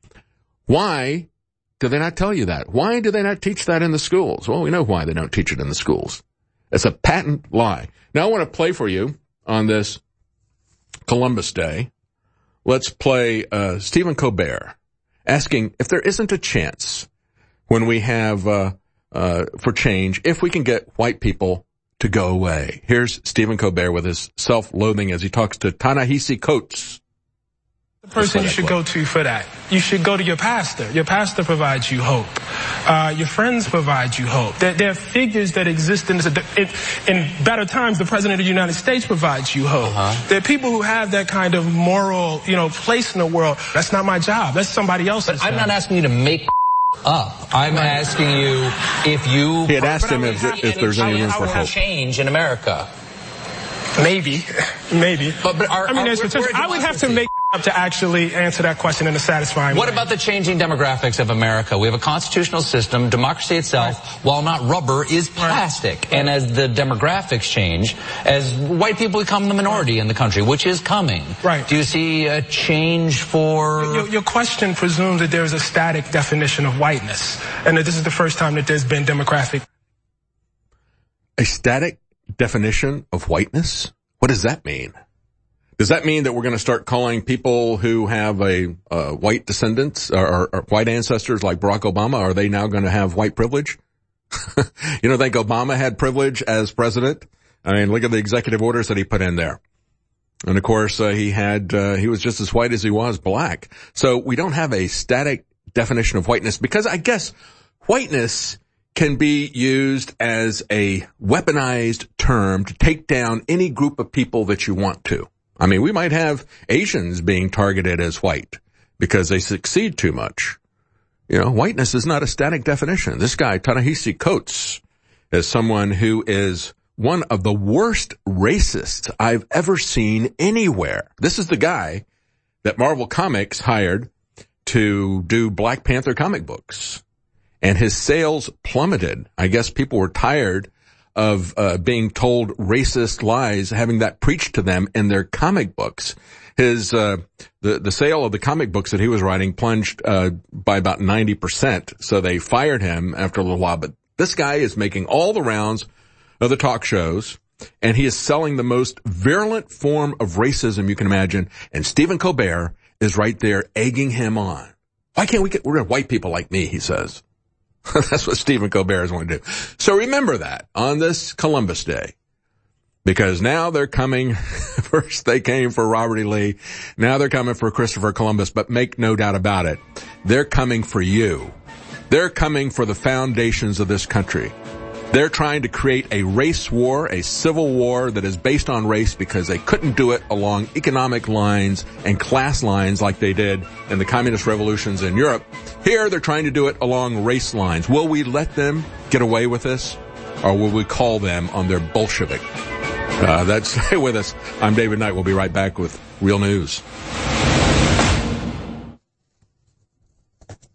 Why do they not tell you that? Why do they not teach that in the schools? Well, we know why they don't teach it in the schools. It's a patent lie. Now I want to play for you on this Columbus Day. Let's play uh Stephen Colbert asking if there isn't a chance when we have uh uh for change, if we can get white people to go away. Here's Stephen Colbert with his self-loathing as he talks to Ta-Nehisi Coates. The person you should go to for that. You should go to your pastor. Your pastor provides you hope. Uh, your friends provide you hope. There, there are figures that exist in, in, in better times. The President of the United States provides you hope. Uh-huh. There are people who have that kind of moral, you know, place in the world. That's not my job. That's somebody else's But I'm job. not asking you to make up. I'm asking you if you... He had asked him if, if there's any room for hope. Change in America. Maybe. Maybe. But, but our, I mean, our, there's potential. I would have to make up to actually answer that question in a satisfying What way. about the changing demographics of America? We have a constitutional system. Democracy itself, right, while not rubber, is plastic. Right. And as the demographics change, as white people become the minority in the country, which is coming, right, do you see a change for... Your, your question presumes that there's a static definition of whiteness, and that this is the first time that there's been demographic... A static definition of whiteness? What does that mean? Does that mean that we're going to start calling people who have a uh, white descendants or, or, or white ancestors like Barack Obama, are they now going to have white privilege? You don't think Obama had privilege as president? I mean, look at the executive orders that he put in there. And of course, uh, he had, uh, he was just as white as he was black. So we don't have a static definition of whiteness because I guess whiteness can be used as a weaponized term to take down any group of people that you want to. I mean, we might have Asians being targeted as white because they succeed too much. You know, whiteness is not a static definition. This guy, Ta-Nehisi Coates, is someone who is one of the worst racists I've ever seen anywhere. This is the guy that Marvel Comics hired to do Black Panther comic books. And his sales plummeted. I guess people were tired of uh, being told racist lies, having that preached to them in their comic books. His uh the the sale of the comic books that he was writing plunged uh by about ninety percent, so they fired him after a little while. But this guy is making all the rounds of the talk shows, and he is selling the most virulent form of racism you can imagine, and Stephen Colbert is right there egging him on. Why can't we get rid of white people like me, he says. That's what Stephen Colbert is going to do. So remember that on this Columbus Day, because now they're coming. First they came for Robert E. Lee. Now they're coming for Christopher Columbus. But make no doubt about it, they're coming for you. They're coming for the foundations of this country. They're trying to create a race war, a civil war that is based on race because they couldn't do it along economic lines and class lines like they did in the communist revolutions in Europe. Here, they're trying to do it along race lines. Will we let them get away with this, or will we call them on their Bolshevik? Uh, that's, stay with us. I'm David Knight. We'll be right back with Real News.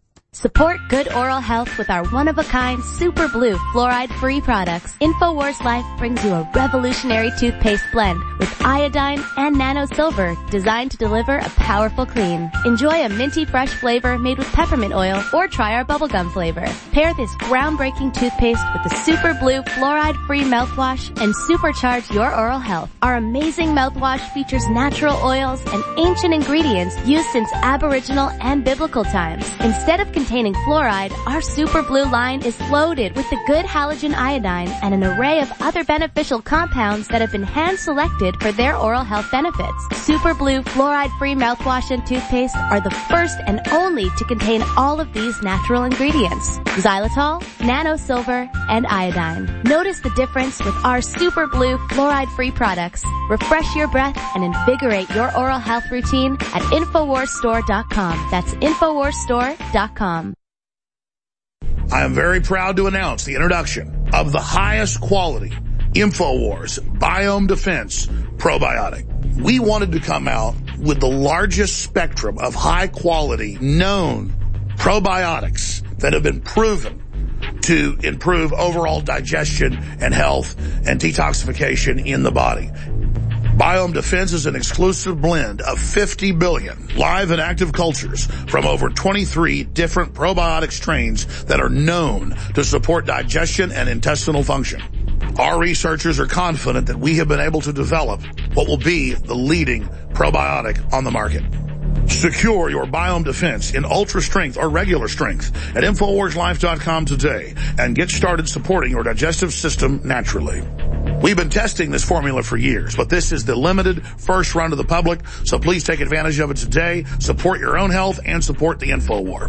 Support good oral health with our one-of-a-kind Super Blue fluoride-free products. InfoWars Life brings you a revolutionary toothpaste blend with iodine and nano silver designed to deliver a powerful clean. Enjoy a minty fresh flavor made with peppermint oil or try our bubblegum flavor. Pair this groundbreaking toothpaste with the Super Blue fluoride-free mouthwash and supercharge your oral health. Our amazing mouthwash features natural oils and ancient ingredients used since Aboriginal and biblical times. Instead of containing fluoride, our Super Blue line is loaded with the good halogen iodine and an array of other beneficial compounds that have been hand-selected for their oral health benefits. Super Blue fluoride-free mouthwash and toothpaste are the first and only to contain all of these natural ingredients: xylitol, nano silver, and iodine. Notice the difference with our Super Blue fluoride-free products. Refresh your breath and invigorate your oral health routine at infowars store dot com. That's infowars store dot com. I am very proud to announce the introduction of the highest quality InfoWars Biome Defense Probiotic. We wanted to come out with the largest spectrum of high quality known probiotics that have been proven to improve overall digestion and health and detoxification in the body. Biome Defense is an exclusive blend of fifty billion live and active cultures from over twenty-three different probiotic strains that are known to support digestion and intestinal function. Our researchers are confident that we have been able to develop what will be the leading probiotic on the market. Secure your Biome Defense in ultra strength or regular strength at infowars life dot com today and get started supporting your digestive system naturally. We've been testing this formula for years, but this is the limited first run to the public, so please take advantage of it today. Support your own health and support the InfoWar.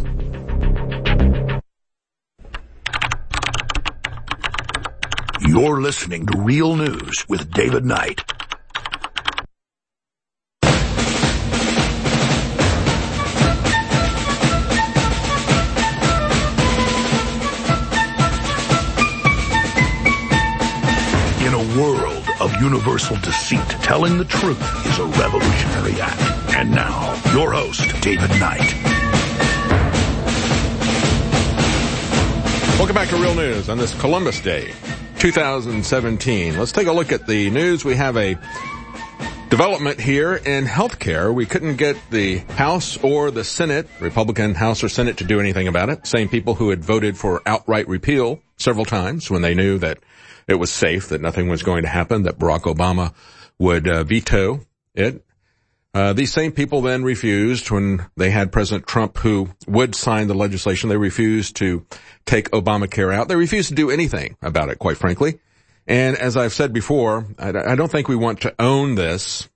You're listening to Real News with David Knight. In a world of universal deceit, telling the truth is a revolutionary act. And now, your host, David Knight. Welcome back to Real News on this Columbus Day, two thousand seventeen. Let's take a look at the news. We have a development here in healthcare. We couldn't get the House or the Senate, Republican House or Senate, to do anything about it. Same people who had voted for outright repeal several times when they knew that it was safe, that nothing was going to happen, that Barack Obama would uh, veto it. Uh, these same people then refused when they had President Trump, who would sign the legislation. They refused to take Obamacare out. They refused to do anything about it, quite frankly. And as I've said before, I, I don't think we want to own this.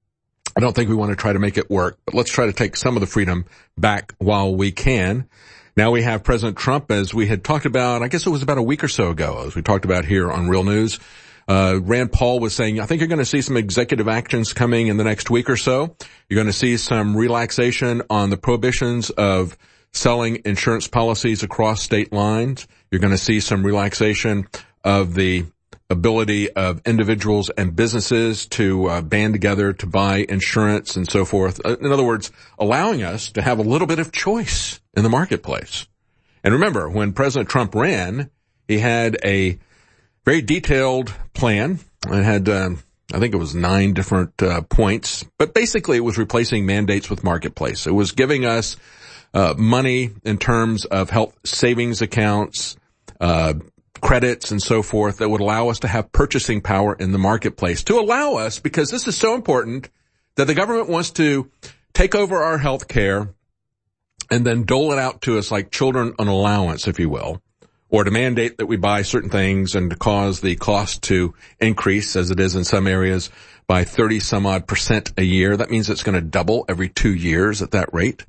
I don't think we want to try to make it work, but let's try to take some of the freedom back while we can. Now we have President Trump, as we had talked about, I guess it was about a week or so ago, as we talked about here on Real News. Uh, Rand Paul was saying, I think you're going to see some executive actions coming in the next week or so. You're going to see some relaxation on the prohibitions of selling insurance policies across state lines. You're going to see some relaxation of the ability of individuals and businesses to uh, band together to buy insurance and so forth. In other words, allowing us to have a little bit of choice in the marketplace. And remember, when President Trump ran, he had a very detailed plan. It had, um, I think it was nine different uh, points, but basically it was replacing mandates with marketplace. It was giving us uh, money in terms of health savings accounts, uh, credits and so forth that would allow us to have purchasing power in the marketplace, to allow us, because this is so important, that the government wants to take over our health care and then dole it out to us like children on allowance, if you will, or to mandate that we buy certain things and to cause the cost to increase, as it is in some areas, by thirty some odd percent a year. That means it's going to double every two years at that rate.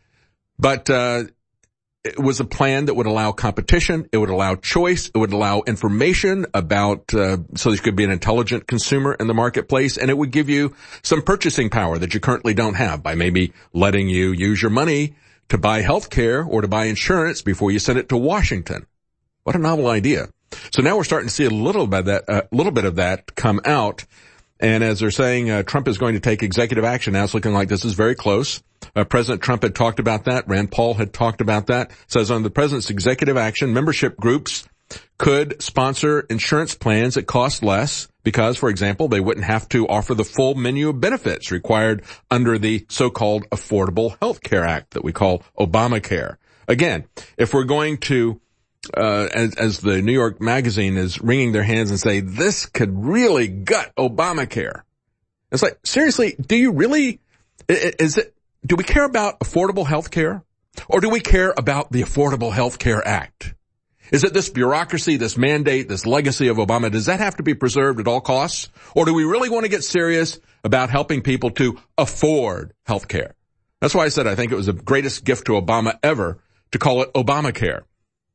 But, uh, it was a plan that would allow competition. It would allow choice. It would allow information about, uh, so you could be an intelligent consumer in the marketplace. And it would give you some purchasing power that you currently don't have by maybe letting you use your money to buy health care or to buy insurance before you send it to Washington. What a novel idea. So now we're starting to see a little bit of that, a uh, little bit of that come out. And as they're saying, uh, Trump is going to take executive action. Now it's looking like this is very close. Uh, President Trump had talked about that. Rand Paul had talked about that. Says on the president's executive action, membership groups could sponsor insurance plans that cost less because, for example, they wouldn't have to offer the full menu of benefits required under the so-called Affordable Health Care Act that we call Obamacare. Again, if we're going to Uh, as, as the New York Magazine is wringing their hands and say, this could really gut Obamacare. It's like, seriously, do you really, is it, do we care about affordable health care? Or do we care about the Affordable Health Care Act? Is it this bureaucracy, this mandate, this legacy of Obama? Does that have to be preserved at all costs? Or do we really want to get serious about helping people to afford health care? That's why I said I think it was the greatest gift to Obama ever to call it Obamacare.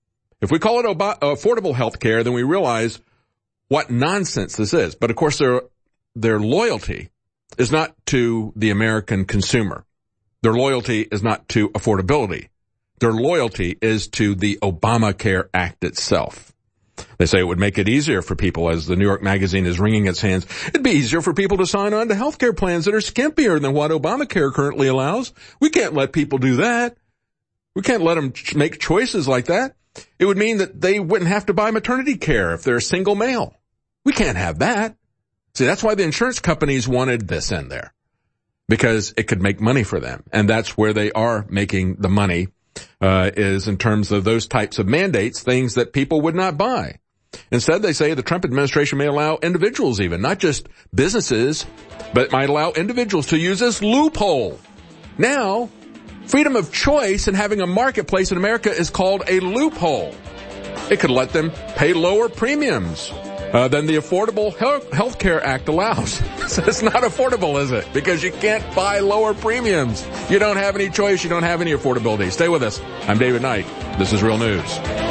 If we call it Ob- affordable health care, then we realize what nonsense this is. But of course, their, their loyalty is not to the American consumer. Their loyalty is not to affordability. Their loyalty is to the Obamacare Act itself. They say it would make it easier for people, as the New York Magazine is wringing its hands. It'd be easier for people to sign on to health care plans that are skimpier than what Obamacare currently allows. We can't let people do that. We can't let them ch- make choices like that. It would mean that they wouldn't have to buy maternity care if they're a single male. We can't have that. See, that's why the insurance companies wanted this in there, because it could make money for them. And that's where they are making the money, uh, is in terms of those types of mandates, things that people would not buy. Instead, they say the Trump administration may allow individuals even, not just businesses, but might allow individuals to use this loophole. Now, freedom of choice and having a marketplace in America is called a loophole. It could let them pay lower premiums uh, than the Affordable Health Care Act allows. So it's not affordable, is it? Because you can't buy lower premiums. You don't have any choice. You don't have any affordability. Stay with us. I'm David Knight. This is Real News.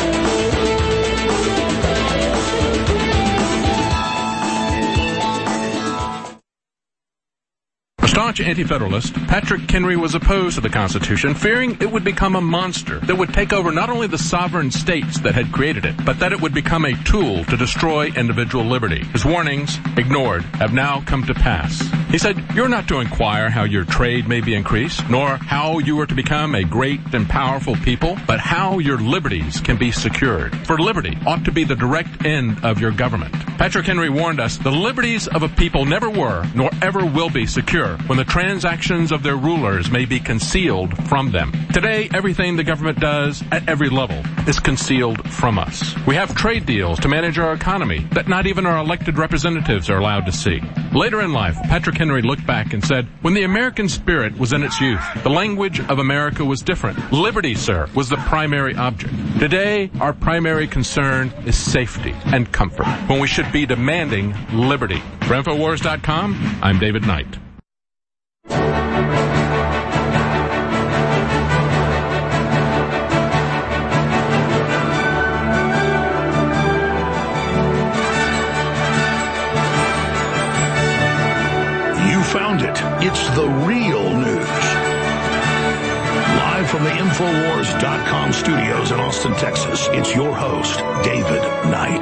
Staunch anti-federalist, Patrick Henry was opposed to the Constitution, fearing it would become a monster that would take over not only the sovereign states that had created it, but that it would become a tool to destroy individual liberty. His warnings, ignored, have now come to pass. He said, "You're not to inquire how your trade may be increased, nor how you are to become a great and powerful people, but how your liberties can be secured. For liberty ought to be the direct end of your government." Patrick Henry warned us, the liberties of a people never were, nor ever will be secure when the transactions of their rulers may be concealed from them. Today, everything the government does at every level is concealed from us. We have trade deals to manage our economy that not even our elected representatives are allowed to see. Later in life, Patrick Henry looked back and said, when the American spirit was in its youth, the language of America was different. Liberty, sir, was the primary object. Today, our primary concern is safety and comfort, when we should be demanding liberty. For Infowars dot com, I'm David Knight. Found it. It's the real news. Live from the Infowars dot com studios in Austin, Texas, it's your host, David Knight.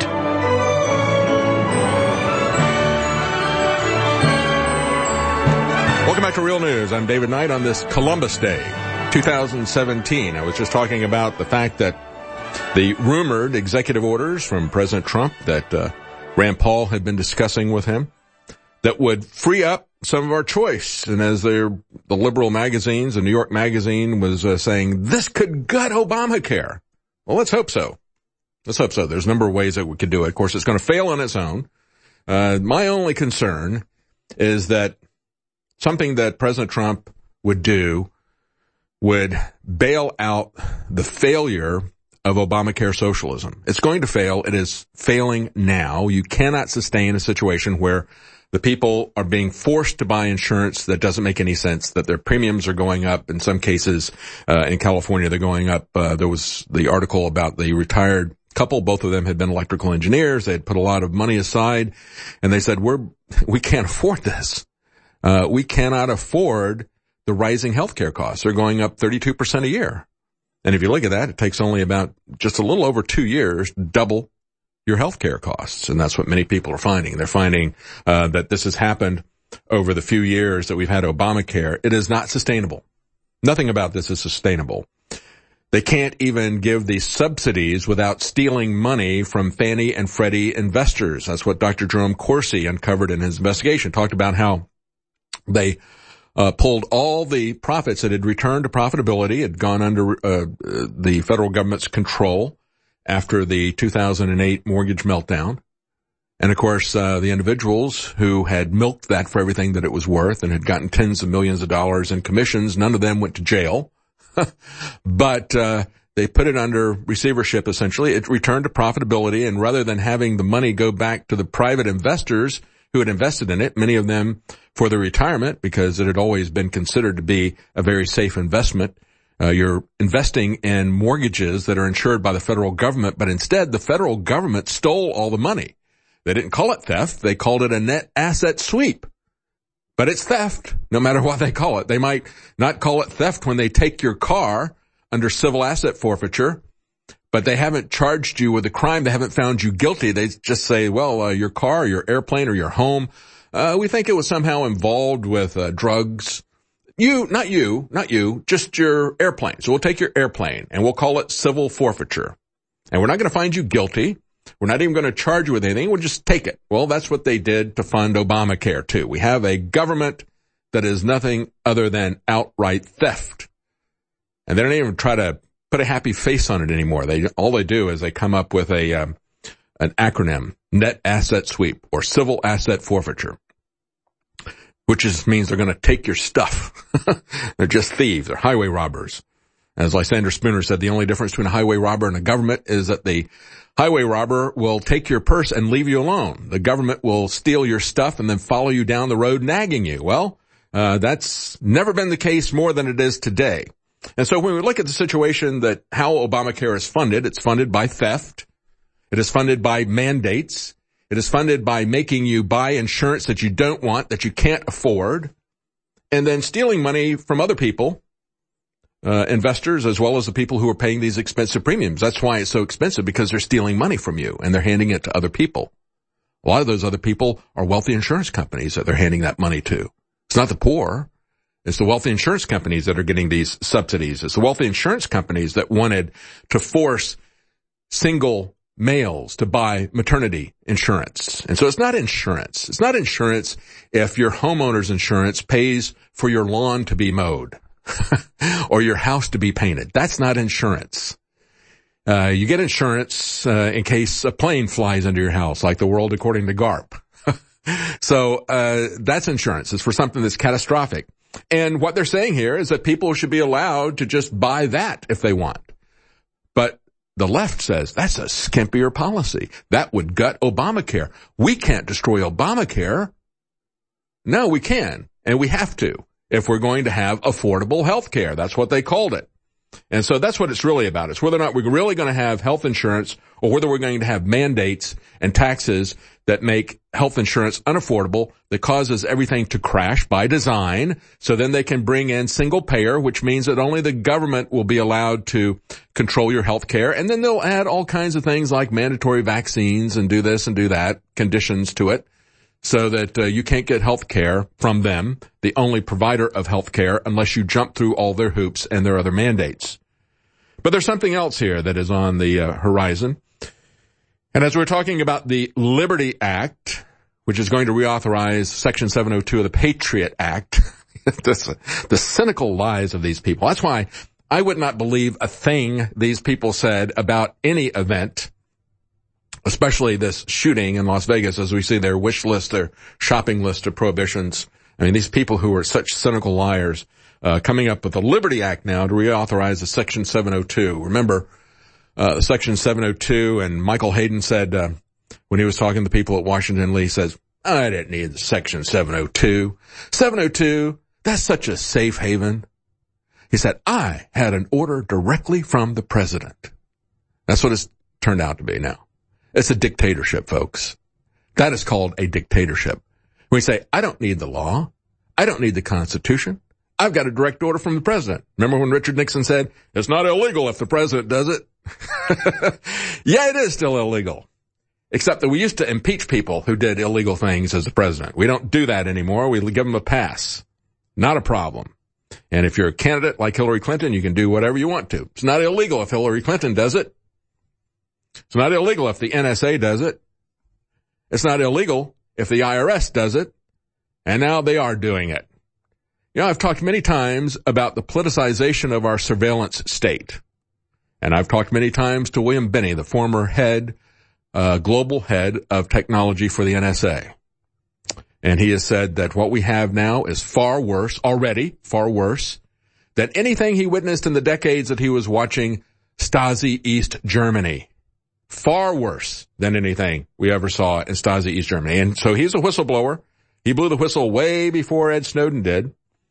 Welcome back to Real News. I'm David Knight on this Columbus Day, two thousand seventeen. I was just talking about the fact that the rumored executive orders from President Trump that uh, Rand Paul had been discussing with him that would free up some of our choice. And as the liberal magazines, the New York Magazine was uh, saying, this could gut Obamacare. Well, let's hope so. Let's hope so. There's a number of ways that we could do it. Of course, it's going to fail on its own. Uh, my only concern is that something that President Trump would do would bail out the failure of Obamacare socialism. It's going to fail. It is failing now. You cannot sustain a situation where the people are being forced to buy insurance that doesn't make any sense, that their premiums are going up. In some cases, uh, in California, they're going up. Uh, there was the article about the retired couple. Both of them had been electrical engineers. They had put a lot of money aside, and they said, we're, we can't afford this. Uh, we cannot afford the rising healthcare costs. They're going up thirty-two percent a year. And if you look at that, it takes only about just a little over two years, double your health care costs. And that's what many people are finding. They're finding uh, that this has happened over the few years that we've had Obamacare. It is not sustainable. Nothing about this is sustainable. They can't even give these subsidies without stealing money from Fannie and Freddie investors. That's what Doctor Jerome Corsi uncovered in his investigation. Talked about how they uh, pulled all the profits that had returned to profitability, had gone under uh, the federal government's control after the two thousand eight mortgage meltdown. And of course, uh, the individuals who had milked that for everything that it was worth and had gotten tens of millions of dollars in commissions, none of them went to jail. But uh they put it under receivership, essentially. It returned to profitability, and rather than having the money go back to the private investors who had invested in it, many of them for their retirement, because it had always been considered to be a very safe investment. Uh, you're investing in mortgages that are insured by the federal government, but instead the federal government stole all the money. They didn't call it theft. They called it a net asset sweep. But it's theft, no matter what they call it. They might not call it theft when they take your car under civil asset forfeiture, but they haven't charged you with a crime. They haven't found you guilty. They just say, well, uh, your car, your airplane, or your home, uh, we think it was somehow involved with uh, drugs. You, not you, not you, just your airplane. So we'll take your airplane, and we'll call it civil forfeiture. And we're not going to find you guilty. We're not even going to charge you with anything. We'll just take it. Well, that's what they did to fund Obamacare, too. We have a government that is nothing other than outright theft. And they don't even try to put a happy face on it anymore. They all they do is they come up with a um, an acronym, net asset sweep or civil asset forfeiture, which is means they're going to take your stuff. They're just thieves. They're highway robbers. As Lysander Spooner said, the only difference between a highway robber and a government is that the highway robber will take your purse and leave you alone. The government will steal your stuff and then follow you down the road nagging you. Well, uh, that's never been the case more than it is today. And so when we look at the situation that how Obamacare is funded, it's funded by theft. It is funded by mandates. It is funded by making you buy insurance that you don't want, that you can't afford, and then stealing money from other people. Uh, investors, as well as the people who are paying these expensive premiums. That's why it's so expensive, because they're stealing money from you and they're handing it to other people. A lot of those other people are wealthy insurance companies that they're handing that money to. It's not the poor. It's the wealthy insurance companies that are getting these subsidies. It's the wealthy insurance companies that wanted to force single males to buy maternity insurance. And so it's not insurance. It's not insurance if your homeowner's insurance pays for your lawn to be mowed. Or your house to be painted. That's not insurance. Uh, you get insurance, uh, in case a plane flies into your house, like the world according to GARP. So, uh, that's insurance. It's for something that's catastrophic. And what they're saying here is that people should be allowed to just buy that if they want. But the left says that's a skimpier policy. That would gut Obamacare. We can't destroy Obamacare. No, we can. And we have to, if we're going to have affordable health care. That's what they called it. And so that's what it's really about. It's whether or not we're really going to have health insurance or whether we're going to have mandates and taxes that make health insurance unaffordable, that causes everything to crash by design. So then they can bring in single payer, which means that only the government will be allowed to control your health care. And then they'll add all kinds of things like mandatory vaccines and do this and do that, conditions to it, so that uh, you can't get health care from them, the only provider of health care, unless you jump through all their hoops and their other mandates. But there's something else here that is on the uh, horizon. And as we're talking about the Liberty Act, which is going to reauthorize Section seven oh two of the Patriot Act, this, the cynical lies of these people. That's why I would not believe a thing these people said about any event, especially this shooting in Las Vegas, as we see their wish list, their shopping list of prohibitions. I mean, these people who are such cynical liars, uh, coming up with the Liberty Act now to reauthorize the Section seven oh two. Remember, uh, Section seven oh two, and Michael Hayden said, uh, when he was talking to people at Washington Lee, says, I didn't need the Section seven oh two. seven oh two, that's such a safe haven. He said, I had an order directly from the president. That's what it's turned out to be now. It's a dictatorship, folks. That is called a dictatorship. We say, I don't need the law. I don't need the Constitution. I've got a direct order from the president. Remember when Richard Nixon said, it's not illegal if the president does it? Yeah, it is still illegal. Except that we used to impeach people who did illegal things as the president. We don't do that anymore. We give them a pass. Not a problem. And if you're a candidate like Hillary Clinton, you can do whatever you want to. It's not illegal if Hillary Clinton does it. It's not illegal if the N S A does it. It's not illegal if the I R S does it. And now they are doing it. You know, I've talked many times about the politicization of our surveillance state. And I've talked many times to William Binney, the former head Uh, global head of technology for the N S A. And he has said that what we have now is far worse, already far worse, than anything he witnessed in the decades that he was watching Stasi East Germany. Far worse than anything we ever saw in Stasi East Germany. And so he's a whistleblower. He blew the whistle way before Ed Snowden did.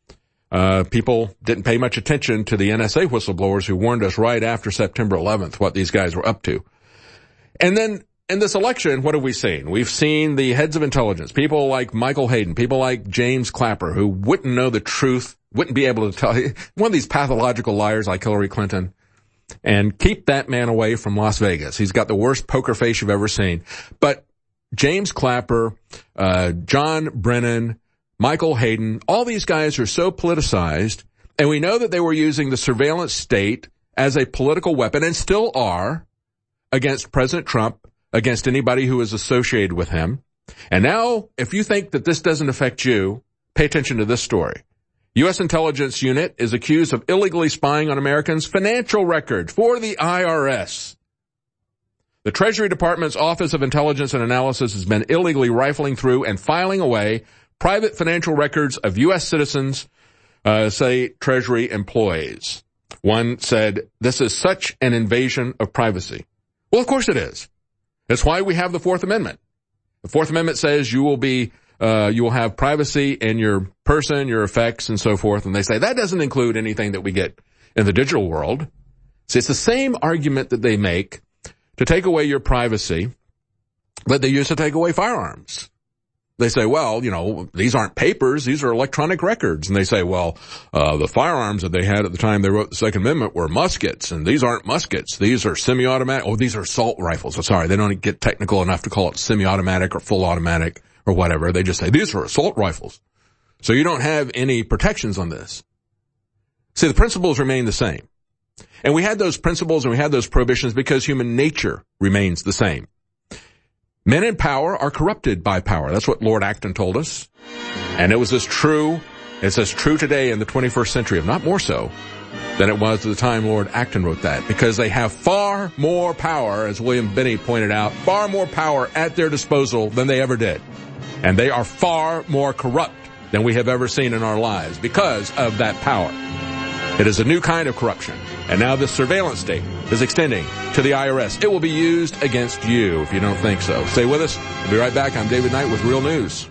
Uh, people didn't pay much attention to the N S A whistleblowers who warned us right after September eleventh what these guys were up to. And then in this election, what have we seen? We've seen the heads of intelligence, people like Michael Hayden, people like James Clapper, who wouldn't know the truth, wouldn't be able to tell, one of these pathological liars like Hillary Clinton, and keep that man away from Las Vegas. He's got the worst poker face you've ever seen. But James Clapper, uh, John Brennan, Michael Hayden, all these guys are so politicized, and we know that they were using the surveillance state as a political weapon, and still are, against President Trump, against anybody who is associated with him. And now, if you think that this doesn't affect you, pay attention to this story. U S intelligence unit is accused of illegally spying on Americans' financial records for the I R S. The Treasury Department's Office of Intelligence and Analysis has been illegally rifling through and filing away private financial records of U S citizens, uh, say Treasury employees. One said, "This is such an invasion of privacy." Well, of course it is. That's why we have the Fourth Amendment. The Fourth Amendment says you will be, uh, you will have privacy in your person, your effects, and so forth. And they say that doesn't include anything that we get in the digital world. See, it's the same argument that they make to take away your privacy that they use to take away firearms. They say, well, you know, these aren't papers, these are electronic records. And they say, well, uh, the firearms that they had at the time they wrote the Second Amendment were muskets, and these aren't muskets. These are semi-automatic. Oh, these are assault rifles. Oh, sorry, they don't get technical enough to call it semi-automatic or full automatic or whatever. They just say, these are assault rifles. So you don't have any protections on this. See, the principles remain the same. And we had those principles and we had those prohibitions because human nature remains the same. Men in power are corrupted by power. That's what Lord Acton told us. And it was as true, it's as true today in the twenty-first century, if not more so, than it was at the time Lord Acton wrote that. Because they have far more power, as William Binney pointed out, far more power at their disposal than they ever did. And they are far more corrupt than we have ever seen in our lives because of that power. It is a new kind of corruption. And now this surveillance state is extending to the I R S. It will be used against you if you don't think so. Stay with us. We'll be right back. I'm David Knight with Real News.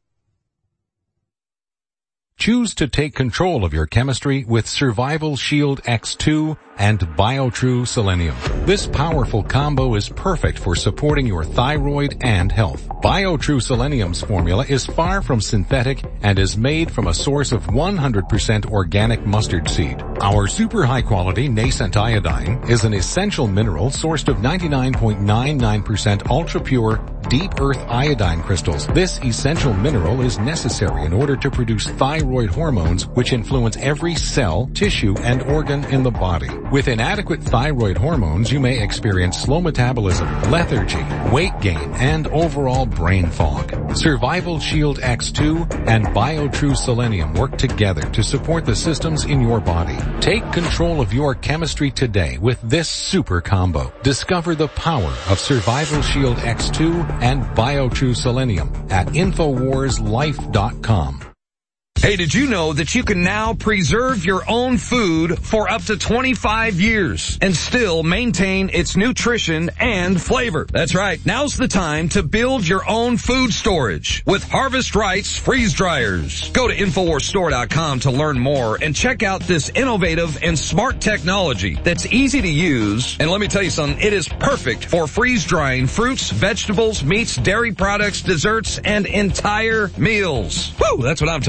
Choose to take control of your chemistry with Survival Shield X two and BioTrue Selenium. This powerful combo is perfect for supporting your thyroid and health. BioTrue Selenium's formula is far from synthetic and is made from a source of one hundred percent organic mustard seed. Our super high quality nascent iodine is an essential mineral sourced of ninety-nine point nine nine percent ultra pure deep earth iodine crystals. This essential mineral is necessary in order to produce thyroid hormones which influence every cell, tissue, and organ in the body. With inadequate thyroid hormones, you may experience slow metabolism, lethargy, weight gain, and overall brain fog. Survival Shield X two and BioTrue Selenium work together to support the systems in your body. Take control of your chemistry today with this super combo. Discover the power of Survival Shield X two and BioTrue Selenium at Infowars Life dot com. Hey, did you know that you can now preserve your own food for up to twenty-five years and still maintain its nutrition and flavor? That's right. Now's the time to build your own food storage with Harvest Rights freeze dryers. Go to Infowars Store dot com to learn more and check out this innovative and smart technology that's easy to use. And let me tell you something, it is perfect for freeze drying fruits, vegetables, meats, dairy products, desserts, and entire meals. Woo, that's what I'm talking about.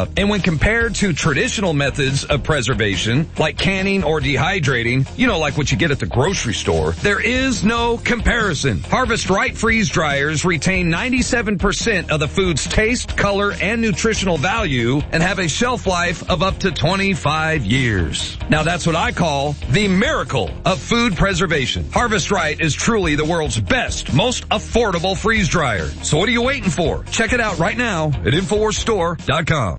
up. And when compared to traditional methods of preservation, like canning or dehydrating, you know, like what you get at the grocery store, there is no comparison. Harvest Right freeze dryers retain ninety-seven percent of the food's taste, color, and nutritional value and have a shelf life of up to twenty-five years. Now that's what I call the miracle of food preservation. Harvest Right is truly the world's best, most affordable freeze dryer. So what are you waiting for? Check it out right now at infowars store dot com.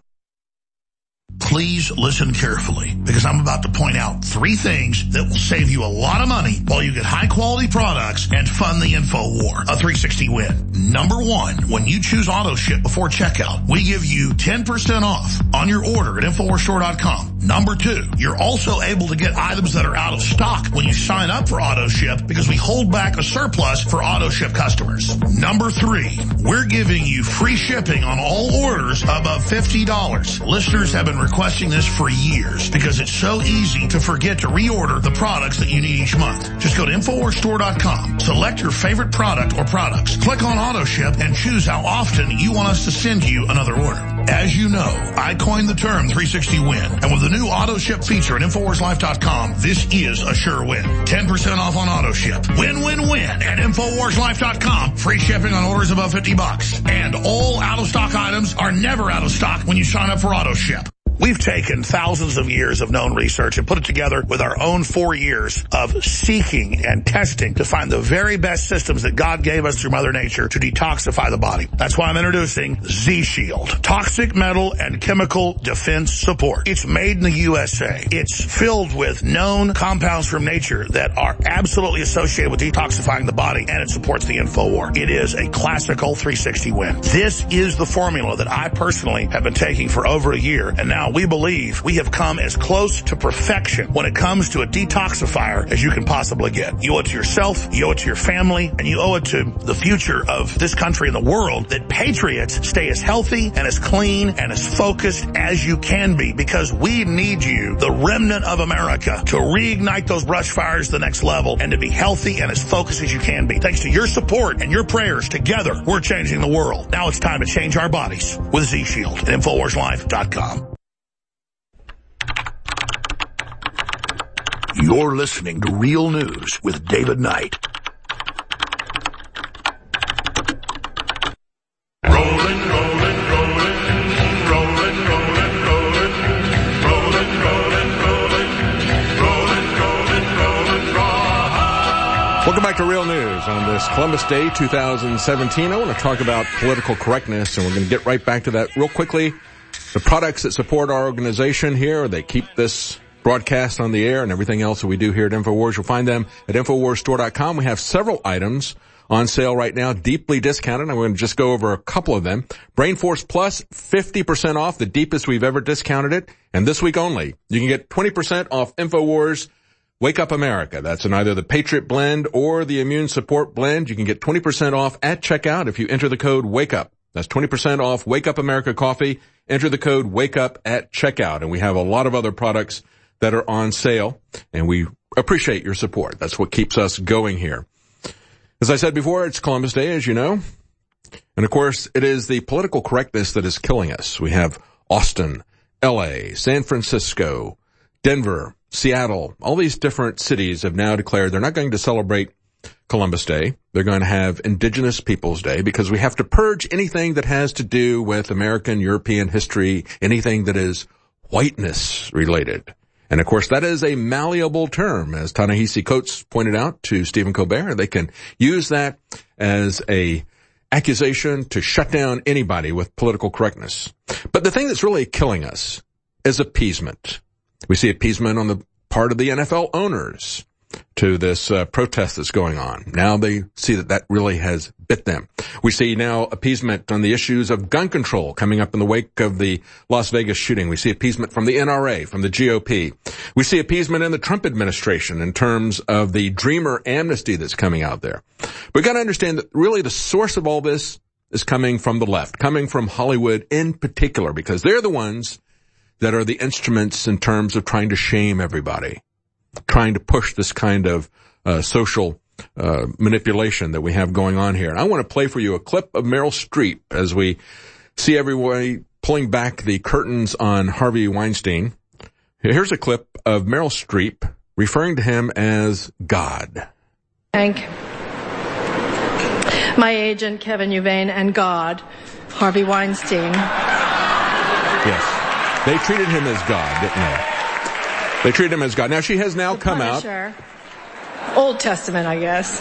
Please listen carefully, because I'm about to point out three things that will save you a lot of money while you get high quality products and fund the InfoWar. A three sixty win. Number one, when you choose auto ship before checkout, we give you ten percent off on your order at infowars store dot com. Number two, you're also able to get items that are out of stock when you sign up for auto ship, because we hold back a surplus for auto ship customers. Number three, we're giving you free shipping on all orders above fifty dollars. Listeners have been requesting this for years because it's so easy to forget to reorder the products that you need each month. Just go to infowars store dot com, select your favorite product or products, click on auto ship, and choose how often you want us to send you another order. As you know, I coined the term three sixty win, and with the new auto ship feature at infowars life dot com, this is a sure win. ten percent off on auto ship. Win, win, win at infowars life dot com. Free shipping on orders above fifty bucks. And all out of stock items are never out of stock when you sign up for auto ship. We've taken thousands of years of known research and put it together with our own four years of seeking and testing to find the very best systems that God gave us through Mother Nature to detoxify the body. That's why I'm introducing Z-Shield, Toxic Metal and Chemical Defense Support. It's made in the U S A. It's filled with known compounds from nature that are absolutely associated with detoxifying the body, and it supports the InfoWar. It is a classical three sixty win. This is the formula that I personally have been taking for over a year, and now we believe we have come as close to perfection when it comes to a detoxifier as you can possibly get. You owe it to yourself, you owe it to your family, and you owe it to the future of this country and the world that patriots stay as healthy and as clean and as focused as you can be, because we need you, the remnant of America, to reignite those brush fires to the next level and to be healthy and as focused as you can be. Thanks to your support and your prayers, together we're changing the world. Now it's time to change our bodies with Z-Shield at infowars life dot com. You're listening to Real News with David Knight. Rolling, rolling, rolling, rolling, rolling, rolling, rolling, rolling, rolling, rolling, rolling, rolling, rolling. Welcome back to Real News on this Columbus Day two thousand seventeen. I want to talk about political correctness, and we're going to get right back to that real quickly. The products that support our organization here, they keep this broadcast on the air and everything else that we do here at InfoWars. You'll find them at infowars store dot com. We have several items on sale right now, deeply discounted. I'm going to just go over a couple of them. Brain Force Plus, fifty percent off, the deepest we've ever discounted it. And this week only, you can get twenty percent off InfoWars Wake Up America. That's in either the Patriot Blend or the Immune Support Blend. You can get twenty percent off at checkout if you enter the code WAKEUP. That's twenty percent off Wake Up America coffee. Enter the code WAKEUP at checkout. And we have a lot of other products that are on sale, and we appreciate your support. That's what keeps us going here. As I said before, it's Columbus Day, as you know. And of course, it is the political correctness that is killing us. We have Austin, L A, San Francisco, Denver, Seattle. All these different cities have now declared they're not going to celebrate Columbus Day. They're going to have Indigenous Peoples Day, because we have to purge anything that has to do with American, European history, anything that is whiteness related. And of course, that is a malleable term, as Ta-Nehisi Coates pointed out to Stephen Colbert. They can use that as a accusation to shut down anybody with political correctness. But the thing that's really killing us is appeasement. We see appeasement on the part of the N F L owners to this uh, protest that's going on. Now they see that that really has bit them. We see now appeasement on the issues of gun control coming up in the wake of the Las Vegas shooting. We see appeasement from the N R A, from the G O P. We see appeasement in the Trump administration in terms of the Dreamer amnesty that's coming out there. We've got to understand that really the source of all this is coming from the left, coming from Hollywood in particular, because they're the ones that are the instruments in terms of trying to shame everybody, trying to push this kind of uh, social uh, manipulation that we have going on here. And I want to play for you a clip of Meryl Streep as we see everybody pulling back the curtains on Harvey Weinstein. Here's a clip of Meryl Streep referring to him as God. Thank my agent, Kevin Uvain, and God, Harvey Weinstein. Yes. They treated him as God, didn't they? They treated him as God. Now, she has now The come Punisher. out. Old Testament, I guess.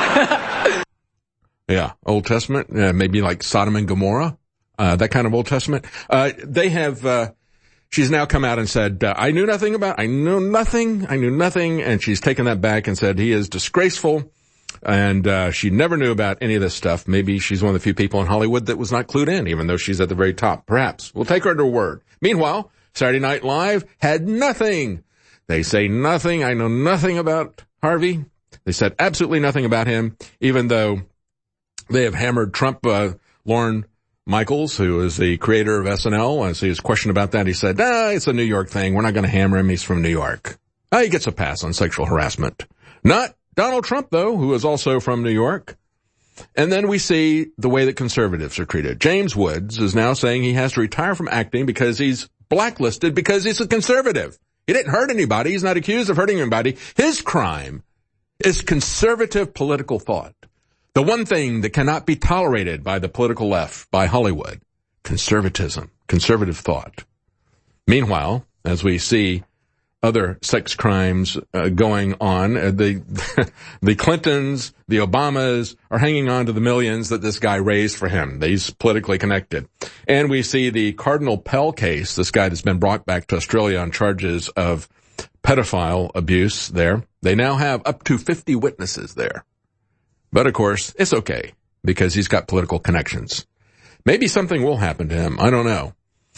Yeah, Old Testament, uh, maybe like Sodom and Gomorrah, uh, that kind of Old Testament. Uh, they have, uh, she's now come out and said, uh, I knew nothing about, I knew nothing, I knew nothing, and she's taken that back and said he is disgraceful, and, uh, she never knew about any of this stuff. Maybe she's one of the few people in Hollywood that was not clued in, even though she's at the very top. Perhaps. We'll take her at her word. Meanwhile, Saturday Night Live had nothing. They say nothing. I know nothing about Harvey. They said absolutely nothing about him, even though they have hammered Trump, uh, Lorne Michaels, who is the creator of S N L. As he was questioned about that, he said, ah, it's a New York thing. We're not going to hammer him. He's from New York. Ah, he gets a pass on sexual harassment. Not Donald Trump, though, who is also from New York. And then we see the way that conservatives are treated. James Woods is now saying he has to retire from acting because he's blacklisted because he's a conservative. He didn't hurt anybody. He's not accused of hurting anybody. His crime is conservative political thought. The one thing that cannot be tolerated by the political left, by Hollywood, conservatism, conservative thought. Meanwhile, as we see other sex crimes uh, going on, uh, the the Clintons, the Obamas are hanging on to the millions that this guy raised for him. He's politically connected. And we see the Cardinal Pell case, this guy that's been brought back to Australia on charges of pedophile abuse there. They now have up to fifty witnesses there. But of course, it's okay because he's got political connections. Maybe something will happen to him. I don't know.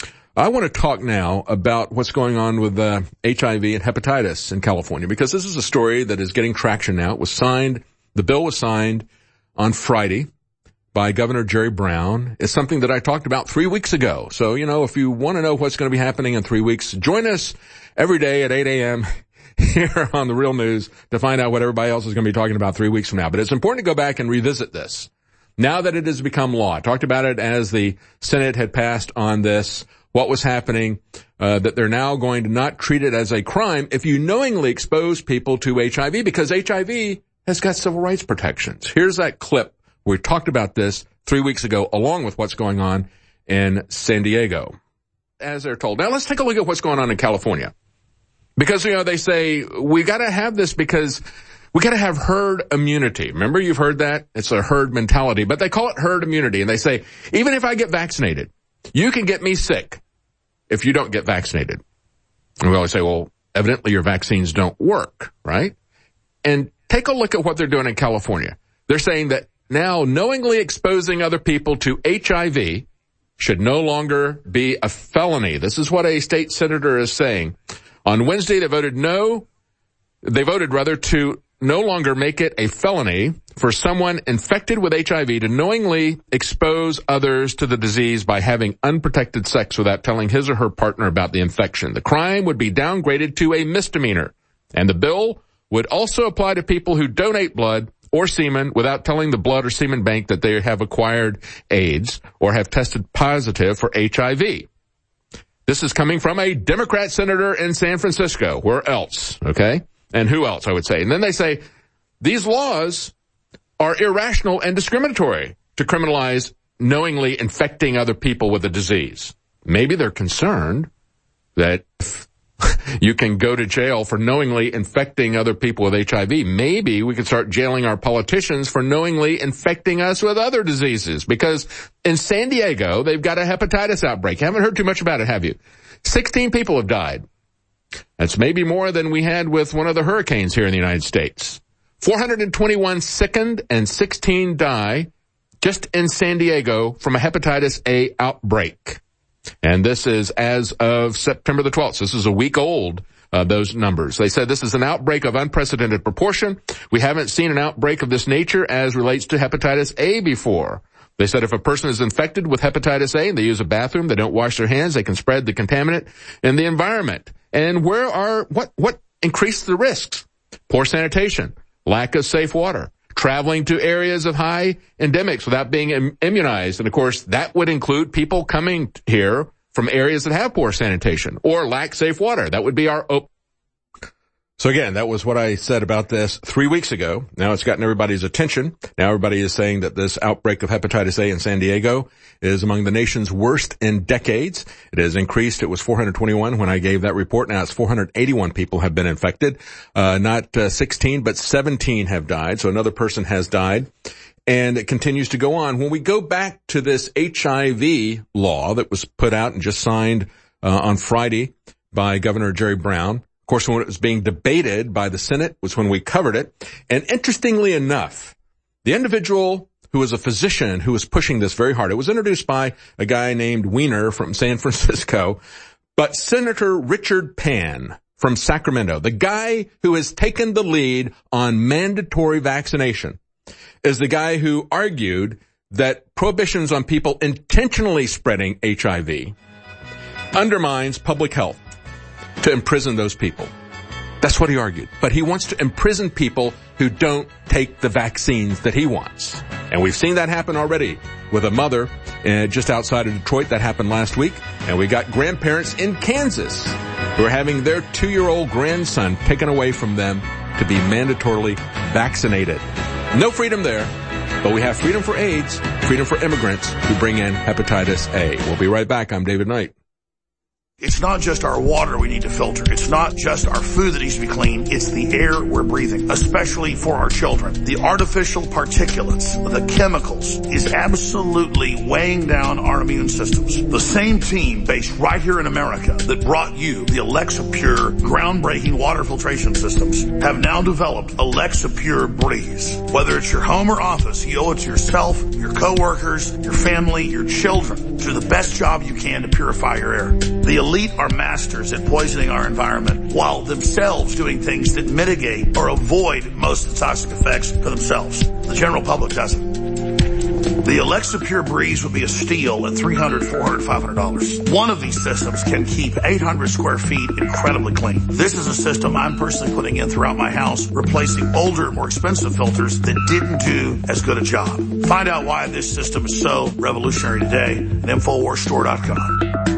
I want to talk now about what's going on with uh, H I V and hepatitis in California, because this is a story that is getting traction now. It was signed, the bill was signed on Friday by Governor Jerry Brown. It's something that I talked about three weeks ago. So, you know, if you want to know what's going to be happening in three weeks, join us every day at eight a.m. here on The Real News to find out what everybody else is going to be talking about three weeks from now. But it's important to go back and revisit this now that it has become law. I talked about it as the Senate had passed on this, what was happening, uh, that they're now going to not treat it as a crime if you knowingly expose people to H I V, because H I V has got civil rights protections. Here's that clip. We talked about this three weeks ago, along with what's going on in San Diego, as they're told. Now let's take a look at what's going on in California. Because, you know, they say we got to have this because we got to have herd immunity. Remember, you've heard that? It's a herd mentality, but they call it herd immunity. And they say, even if I get vaccinated, you can get me sick if you don't get vaccinated. And we always say, well, evidently your vaccines don't work, right? And take a look at what they're doing in California. They're saying that now knowingly exposing other people to H I V should no longer be a felony. This is what a state senator is saying. On Wednesday, they voted no. They voted, rather, to no longer make it a felony for someone infected with H I V to knowingly expose others to the disease by having unprotected sex without telling his or her partner about the infection. The crime would be downgraded to a misdemeanor, and the bill would also apply to people who donate blood or semen without telling the blood or semen bank that they have acquired AIDS or have tested positive for H I V. This is coming from a Democrat senator in San Francisco. Where else? Okay? And who else, I would say. And then they say, these laws are irrational and discriminatory to criminalize knowingly infecting other people with a disease. Maybe they're concerned that you can go to jail for knowingly infecting other people with H I V. Maybe we could start jailing our politicians for knowingly infecting us with other diseases. Because in San Diego, they've got a hepatitis outbreak. You haven't heard too much about it, have you? sixteen people have died. That's maybe more than we had with one of the hurricanes here in the United States. four hundred twenty-one sickened and sixteen die just in San Diego from a hepatitis A outbreak. And this is as of September the twelfth. So this is a week old, uh, those numbers. They said this is an outbreak of unprecedented proportion. We haven't seen an outbreak of this nature as relates to hepatitis A before. They said if a person is infected with hepatitis A and they use a bathroom, they don't wash their hands, they can spread the contaminant in the environment. And where are, what, what increased the risks? Poor sanitation, lack of safe water, traveling to areas of high endemics without being im- immunized. And of course, that would include people coming here from areas that have poor sanitation or lack safe water. That would be our op- So again, that was what I said about this three weeks ago. Now it's gotten everybody's attention. Now everybody is saying that this outbreak of hepatitis A in San Diego is among the nation's worst in decades. It has increased. It was four hundred twenty-one when I gave that report. Now it's four hundred eighty-one people have been infected. Uh, not uh, sixteen, but seventeen have died. So another person has died. And it continues to go on. When we go back to this H I V law that was put out and just signed uh, on Friday by Governor Jerry Brown, of course, when it was being debated by the Senate was when we covered it. And interestingly enough, the individual who was a physician who was pushing this very hard, it was introduced by a guy named Weiner from San Francisco, but Senator Richard Pan from Sacramento, the guy who has taken the lead on mandatory vaccination, is the guy who argued that prohibitions on people intentionally spreading H I V undermines public health to imprison those people. That's what he argued. But he wants to imprison people who don't take the vaccines that he wants. And we've seen that happen already with a mother uh, just outside of Detroit. That happened last week. And we got grandparents in Kansas who are having their two-year-old grandson taken away from them to be mandatorily vaccinated. No freedom there, but we have freedom for AIDS, freedom for immigrants who bring in hepatitis A. We'll be right back. I'm David Knight. It's not just our water we need to filter. It's not just our food that needs to be clean. It's the air we're breathing, especially for our children. The artificial particulates, the chemicals, is absolutely weighing down our immune systems. The same team based right here in America that brought you the Alexa Pure groundbreaking water filtration systems have now developed Alexa Pure Breeze. Whether it's your home or office, you owe it to yourself, your coworkers, your family, your children to do the best job you can to purify your air. The elite are masters at poisoning our environment while themselves doing things that mitigate or avoid most of the toxic effects for themselves. The general public doesn't. The Alexa Pure Breeze would be a steal at three hundred dollars, four hundred dollars, five hundred dollars. One of these systems can keep eight hundred square feet incredibly clean. This is a system I'm personally putting in throughout my house, replacing older, more expensive filters that didn't do as good a job. Find out why this system is so revolutionary today at Infowars Store dot com.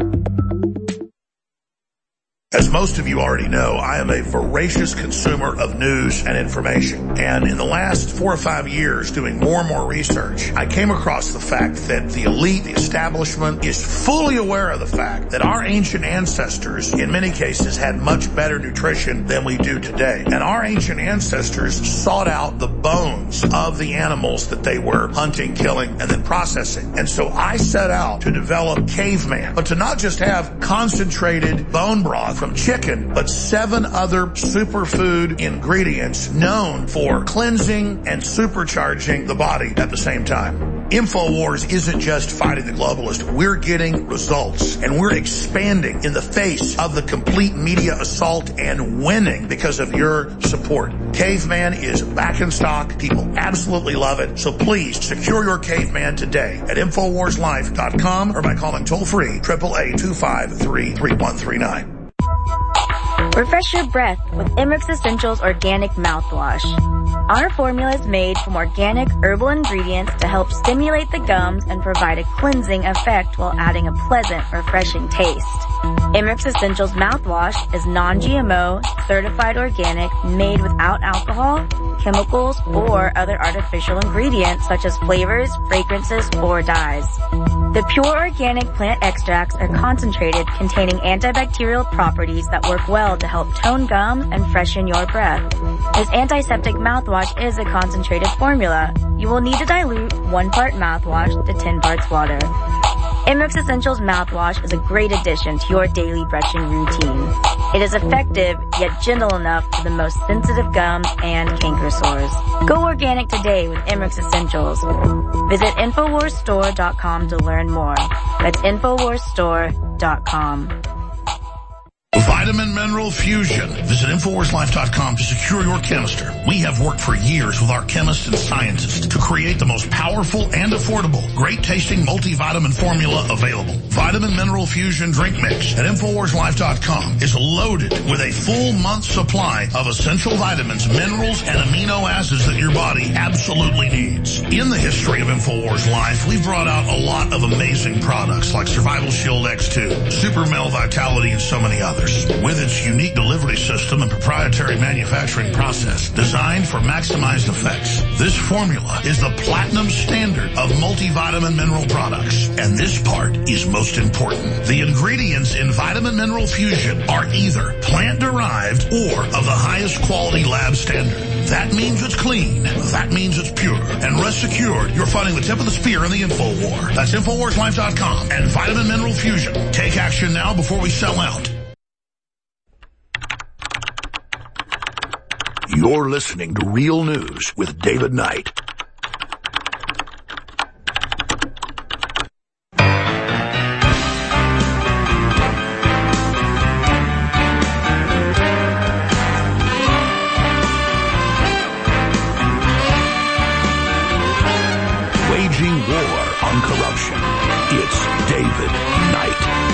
As most of you already know, I am a voracious consumer of news and information. And in the last four or five years, doing more and more research, I came across the fact that the elite, the establishment, is fully aware of the fact that our ancient ancestors, in many cases, had much better nutrition than we do today. And our ancient ancestors sought out the bones of the animals that they were hunting, killing, and then processing. And so I set out to develop Caveman, but to not just have concentrated bone broth from chicken, but seven other superfood ingredients known for cleansing and supercharging the body at the same time. InfoWars isn't just fighting the globalist. We're getting results, and we're expanding in the face of the complete media assault and winning because of your support. Caveman is back in stock. People absolutely love it. So please secure your Caveman today at Infowars Life dot com or by calling toll-free eight eight eight, two five three, three one three nine. Refresh your breath with Emmerich Essentials Organic Mouthwash. Our formula is made from organic herbal ingredients to help stimulate the gums and provide a cleansing effect while adding a pleasant, refreshing taste. Emmerich Essentials Mouthwash is non-G M O, certified organic, made without alcohol, chemicals, or other artificial ingredients such as flavors, fragrances, or dyes. The pure organic plant extracts are concentrated, containing antibacterial properties that work well to help tone gums and freshen your breath. This antiseptic mouthwash is a concentrated formula. You will need to dilute one part mouthwash to ten parts water. Emmerich Essentials Mouthwash is a great addition to your daily brushing routine. It is effective, yet gentle enough for the most sensitive gums and canker sores. Go organic today with Emmerich Essentials. Visit Infowars Store dot com to learn more. That's Infowars Store dot com. Vitamin Mineral Fusion. Visit Infowars Life dot com to secure your canister. We have worked for years with our chemists and scientists to create the most powerful and affordable, great-tasting multivitamin formula available. Vitamin Mineral Fusion Drink Mix at Infowars Life dot com is loaded with a full month supply of essential vitamins, minerals, and amino acids that your body absolutely needs. In the history of Infowars Life, we've brought out a lot of amazing products like Survival Shield X two, Super Male Vitality, and so many others. With its unique delivery system and proprietary manufacturing process designed for maximized effects, this formula is the platinum standard of multivitamin mineral products. And this part is most important. The ingredients in Vitamin Mineral Fusion are either plant-derived or of the highest quality lab standard. That means it's clean. That means it's pure. And rest assured, you're fighting the tip of the spear in the info war. That's Infowars Life dot com and Vitamin Mineral Fusion. Take action now before we sell out. You're listening to Real News with David Knight. Waging war on corruption. It's David Knight.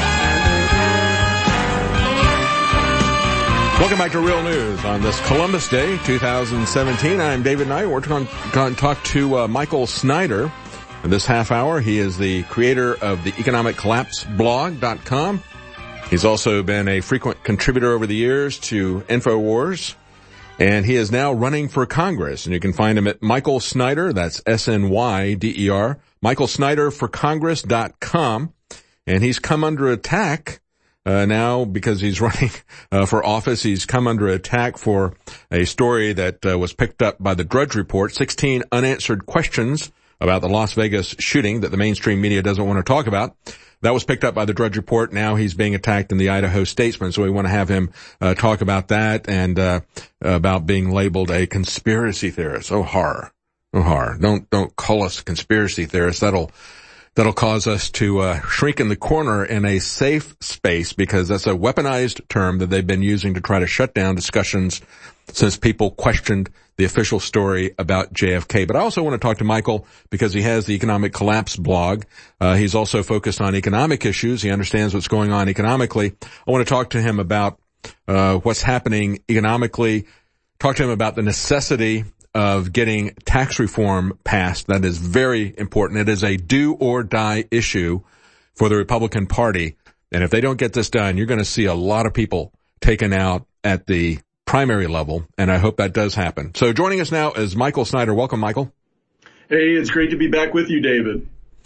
Welcome back to Real News on this Columbus Day, two thousand seventeen. I'm David Knight. We're going to talk to uh, Michael Snyder in this half hour. He is the creator of the economic collapse blog dot com. He's also been a frequent contributor over the years to InfoWars, and he is now running for Congress. And you can find him at Michael Snyder, that's S N Y D E R, Michael Snyder for Congress dot com. And he's come under attack Uh, now, because he's running uh, for office. He's come under attack for a story that uh, was picked up by the Drudge Report, sixteen unanswered questions about the Las Vegas shooting that the mainstream media doesn't want to talk about. That was picked up by the Drudge Report. Now he's being attacked in the Idaho Statesman, so we want to have him uh, talk about that and uh about being labeled a conspiracy theorist. Oh, horror. Oh, horror. Don't, don't call us conspiracy theorists. That'll That'll cause us to uh, shrink in the corner in a safe space, because that's a weaponized term that they've been using to try to shut down discussions since people questioned the official story about J F K. But I also want to talk to Michael because he has the Economic Collapse blog. Uh, he's also focused on economic issues. He understands what's going on economically. I want to talk to him about uh what's happening economically, talk to him about the necessity of getting tax reform passed. That is very important. It is a do or die issue for the Republican Party. And if they don't get this done, you're going to see a lot of people taken out at the primary level. And I hope that does happen. So joining us now is Michael Snyder. Welcome, Michael. Hey, it's great to be back with you, David.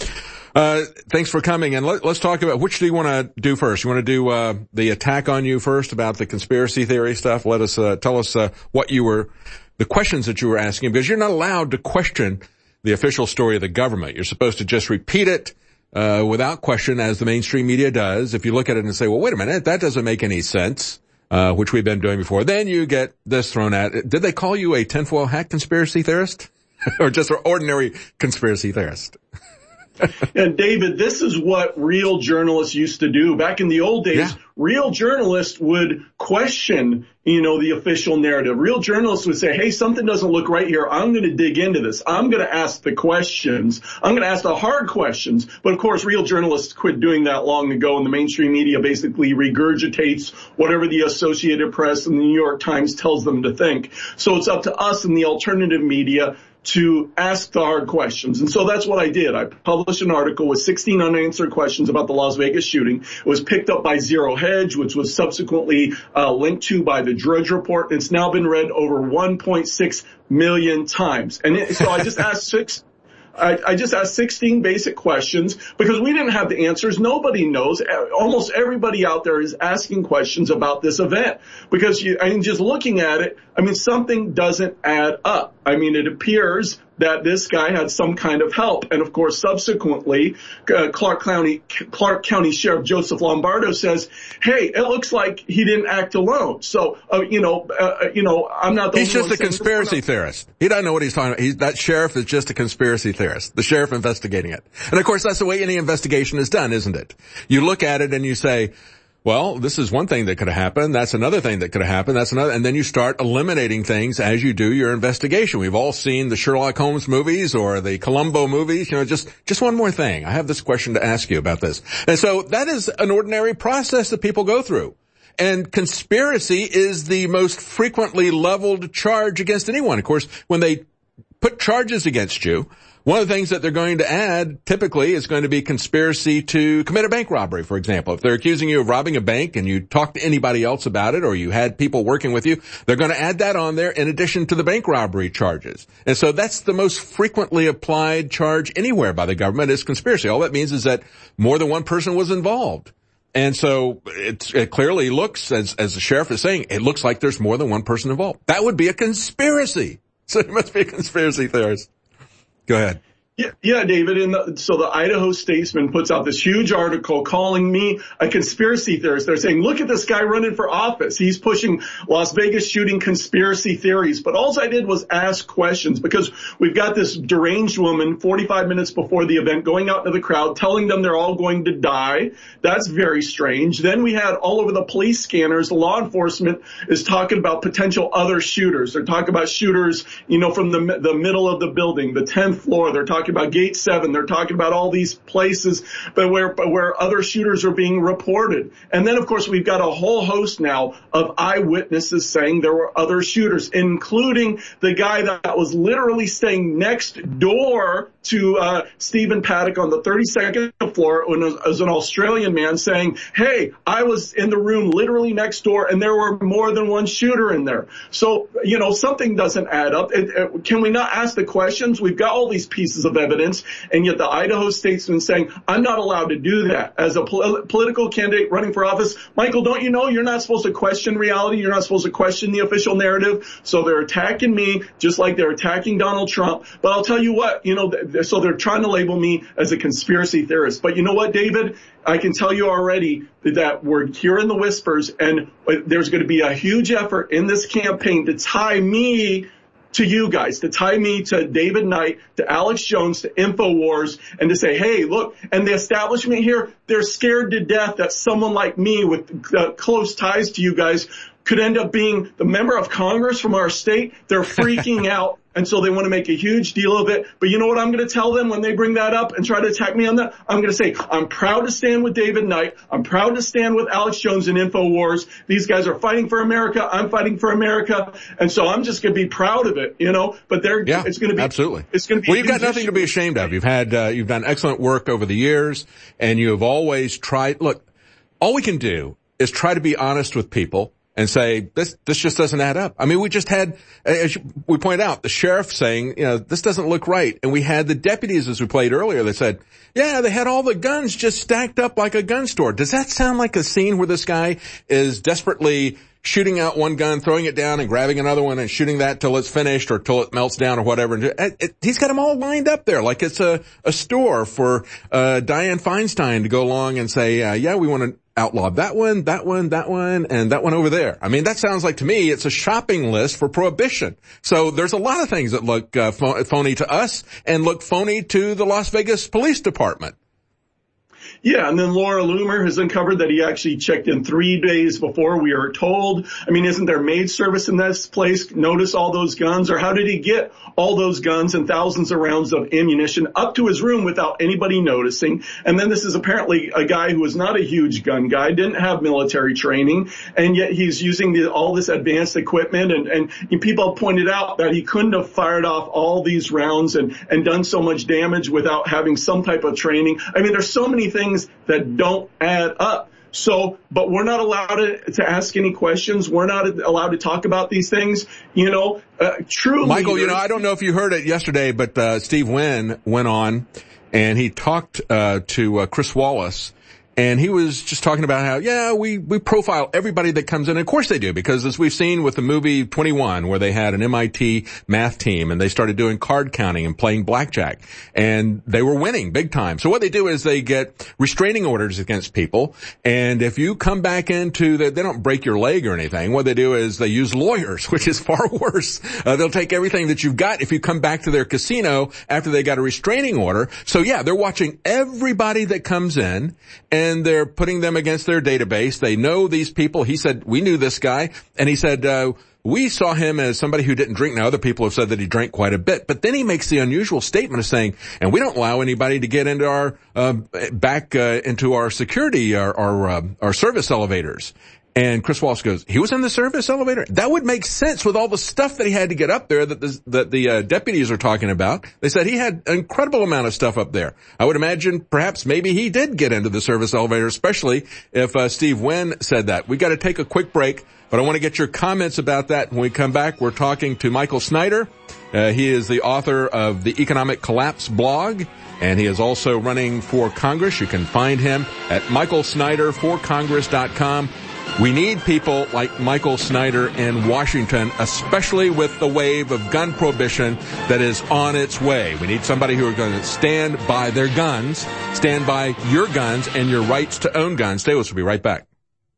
Uh, thanks for coming. And let, let's talk about, which do you want to do first? You want to do, uh, the attack on you first about the conspiracy theory stuff? Let us, uh, tell us, uh, what you were, the questions that you were asking, because you're not allowed to question the official story of the government. You're supposed to just repeat it, uh, without question, as the mainstream media does. If you look at it and say, well, wait a minute, that doesn't make any sense, uh, which we've been doing before, then you get this thrown at it. Did they call you a tinfoil hat conspiracy theorist? Or just an ordinary conspiracy theorist? And David, this is what real journalists used to do. Back in the old days, yeah. Real journalists would question, you know, the official narrative. Real journalists would say, hey, something doesn't look right here. I'm going to dig into this. I'm going to ask the questions. I'm going to ask the hard questions. But of course, real journalists quit doing that long ago, and the mainstream media basically regurgitates whatever the Associated Press and the New York Times tells them to think. So it's up to us in the alternative media to ask the hard questions. And so that's what I did. I published an article with sixteen unanswered questions about the Las Vegas shooting. It was picked up by Zero Hedge, which was subsequently uh, linked to by the Drudge Report. It's now been read over one point six million times. And it, so I just asked six I, I just asked sixteen basic questions because we didn't have the answers. Nobody knows. Almost everybody out there is asking questions about this event because you, I mean, just looking at it, I mean, something doesn't add up. I mean, it appears that this guy had some kind of help. And of course, subsequently, uh, Clark County, Clark County Sheriff Joseph Lombardo says, hey, it looks like he didn't act alone. So, uh, you know, uh, you know, I'm not the He's only just one a conspiracy theorist. He doesn't know what he's talking about. He's, that sheriff is just a conspiracy theorist. The sheriff investigating it. And of course, that's the way any investigation is done, isn't it? You look at it and you say, Well, this is one thing that could have happened. That's another thing that could have happened. That's another. And then you start eliminating things as you do your investigation. We've all seen the Sherlock Holmes movies or the Columbo movies. You know, just, just one more thing. I have this question to ask you about this. And so that is an ordinary process that people go through. And conspiracy is the most frequently leveled charge against anyone. Of course, when they put charges against you, one of the things that they're going to add typically is going to be conspiracy to commit a bank robbery, for example. If they're accusing you of robbing a bank and you talk to anybody else about it or you had people working with you, they're going to add that on there in addition to the bank robbery charges. And so that's the most frequently applied charge anywhere by the government is conspiracy. All that means is that more than one person was involved. And so it, it clearly looks, as, as the sheriff is saying, it looks like there's more than one person involved. That would be a conspiracy. So it must be a conspiracy theorist. Go ahead. Yeah, yeah, David. And the, so the Idaho Statesman puts out this huge article calling me a conspiracy theorist. They're saying, look at this guy running for office. He's pushing Las Vegas shooting conspiracy theories. But all I did was ask questions because we've got this deranged woman forty-five minutes before the event going out into the crowd, telling them they're all going to die. That's very strange. Then we had all over the police scanners, the law enforcement is talking about potential other shooters. They're talking about shooters, you know, from the the middle of the building, the tenth floor. They're talking about Gate seven. They're talking about all these places but where, but where other shooters are being reported. And then, of course, we've got a whole host now of eyewitnesses saying there were other shooters, including the guy that was literally staying next door to uh Stephen Paddock on the thirty-second floor as an Australian man saying, hey, I was in the room literally next door and there were more than one shooter in there. So, you know, something doesn't add up. It, it, can we not ask the questions? We've got all these pieces of evidence, and yet the Idaho Statesman saying, I'm not allowed to do that. As a pol- political candidate running for office, Michael, don't you know you're not supposed to question reality? You're not supposed to question the official narrative. So they're attacking me just like they're attacking Donald Trump. But I'll tell you what, you know, th- so they're trying to label me as a conspiracy theorist. But you know what, David? I can tell you already that we're hearing the whispers, and there's going to be a huge effort in this campaign to tie me to you guys, to tie me to David Knight, to Alex Jones, to InfoWars, and to say, hey, look, and the establishment here, they're scared to death that someone like me with uh, close ties to you guys could end up being the member of Congress from our state. They're freaking out. And so they want to make a huge deal of it. But you know what I'm going to tell them when they bring that up and try to attack me on that? I'm going to say, I'm proud to stand with David Knight. I'm proud to stand with Alex Jones and InfoWars. These guys are fighting for America. I'm fighting for America. And so I'm just going to be proud of it, you know, but they're, yeah, it's going to be, absolutely. It's going to be, well, you've got nothing issue. to be ashamed of. You've had, uh, you've done excellent work over the years, and you have always tried, look, all we can do is try to be honest with people and say, this, this just doesn't add up. I mean, we just had, as we point out, the sheriff saying, you know, this doesn't look right. And we had the deputies, as we played earlier, that said, yeah, they had all the guns just stacked up like a gun store. Does that sound like a scene where this guy is desperately shooting out one gun, throwing it down and grabbing another one and shooting that till it's finished or till it melts down or whatever? It, it, he's got them all lined up there like it's a, a store for, uh, Dianne Feinstein to go along and say, uh, yeah, we want to outlaw that one, that one, that one, and that one over there. I mean, that sounds like to me it's a shopping list for prohibition. So there's a lot of things that look uh, phony to us and look phony to the Las Vegas Police Department. Yeah, and then Laura Loomer has uncovered that he actually checked in three days before we are told. I mean, isn't there maid service in this place? Notice all those guns? Or how did he get all those guns and thousands of rounds of ammunition up to his room without anybody noticing? And then this is apparently a guy who is not a huge gun guy, didn't have military training, and yet he's using the, all this advanced equipment. And, and people pointed out that he couldn't have fired off all these rounds and, and done so much damage without having some type of training. I mean, there's so many things that don't add up. So, but we're not allowed to, to ask any questions. We're not allowed to talk about these things. You know, uh, truly. Michael, you know, I don't know if you heard it yesterday, but uh, Steve Wynn went on and he talked uh, to uh, Chris Wallace. And he was just talking about how, yeah, we, we profile everybody that comes in. And of course they do, because as we've seen with the movie twenty-one, where they had an M I T math team and they started doing card counting and playing blackjack. And they were winning big time. So what they do is they get restraining orders against people. And if you come back into the, they don't break your leg or anything. What they do is they use lawyers, which is far worse. Uh, they'll take everything that you've got if you come back to their casino after they got a restraining order. So yeah, they're watching everybody that comes in. And and they're putting them against their database. They know these people. He said, we knew this guy, and he said, uh, we saw him as somebody who didn't drink. Now, other people have said that he drank quite a bit, but then he makes the unusual statement of saying, and we don't allow anybody to get into our, uh, back, uh, into our security, our, our, uh, our service elevators. And Chris Walsh goes, he was in the service elevator? That would make sense with all the stuff that he had to get up there that the, that the uh, deputies are talking about. They said he had an incredible amount of stuff up there. I would imagine perhaps maybe he did get into the service elevator, especially if uh, Steve Wynn said that. We got to take a quick break, but I want to get your comments about that. When we come back, we're talking to Michael Snyder. Uh, he is the author of the Economic Collapse blog, and he is also running for Congress. You can find him at michael snyder for congress dot com. We need people like Michael Snyder in Washington, especially with the wave of gun prohibition that is on its way. We need somebody who are going to stand by their guns, stand by your guns and your rights to own guns. Stay with us. We'll be right back.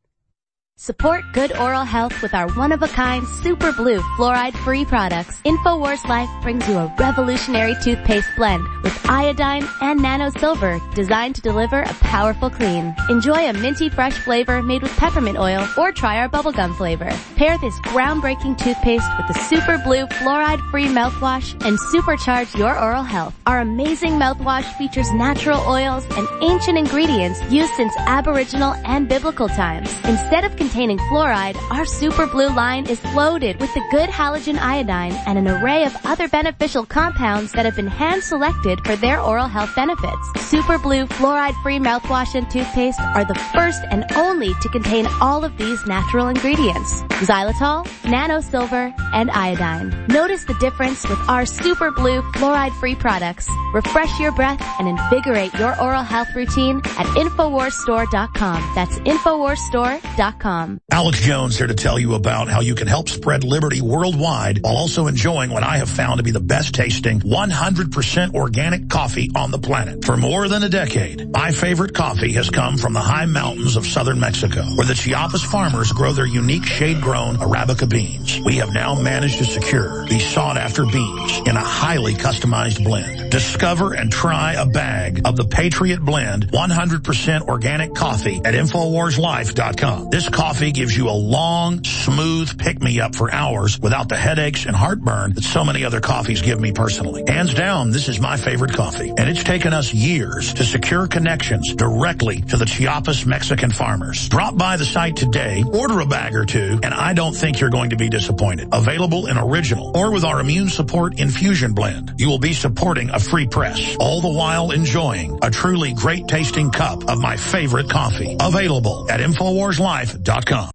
Support good oral health with our one-of-a-kind Super Blue fluoride-free products. InfoWars Life brings you a revolutionary toothpaste blend with iodine and nano silver designed to deliver a powerful clean. Enjoy a minty fresh flavor made with peppermint oil or try our bubblegum flavor. Pair this groundbreaking toothpaste with the Super Blue fluoride-free mouthwash and supercharge your oral health. Our amazing mouthwash features natural oils and ancient ingredients used since Aboriginal and biblical times. Instead of containing fluoride, our Super Blue line is loaded with the good halogen iodine and an array of other beneficial compounds that have been hand-selected for their oral health benefits. Super Blue fluoride-free mouthwash and toothpaste are the first and only to contain all of these natural ingredients: xylitol, nano silver, and iodine. Notice the difference with our Super Blue fluoride-free products. Refresh your breath and invigorate your oral health routine at infowars store dot com. That's infowars store dot com. Alex Jones here to tell you about how you can help spread liberty worldwide while also enjoying what I have found to be the best tasting one hundred percent organic coffee on the planet. For more than a decade, my favorite coffee has come from the high mountains of southern Mexico, where the Chiapas farmers grow their unique shade-grown Arabica beans. We have now managed to secure these sought-after beans in a highly customized blend. Discover and try a bag of the Patriot Blend one hundred percent organic coffee at infowars life dot com. This coffee gives you a long, smooth pick-me-up for hours without the headaches and heartburn that so many other coffees give me personally. Hands down, this is my favorite coffee, and it's taken us years to secure connections directly to the Chiapas Mexican farmers. Drop by the site today, order a bag or two, and I don't think you're going to be disappointed. Available in original or with our immune support infusion blend. You will be supporting a free press, all the while enjoying a truly great-tasting cup of my favorite coffee. Available at infowars life dot com.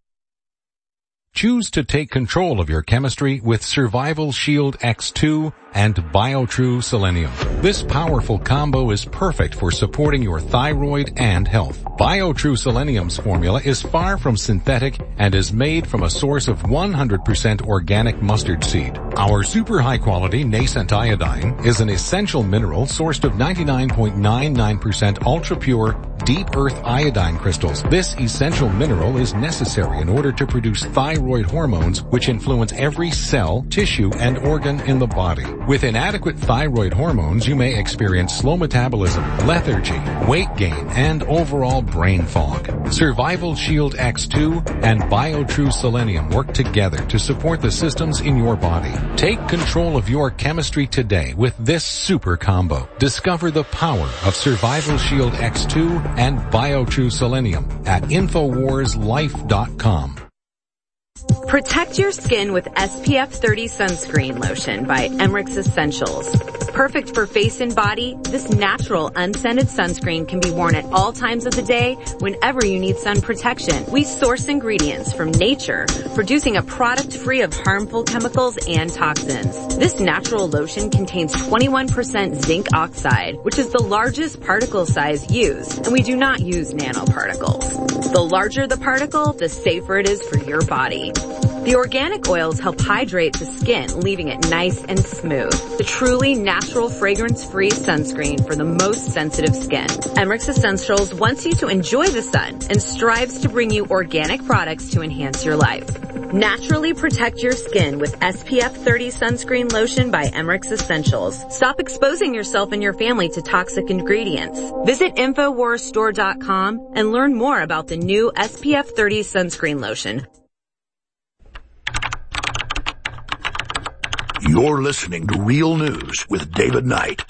Choose to take control of your chemistry with Survival Shield X two and BioTrue Selenium. This powerful combo is perfect for supporting your thyroid and health. BioTrue Selenium's formula is far from synthetic and is made from a source of one hundred percent organic mustard seed. Our super high quality nascent iodine is an essential mineral sourced of ninety-nine point nine nine percent ultra pure deep earth iodine crystals. This essential mineral is necessary in order to produce thyroid hormones, which influence every cell, tissue, and organ in the body. With inadequate thyroid hormones, you may experience slow metabolism, lethargy, weight gain, and overall brain fog. Survival Shield X two and BioTrue Selenium work together to support the systems in your body. Take control of your chemistry today with this super combo. Discover the power of Survival Shield X two and BioTrue Selenium at infowars life dot com. Protect your skin with S P F thirty sunscreen lotion by Emmerich Essentials. Perfect for face and body, this natural unscented sunscreen can be worn at all times of the day whenever you need sun protection. We source ingredients from nature, producing a product free of harmful chemicals and toxins. This natural lotion contains twenty-one percent zinc oxide, which is the largest particle size used, and we do not use nanoparticles. The larger the particle, the safer it is for your body. The organic oils help hydrate the skin, leaving it nice and smooth. The truly natural fragrance-free sunscreen for the most sensitive skin. Emmerich Essentials wants you to enjoy the sun and strives to bring you organic products to enhance your life. Naturally protect your skin with S P F thirty sunscreen lotion by Emmerich Essentials. Stop exposing yourself and your family to toxic ingredients. Visit Infowars Store dot com and learn more about the new S P F thirty sunscreen lotion. You're listening to Real News with David Knight.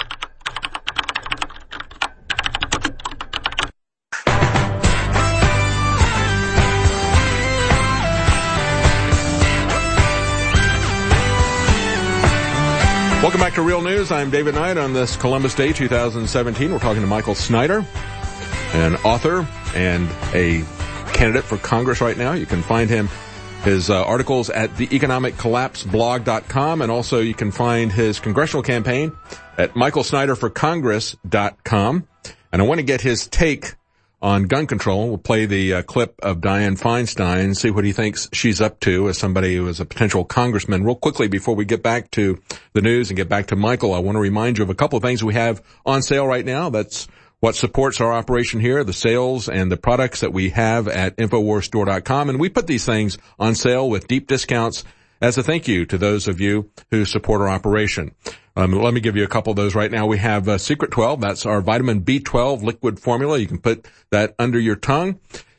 Welcome back to Real News. I'm David Knight on this Columbus Day two thousand seventeen. We're talking to Michael Snyder, an author and a candidate for Congress right now. You can find him, his uh, articles at the economic collapse blog dot com, and also you can find his congressional campaign at michael snyder for congress dot com. And I want to get his take on gun control. We'll play the uh, clip of Dianne Feinstein, see what he thinks she's up to as somebody who is a potential congressman. Real quickly, before we get back to the news and get back to Michael, I want to remind you of a couple of things we have on sale right now. That's what supports our operation here, the sales and the products that we have at Infowars Store dot com. And we put these things on sale with deep discounts as a thank you to those of you who support our operation. Um, let me give you a couple of those right now. We have uh, Secret twelve. That's our vitamin B twelve liquid formula. You can put that under your tongue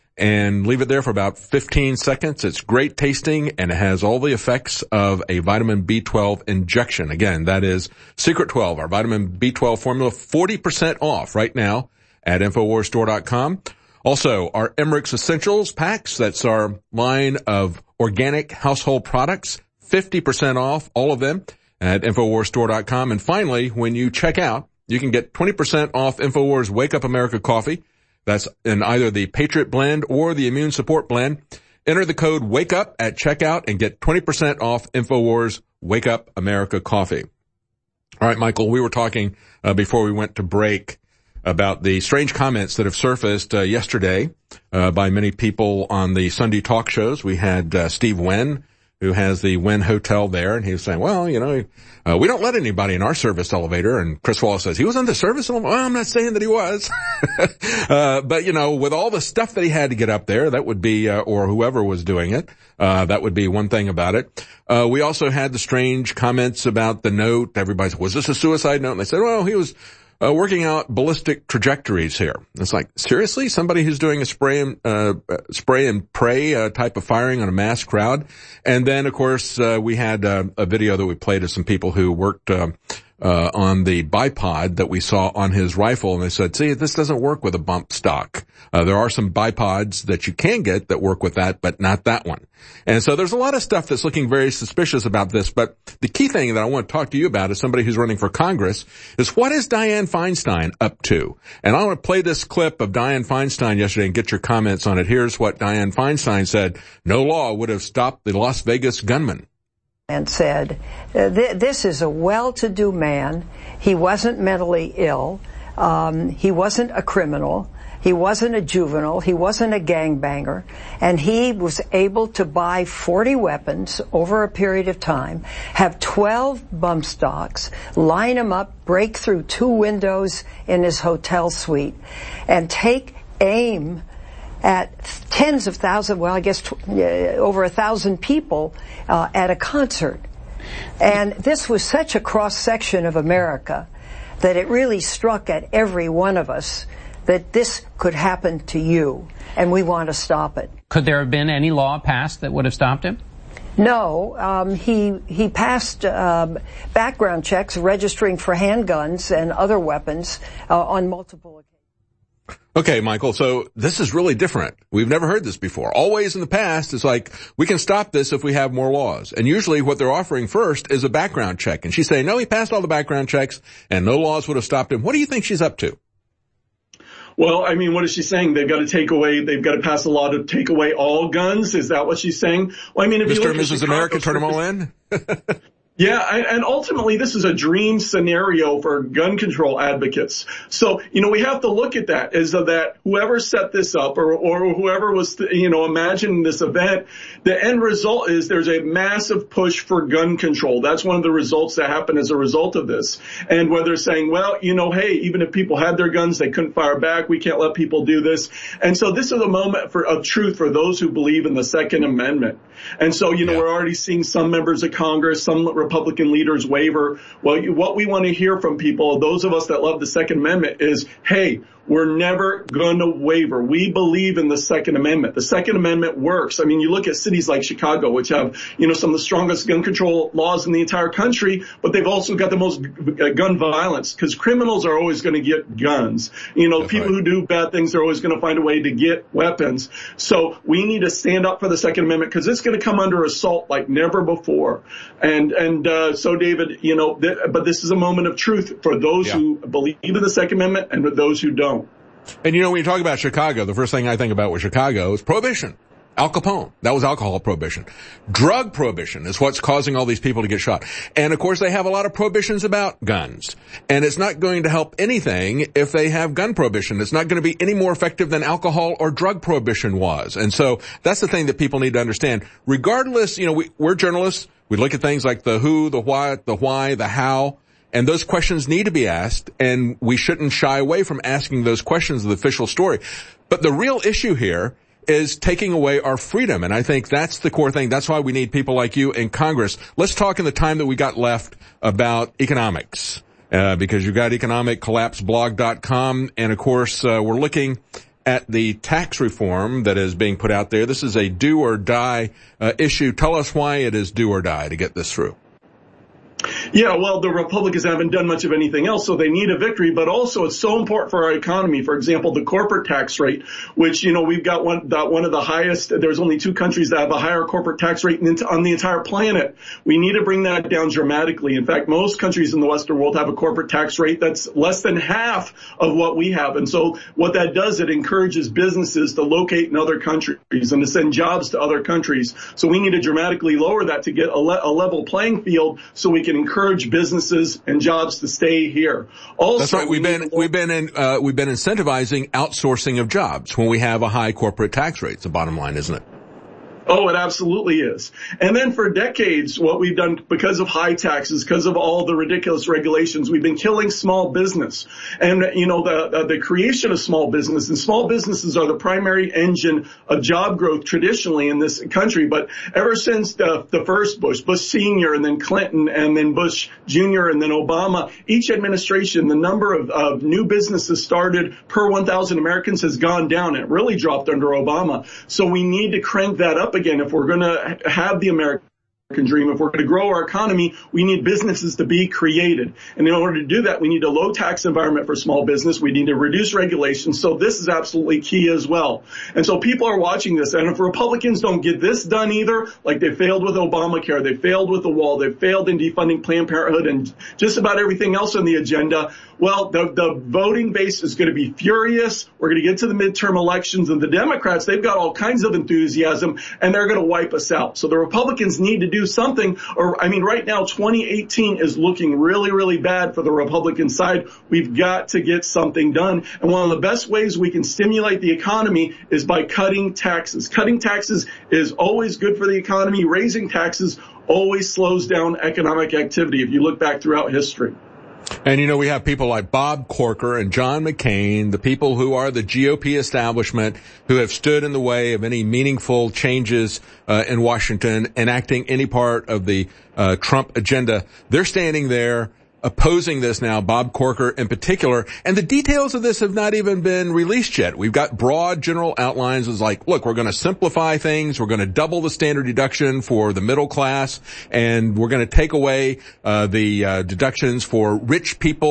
and leave it there for about fifteen seconds. It's great tasting, and it has all the effects of a vitamin B twelve injection. Again, that is Secret twelve, our vitamin B twelve formula, forty percent off right now at Infowars Store dot com. Also, our Emmerich Essentials packs. That's our line of organic household products, fifty percent off all of them at Infowars Store dot com. And finally, when you check out, you can get twenty percent off Infowars Wake Up America coffee. That's in either the Patriot Blend or the Immune Support Blend. Enter the code WAKEUP at checkout and get twenty percent off Infowars Wake Up America coffee. All right, Michael, we were talking uh, before we went to break about the strange comments that have surfaced uh, yesterday uh, by many people on the Sunday talk shows. We had uh, Steve Wynn, who has the Wynn Hotel there, and he was saying, well, you know, uh, we don't let anybody in our service elevator. And Chris Wallace says, he was in the service elevator? Well, I'm not saying that he was. uh, but, you know, with all the stuff that he had to get up there, that would be, uh, or whoever was doing it, uh, that would be one thing about it. Uh, we also had the strange comments about the note. Everybody said, was this a suicide note? And they said, well, he was Uh, working out ballistic trajectories here. It's like, seriously? Somebody who's doing a spray and, uh, spray and pray, uh, type of firing on a mass crowd. And then, of course, uh, we had, uh, a video that we played of some people who worked, uh, uh, on the bipod that we saw on his rifle. And they said, see, this doesn't work with a bump stock. Uh, there are some bipods that you can get that work with that, but not that one. And so there's a lot of stuff that's looking very suspicious about this. But the key thing that I want to talk to you about as somebody who's running for Congress is, what is Dianne Feinstein up to? And I want to play this clip of Dianne Feinstein yesterday and get your comments on it. Here's what Dianne Feinstein said. No law would have stopped the Las Vegas gunman. And said, this is a well-to-do man. He wasn't mentally ill. Um, he wasn't a criminal. He wasn't a juvenile. He wasn't a gangbanger. And he was able to buy forty weapons over a period of time, have twelve bump stocks, line them up, break through two windows in his hotel suite, and take aim at tens of thousands, well, I guess tw- uh, over a thousand people uh, at a concert. And this was such a cross-section of America that it really struck at every one of us that this could happen to you, and we want to stop it. Could there have been any law passed that would have stopped him? No, um, he he passed um, background checks registering for handguns and other weapons uh, on multiple occasions. Okay, Michael, so this is really different. We've never heard this before. Always in the past, it's like, we can stop this if we have more laws. And usually what they're offering first is a background check. And she's saying, no, he passed all the background checks and no laws would have stopped him. What do you think she's up to? Well, I mean, what is she saying? They've got to take away, they've got to pass a law to take away all guns? Is that what she's saying? Well, I mean, if Mister you look and Missus at America, turn them all in? Yeah, and ultimately this is a dream scenario for gun control advocates. So, you know, we have to look at that is that whoever set this up or, or whoever was, you know, imagining this event, the end result is there's a massive push for gun control. That's one of the results that happen as a result of this. And where they're saying, well, you know, hey, even if people had their guns, they couldn't fire back. We can't let people do this. And so this is a moment for, of truth for those who believe in the Second Amendment. And so, you know, yeah. we're already seeing some members of Congress, some Republican leaders waver. Well, what we want to hear from people, those of us that love the Second Amendment, is, hey, we're never going to waver. We believe in the Second Amendment. The Second Amendment works. I mean, you look at cities like Chicago, which have, you know, some of the strongest gun control laws in the entire country, but they've also got the most gun violence because criminals are always going to get guns. You know, That's people right. who do bad things are always going to find a way to get weapons. So we need to stand up for the Second Amendment because it's going to come under assault like never before. And, and, uh, so David, you know, th- but this is a moment of truth for those yeah. who believe in the Second Amendment and for those who don't. And you know, when you talk about Chicago, the first thing I think about with Chicago is prohibition. Al Capone. That was alcohol prohibition. Drug prohibition is what's causing all these people to get shot. And of course, they have a lot of prohibitions about guns. And it's not going to help anything if they have gun prohibition. It's not going to be any more effective than alcohol or drug prohibition was. And so that's the thing that people need to understand. Regardless, you know, we, we're journalists. We look at things like the who, the what, the why, the how. And those questions need to be asked, and we shouldn't shy away from asking those questions of the official story. But the real issue here is taking away our freedom, and I think that's the core thing. That's why we need people like you in Congress. Let's talk in the time that we got left about economics, uh, because you've got economic collapse blog dot com, and of course, uh, we're looking at the tax reform that is being put out there. This is a do or die uh, issue. Tell us why it is do or die to get this through. Yeah, well, the Republicans haven't done much of anything else, so they need a victory, but also it's so important for our economy. For example, the corporate tax rate, which, you know, we've got one, that one of the highest, there's only two countries that have a higher corporate tax rate on the entire planet. We need to bring that down dramatically. In fact, most countries in the Western world have a corporate tax rate that's less than half of what we have. And so what that does, it encourages businesses to locate in other countries and to send jobs to other countries. So we need to dramatically lower that to get a, le- a level playing field so we can encourage businesses and jobs to stay here. Also, that's right. We've been we've been in uh, we've been incentivizing outsourcing of jobs when we have a high corporate tax rate. It's the bottom line, isn't it? Oh, it absolutely is. And then for decades, what we've done because of high taxes, because of all the ridiculous regulations, we've been killing small business. And, you know, the, uh, the creation of small business, and small businesses are the primary engine of job growth traditionally in this country. But ever since the, the first Bush, Bush Senior, and then Clinton, and then Bush Junior, and then Obama, each administration, the number of, of new businesses started per one thousand Americans has gone down. It really dropped under Obama. So we need to crank that up again. If we're going to have the American dream, if we're going to grow our economy, we need businesses to be created. And in order to do that, we need a low tax environment for small business. We need to reduce regulations. So this is absolutely key as well. And so people are watching this. And if Republicans don't get this done either, like they failed with Obamacare, they failed with the wall, they failed in defunding Planned Parenthood and just about everything else on the agenda, well, the, the voting base is going to be furious. We're going to get to the midterm elections, and the Democrats, they've got all kinds of enthusiasm, and they're going to wipe us out. So the Republicans need to do something, or, I mean, right now, twenty eighteen is looking really, really bad for the Republican side. We've got to get something done. And one of the best ways we can stimulate the economy is by cutting taxes. Cutting taxes is always good for the economy. Raising taxes always slows down economic activity if you look back throughout history. And, you know, we have people like Bob Corker and John McCain, the people who are the G O P establishment, who have stood in the way of any meaningful changes uh, in Washington, enacting any part of the uh, Trump agenda. They're standing there opposing this now, Bob Corker in particular, and the details of this have not even been released yet. We've got broad general outlines. It's like, look, we're going to simplify things. We're going to double the standard deduction for the middle class, and we're going to take away uh, the uh, deductions for rich people.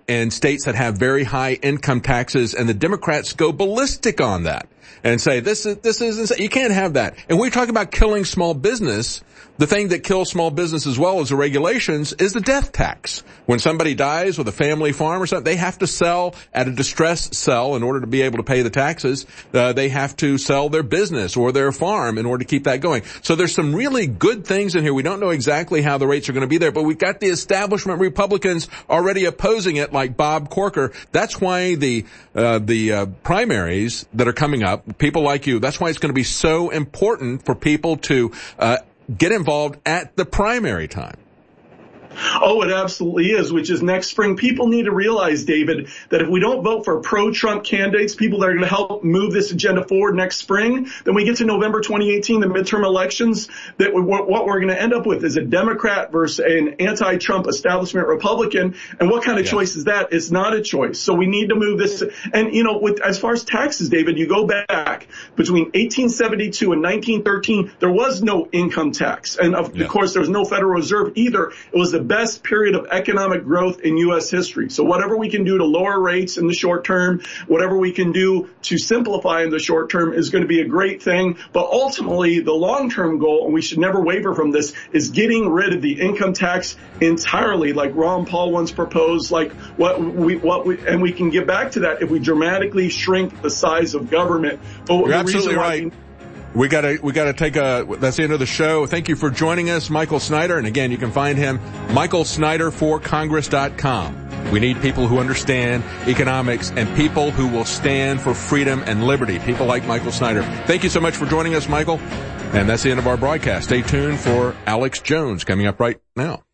in states that have very high income taxes, and the Democrats go ballistic on that and say, this is, this is, you can't have that. And we talk about killing small business. The thing that kills small business as well as the regulations is the death tax. When somebody dies with a family farm or something, they have to sell at a distressed sell in order to be able to pay the taxes. Uh, they have to sell their business or their farm in order to keep that going. So there's some really good things in here. We don't know exactly how the rates are going to be there, but we've got the establishment Republicans already opposing it, like Bob Corker. That's why the uh, the uh, primaries that are coming up, people like you, that's why it's going to be so important for people to uh get involved at the primary time. Oh, it absolutely is, which is next spring. People need to realize, David, that if we don't vote for pro-Trump candidates, people that are going to help move this agenda forward next spring, then we get to November twenty eighteen, the midterm elections, that we, what we're going to end up with is a Democrat versus an anti-Trump establishment Republican. And what kind of yeah. choice is that? It's not a choice. So we need to move this. And, you know, with as far as taxes, David, you go back between eighteen seventy-two and nineteen thirteen, there was no income tax. And, of yeah. course, there was no Federal Reserve either. It was the best period of economic growth in U S history. So whatever we can do to lower rates in the short term, whatever we can do to simplify in the short term is going to be a great thing. But ultimately, the long-term goal, and we should never waver from this, is getting rid of the income tax entirely, like Ron Paul once proposed, like what we, what we, and we can get back to that if we dramatically shrink the size of government. But You're the absolutely right. We, We gotta, we gotta take a, that's the end of the show. Thank you for joining us, Michael Snyder. And again, you can find him, Michael Snyder for Congress dot com. We need people who understand economics and people who will stand for freedom and liberty. People like Michael Snyder. Thank you so much for joining us, Michael. And that's the end of our broadcast. Stay tuned for Alex Jones coming up right now.